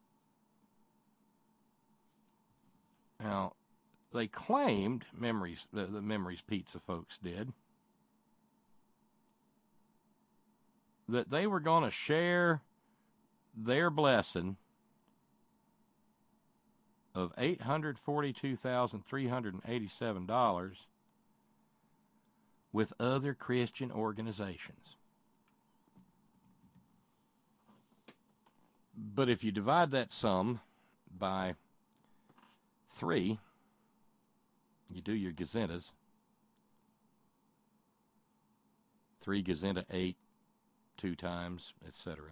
Now, they claimed, the Memory's Pizza folks did, that they were going to share their blessing of $842,387 with other Christian organizations. But if you divide that sum by 3, you do your gazentas. 3 gazenta, 8, 2 times, etc.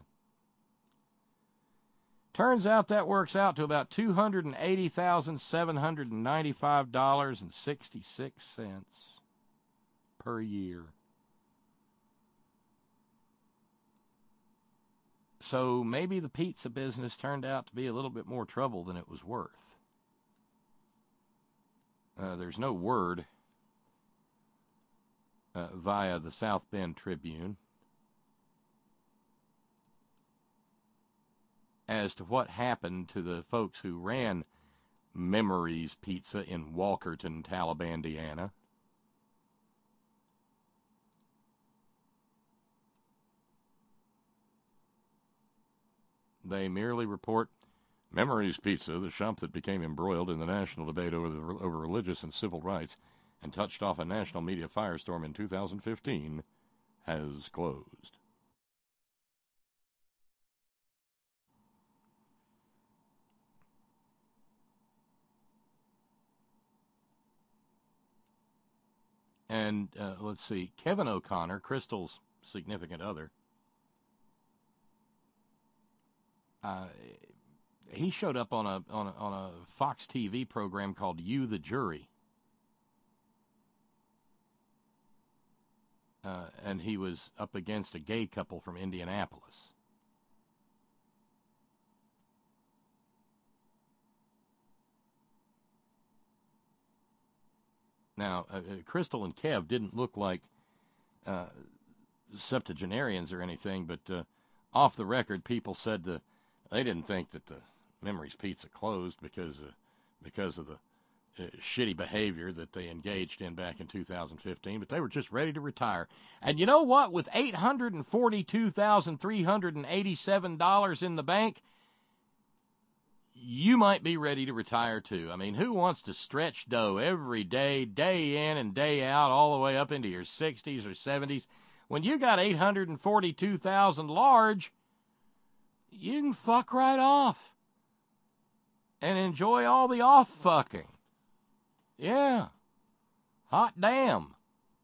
Turns out that works out to about $280,795.66 per year. So maybe the pizza business turned out to be a little bit more trouble than it was worth. There's no word via the South Bend Tribune as to what happened to the folks who ran Memory's Pizza in Walkerton, Talibandiana. They merely report, Memory's Pizza, the shop that became embroiled in the national debate over religious and civil rights and touched off a national media firestorm in 2015, has closed. And let's see, Kevin O'Connor, Crystal's significant other, he showed up on a Fox TV program called You the Jury, and he was up against a gay couple from Indianapolis. Now, Crystal and Kev didn't look like septuagenarians or anything, but off the record, people said they didn't think that the Memory's Pizza closed because of the shitty behavior that they engaged in back in 2015, but they were just ready to retire. And you know what? With $842,387 in the bank, you might be ready to retire too. I mean, who wants to stretch dough every day, day in and day out, all the way up into your 60s or 70s? When you got $842,000 large, you can fuck right off and enjoy all the off-fucking. Yeah. Hot damn.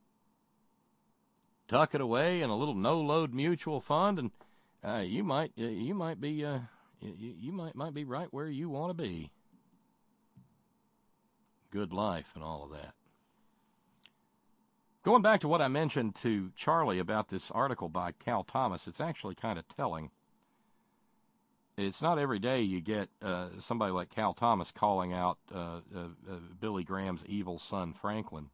Tuck it away in a little no-load mutual fund, and you might be right where you want to be. Good life and all of that. Going back to what I mentioned to Charlie about this article by Cal Thomas, it's actually kind of telling. It's not every day you get somebody like Cal Thomas calling out Billy Graham's evil son, Franklin.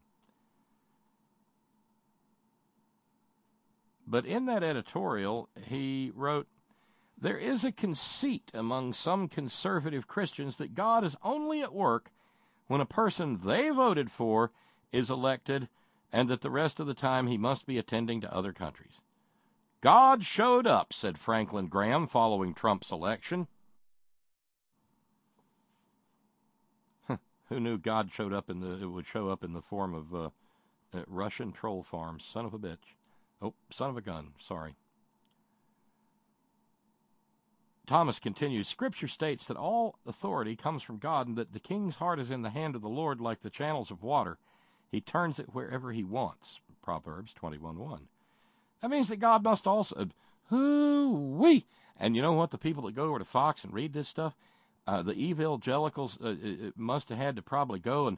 But in that editorial, he wrote, "There is a conceit among some conservative Christians that God is only at work when a person they voted for is elected, and that the rest of the time he must be attending to other countries. God showed up," said Franklin Graham following Trump's election. Who knew God would show up in the form of Russian troll farms? Son of a bitch. Oh, son of a gun. Sorry. Thomas continues, "Scripture states that all authority comes from God and that the king's heart is in the hand of the Lord like the channels of water. He turns it wherever he wants." Proverbs 21:1. That means that God must also... Hoo-wee! And you know what? The people that go over to Fox and read this stuff, the evangelicals must have had to probably go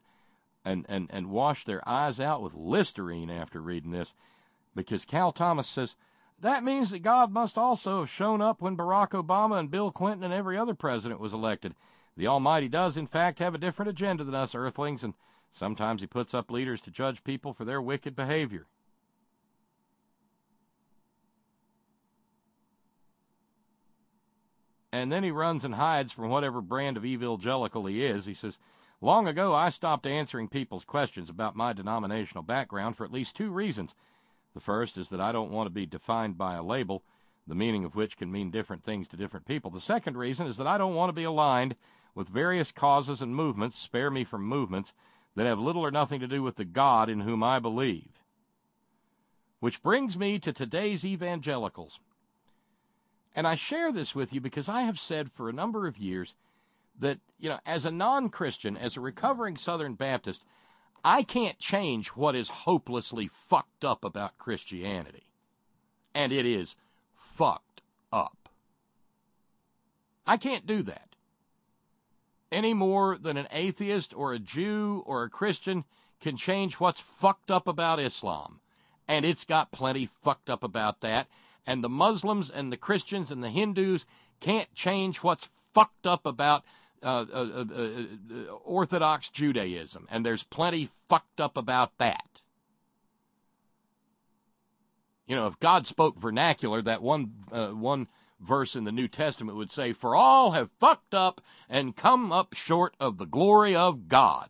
and wash their eyes out with Listerine after reading this, because Cal Thomas says, that means that God must also have shown up when Barack Obama and Bill Clinton and every other president was elected. The Almighty does, in fact, have a different agenda than us earthlings, and sometimes he puts up leaders to judge people for their wicked behavior. And then he runs and hides from whatever brand of evangelical he is. He says, long ago I stopped answering people's questions about my denominational background for at least 2 reasons. The first is that I don't want to be defined by a label, the meaning of which can mean different things to different people. The second reason is that I don't want to be aligned with various causes and movements, spare me from movements, that have little or nothing to do with the God in whom I believe. Which brings me to today's evangelicals. And I share this with you because I have said for a number of years that, as a non-Christian, as a recovering Southern Baptist, I can't change what is hopelessly fucked up about Christianity. And it is fucked up. I can't do that. Any more than an atheist or a Jew or a Christian can change what's fucked up about Islam. And it's got plenty fucked up about that. And the Muslims and the Christians and the Hindus can't change what's fucked up about Orthodox Judaism. And there's plenty fucked up about that. If God spoke vernacular, that one verse in the New Testament would say, for all have fucked up and come up short of the glory of God.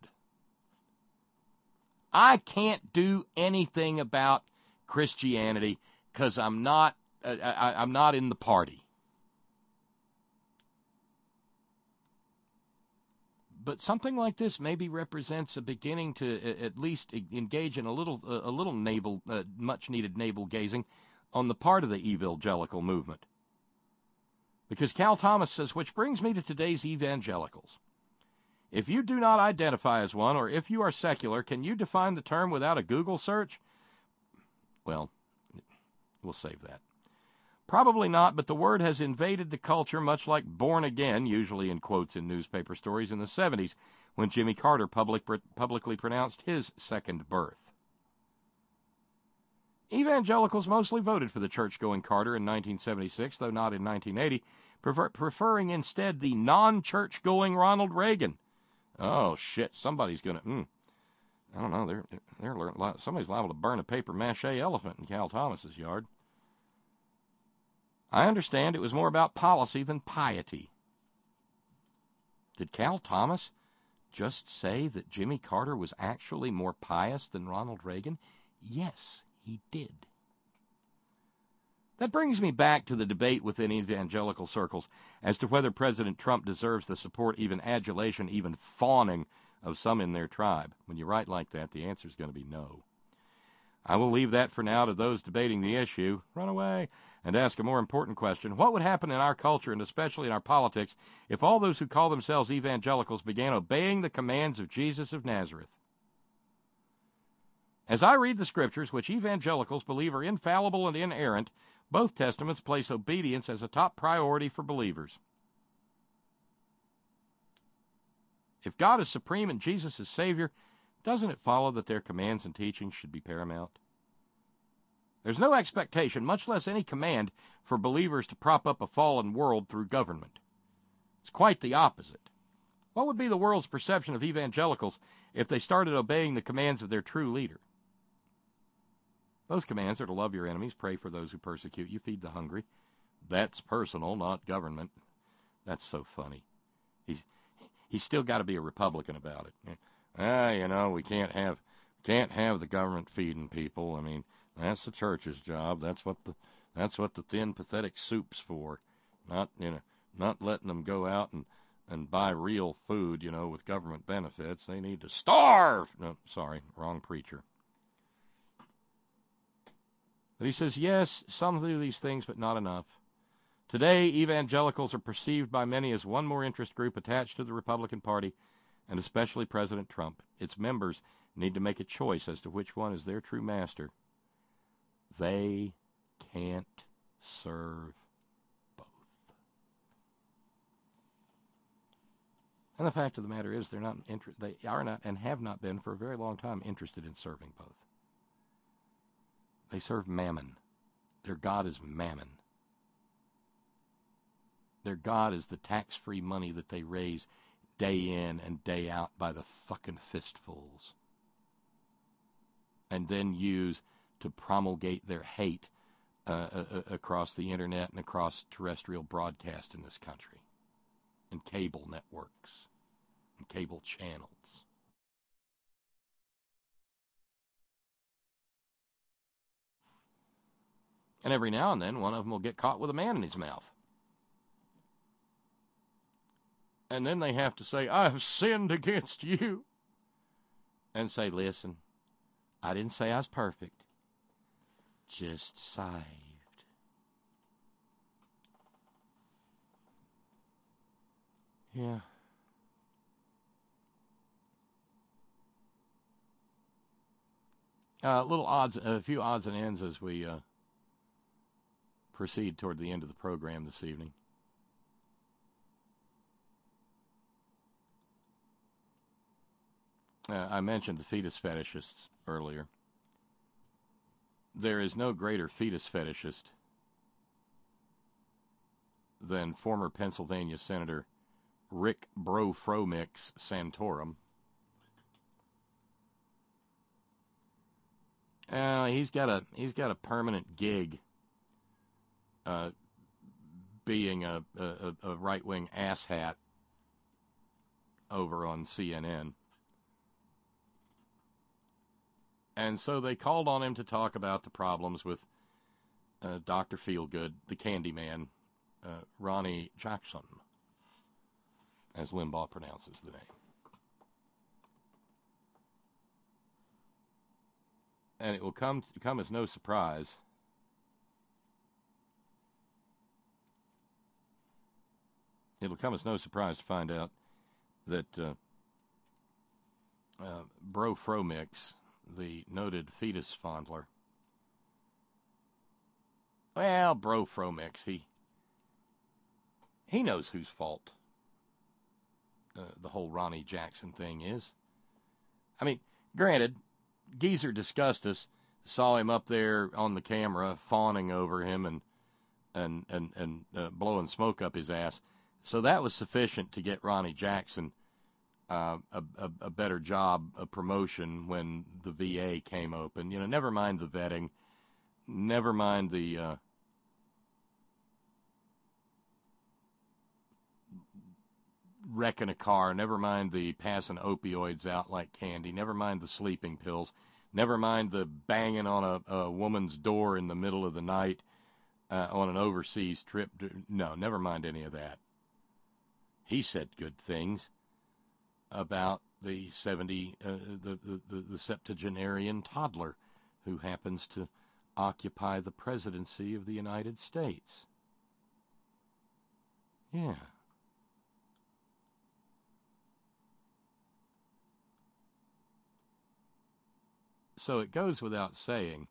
I can't do anything about Christianity because I'm not in the party. But something like this maybe represents a beginning to at least engage in a little navel, much-needed navel gazing on the part of the evangelical movement. Because Cal Thomas says, which brings me to today's evangelicals. If you do not identify as one, or if you are secular, can you define the term without a Google search? Well, we'll save that. Probably not, but the word has invaded the culture much like born again, usually in quotes in newspaper stories in the 70s, when Jimmy Carter publicly pronounced his second birth. Evangelicals mostly voted for the church-going Carter in 1976, though not in 1980, preferring instead the non-church-going Ronald Reagan. Oh, shit, somebody's going to... I don't know, somebody's liable to burn a papier-mâché elephant in Cal Thomas's yard. I understand it was more about policy than piety. Did Cal Thomas just say that Jimmy Carter was actually more pious than Ronald Reagan? Yes, he did. That brings me back to the debate within evangelical circles as to whether President Trump deserves the support, even adulation, even fawning of some in their tribe. When you write like that, the answer is going to be no. I will leave that for now to those debating the issue. Run away and ask a more important question. What would happen in our culture, and especially in our politics, if all those who call themselves evangelicals began obeying the commands of Jesus of Nazareth? As I read the scriptures, which evangelicals believe are infallible and inerrant, both testaments place obedience as a top priority for believers. If God is supreme and Jesus is Savior, doesn't it follow that their commands and teachings should be paramount? There's no expectation, much less any command, for believers to prop up a fallen world through government. It's quite the opposite. What would be the world's perception of evangelicals if they started obeying the commands of their true leader? Those commands are to love your enemies, pray for those who persecute you, feed the hungry. That's personal, not government. That's so funny. He's still got to be a Republican about it. We can't have the government feeding people. I mean, that's the church's job. That's what the thin, pathetic soup's for. Not letting them go out and buy real food, with government benefits. They need to starve. No, sorry, wrong preacher. But he says, yes, some do these things, but not enough. Today, evangelicals are perceived by many as one more interest group attached to the Republican Party, and especially President Trump. Its members need to make a choice as to which one is their true master. They can't serve both. And the fact of the matter is, they are not and have not been for a very long time interested in serving both. They serve mammon. Their God is mammon. Their God is the tax-free money that they raise day in and day out by the fucking fistfuls, and then use to promulgate their hate across the internet and across terrestrial broadcast in this country, and cable networks and cable channels. And every now and then, one of them will get caught with a man in his mouth. And then they have to say, I've sinned against you. And say, listen, I didn't say I was perfect. Just saved. Yeah. A few odds and ends as we proceed toward the end of the program this evening. I mentioned the fetus fetishists earlier. There is no greater fetus fetishist than former Pennsylvania Senator Rick Bro Fromix Santorum. He's got a permanent gig being a right-wing asshat over on CNN. And so they called on him to talk about the problems with Dr. Feelgood, the Candyman, Ronnie Jackson, as Limbaugh pronounces the name. And it will come as no surprise to find out that Bro Fromix, the noted fetus fondler, well, Bro Fromix, he knows whose fault the whole Ronnie Jackson thing is. I mean, granted, Geezer Disgustus saw him up there on the camera fawning over him and blowing smoke up his ass, so that was sufficient to get Ronnie Jackson a better job of promotion when the VA came open. You know, never mind the vetting, never mind the wrecking a car, never mind the passing opioids out like candy, never mind the sleeping pills, never mind the banging on a woman's door in the middle of the night on an overseas trip. No, never mind any of that. He said good things about the the septuagenarian toddler who happens to occupy the presidency of the United States. Yeah. So it goes without saying.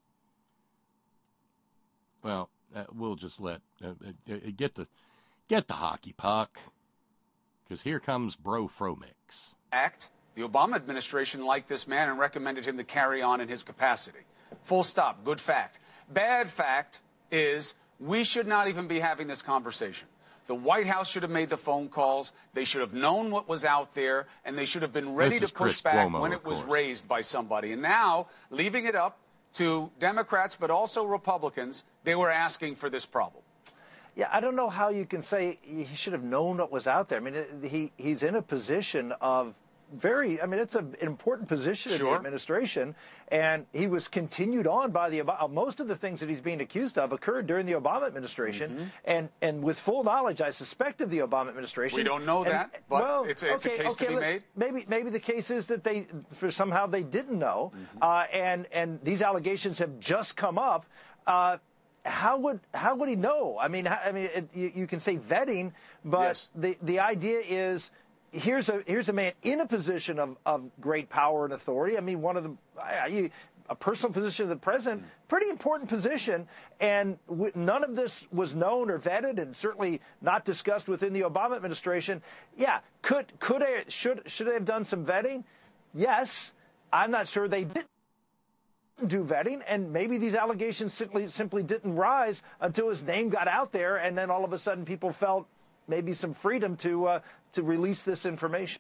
Well, we'll just let get the hockey puck, because here comes Bro Fromix. Act. The Obama administration liked this man and recommended him to carry on in his capacity. Full stop. Good fact. Bad fact is we should not even be having this conversation. The White House should have made the phone calls. They should have known what was out there, and they should have been ready to push back when it was raised by somebody. And now, leaving it up to Democrats, but also Republicans, they were asking for this problem. Yeah, I don't know how you can say he should have known what was out there. I mean, he's in a position of it's an important position in the administration, and he was continued on by most of the things that he's being accused of occurred during the Obama administration, and with full knowledge, I suspect, of the Obama administration. We don't know that, but it's a case to be made. Maybe the case is that somehow they didn't know, and these allegations have just come up. How would he know? You can say vetting, but the idea is, here's a man in a position of great power and authority. I mean, a personal position of the president, pretty important position, and none of this was known or vetted, and certainly not discussed within the Obama administration. Yeah, should they have done some vetting? Yes, I'm not sure they did. do vetting, and maybe these allegations simply didn't rise until his name got out there, and then all of a sudden people felt maybe some freedom to release this information.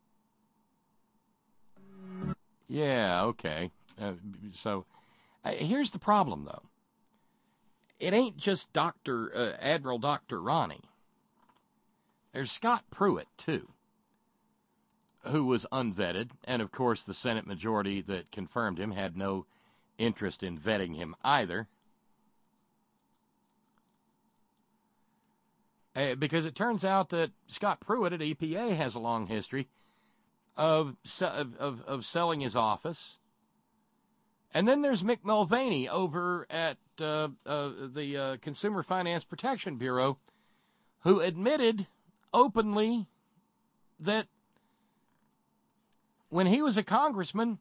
Yeah, okay. Here's the problem, though. It ain't just Admiral Dr. Ronnie. There's Scott Pruitt, too, who was unvetted, and of course the Senate majority that confirmed him had no interest in vetting him either. Because it turns out that Scott Pruitt at EPA has a long history of selling his office. And then there's Mick Mulvaney over at the Consumer Finance Protection Bureau, who admitted openly that when he was a congressman,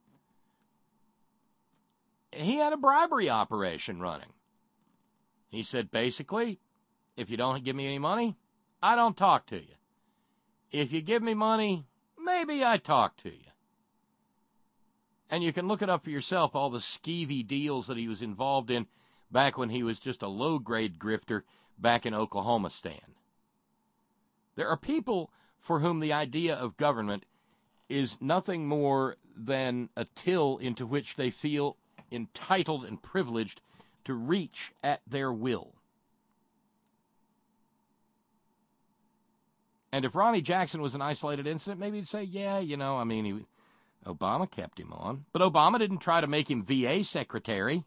he had a bribery operation running. He said, basically, if you don't give me any money, I don't talk to you. If you give me money, maybe I talk to you. And you can look it up for yourself, all the skeevy deals that he was involved in back when he was just a low-grade grifter back in Oklahoma stand. There are people for whom the idea of government is nothing more than a till into which they feel entitled and privileged to reach at their will. And if Ronnie Jackson was an isolated incident, maybe you'd say, yeah, Obama kept him on. But Obama didn't try to make him VA secretary.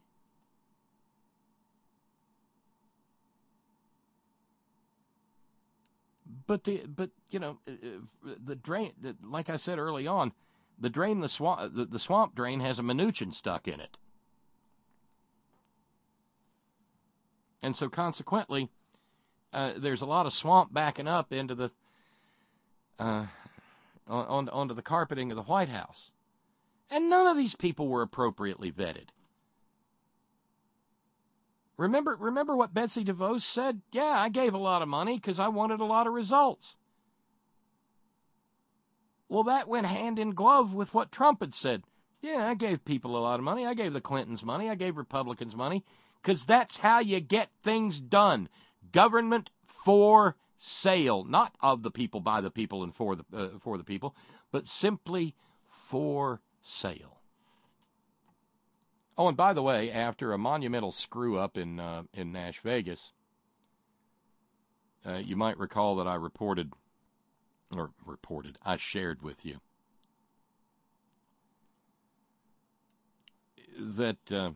But the drain, like I said early on, the swamp drain has a Mnuchin stuck in it. And so consequently, there's a lot of swamp backing up into the onto the carpeting of the White House. And none of these people were appropriately vetted. Remember what Betsy DeVos said? Yeah, I gave a lot of money because I wanted a lot of results. Well, that went hand in glove with what Trump had said. Yeah, I gave people a lot of money. I gave the Clintons money. I gave Republicans money because that's how you get things done. Government for sale, not of the people, by the people, and for the people, but simply for sale. Oh, and by the way, after a monumental screw-up in Nash Vegas, you might recall that I shared with you that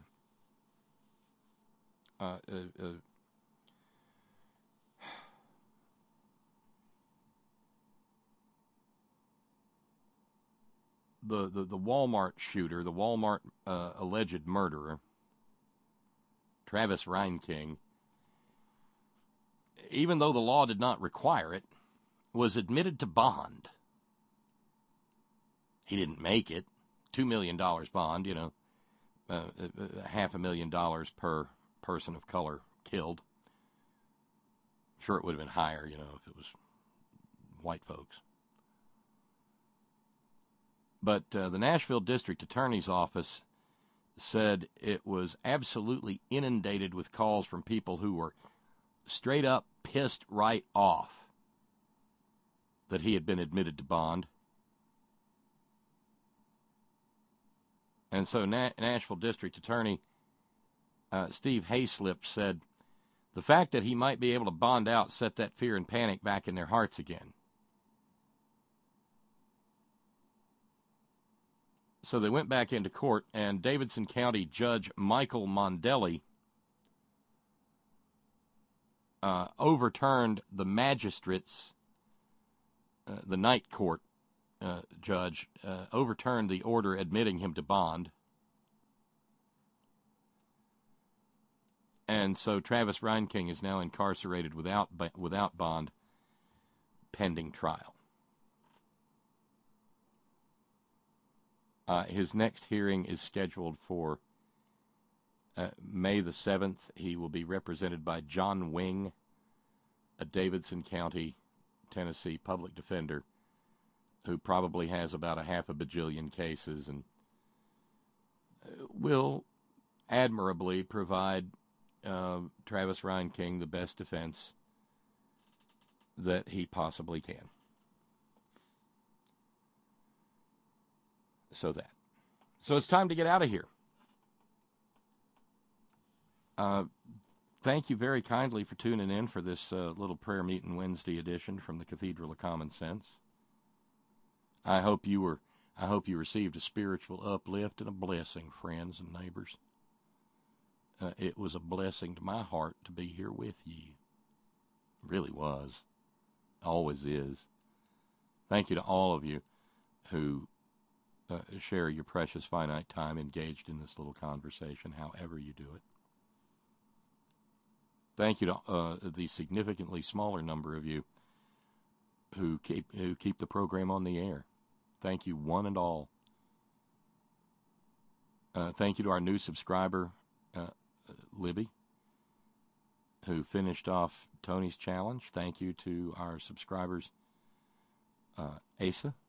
the Walmart shooter, the Walmart alleged murderer, Travis Reinking, even though the law did not require it, was admitted to bond. He didn't make it. $2 million bond, $500,000 per person of color killed. I'm sure it would have been higher, if it was white folks. But the Nashville District Attorney's Office said it was absolutely inundated with calls from people who were straight up pissed right off that he had been admitted to bond. And so Nashville District Attorney Steve Hayslip said, the fact that he might be able to bond out set that fear and panic back in their hearts again. So they went back into court, and Davidson County Judge Michael Mondelli overturned the magistrate's, the night court judge, overturned the order admitting him to bond. And so Travis Reinking is now incarcerated without bond, pending trial. His next hearing is scheduled for May the 7th. He will be represented by John Wing, a Davidson County, Tennessee public defender who probably has about 500 million cases and will admirably provide Travis Ryan King the best defense that he possibly can. So it's time to get out of here. Thank you very kindly for tuning in for this little prayer meeting Wednesday edition from the Cathedral of Common Sense. I hope you received a spiritual uplift and a blessing, friends and neighbors. It was a blessing to my heart to be here with ye. It really was. Always is. Thank you to all of you who share your precious finite time engaged in this little conversation, however you do it. Thank you to the significantly smaller number of you who keep the program on the air. Thank you, one and all. Thank you to our new subscriber, Libby, who finished off Tony's challenge. Thank you to our subscribers, Asa,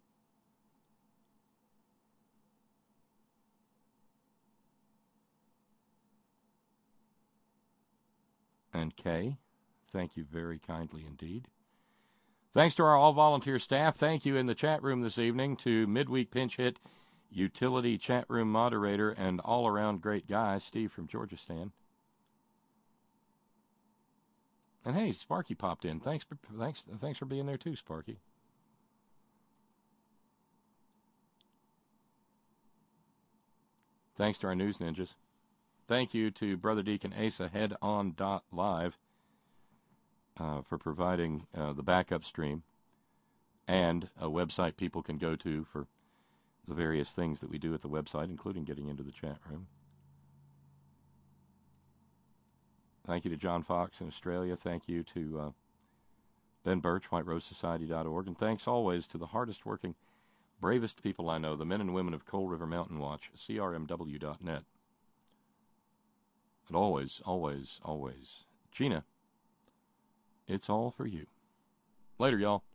and Kay. Thank you very kindly indeed. Thanks to our all-volunteer staff. Thank you in the chat room this evening to midweek pinch hit, utility chat room moderator, and all-around great guy, Steve from Georgistan. And hey, Sparky popped in. Thanks for being there too, Sparky. Thanks to our news ninjas. Thank you to Brother Deacon Asa, headon.live, for providing the backup stream and a website people can go to for the various things that we do at the website, including getting into the chat room. Thank you to John Fox in Australia. Thank you to Ben Birch, WhiteRoseSociety.org. And thanks always to the hardest working, bravest people I know, the men and women of Coal River Mountain Watch, CRMW.net. And always, always, always, Gina, it's all for you. Later, y'all.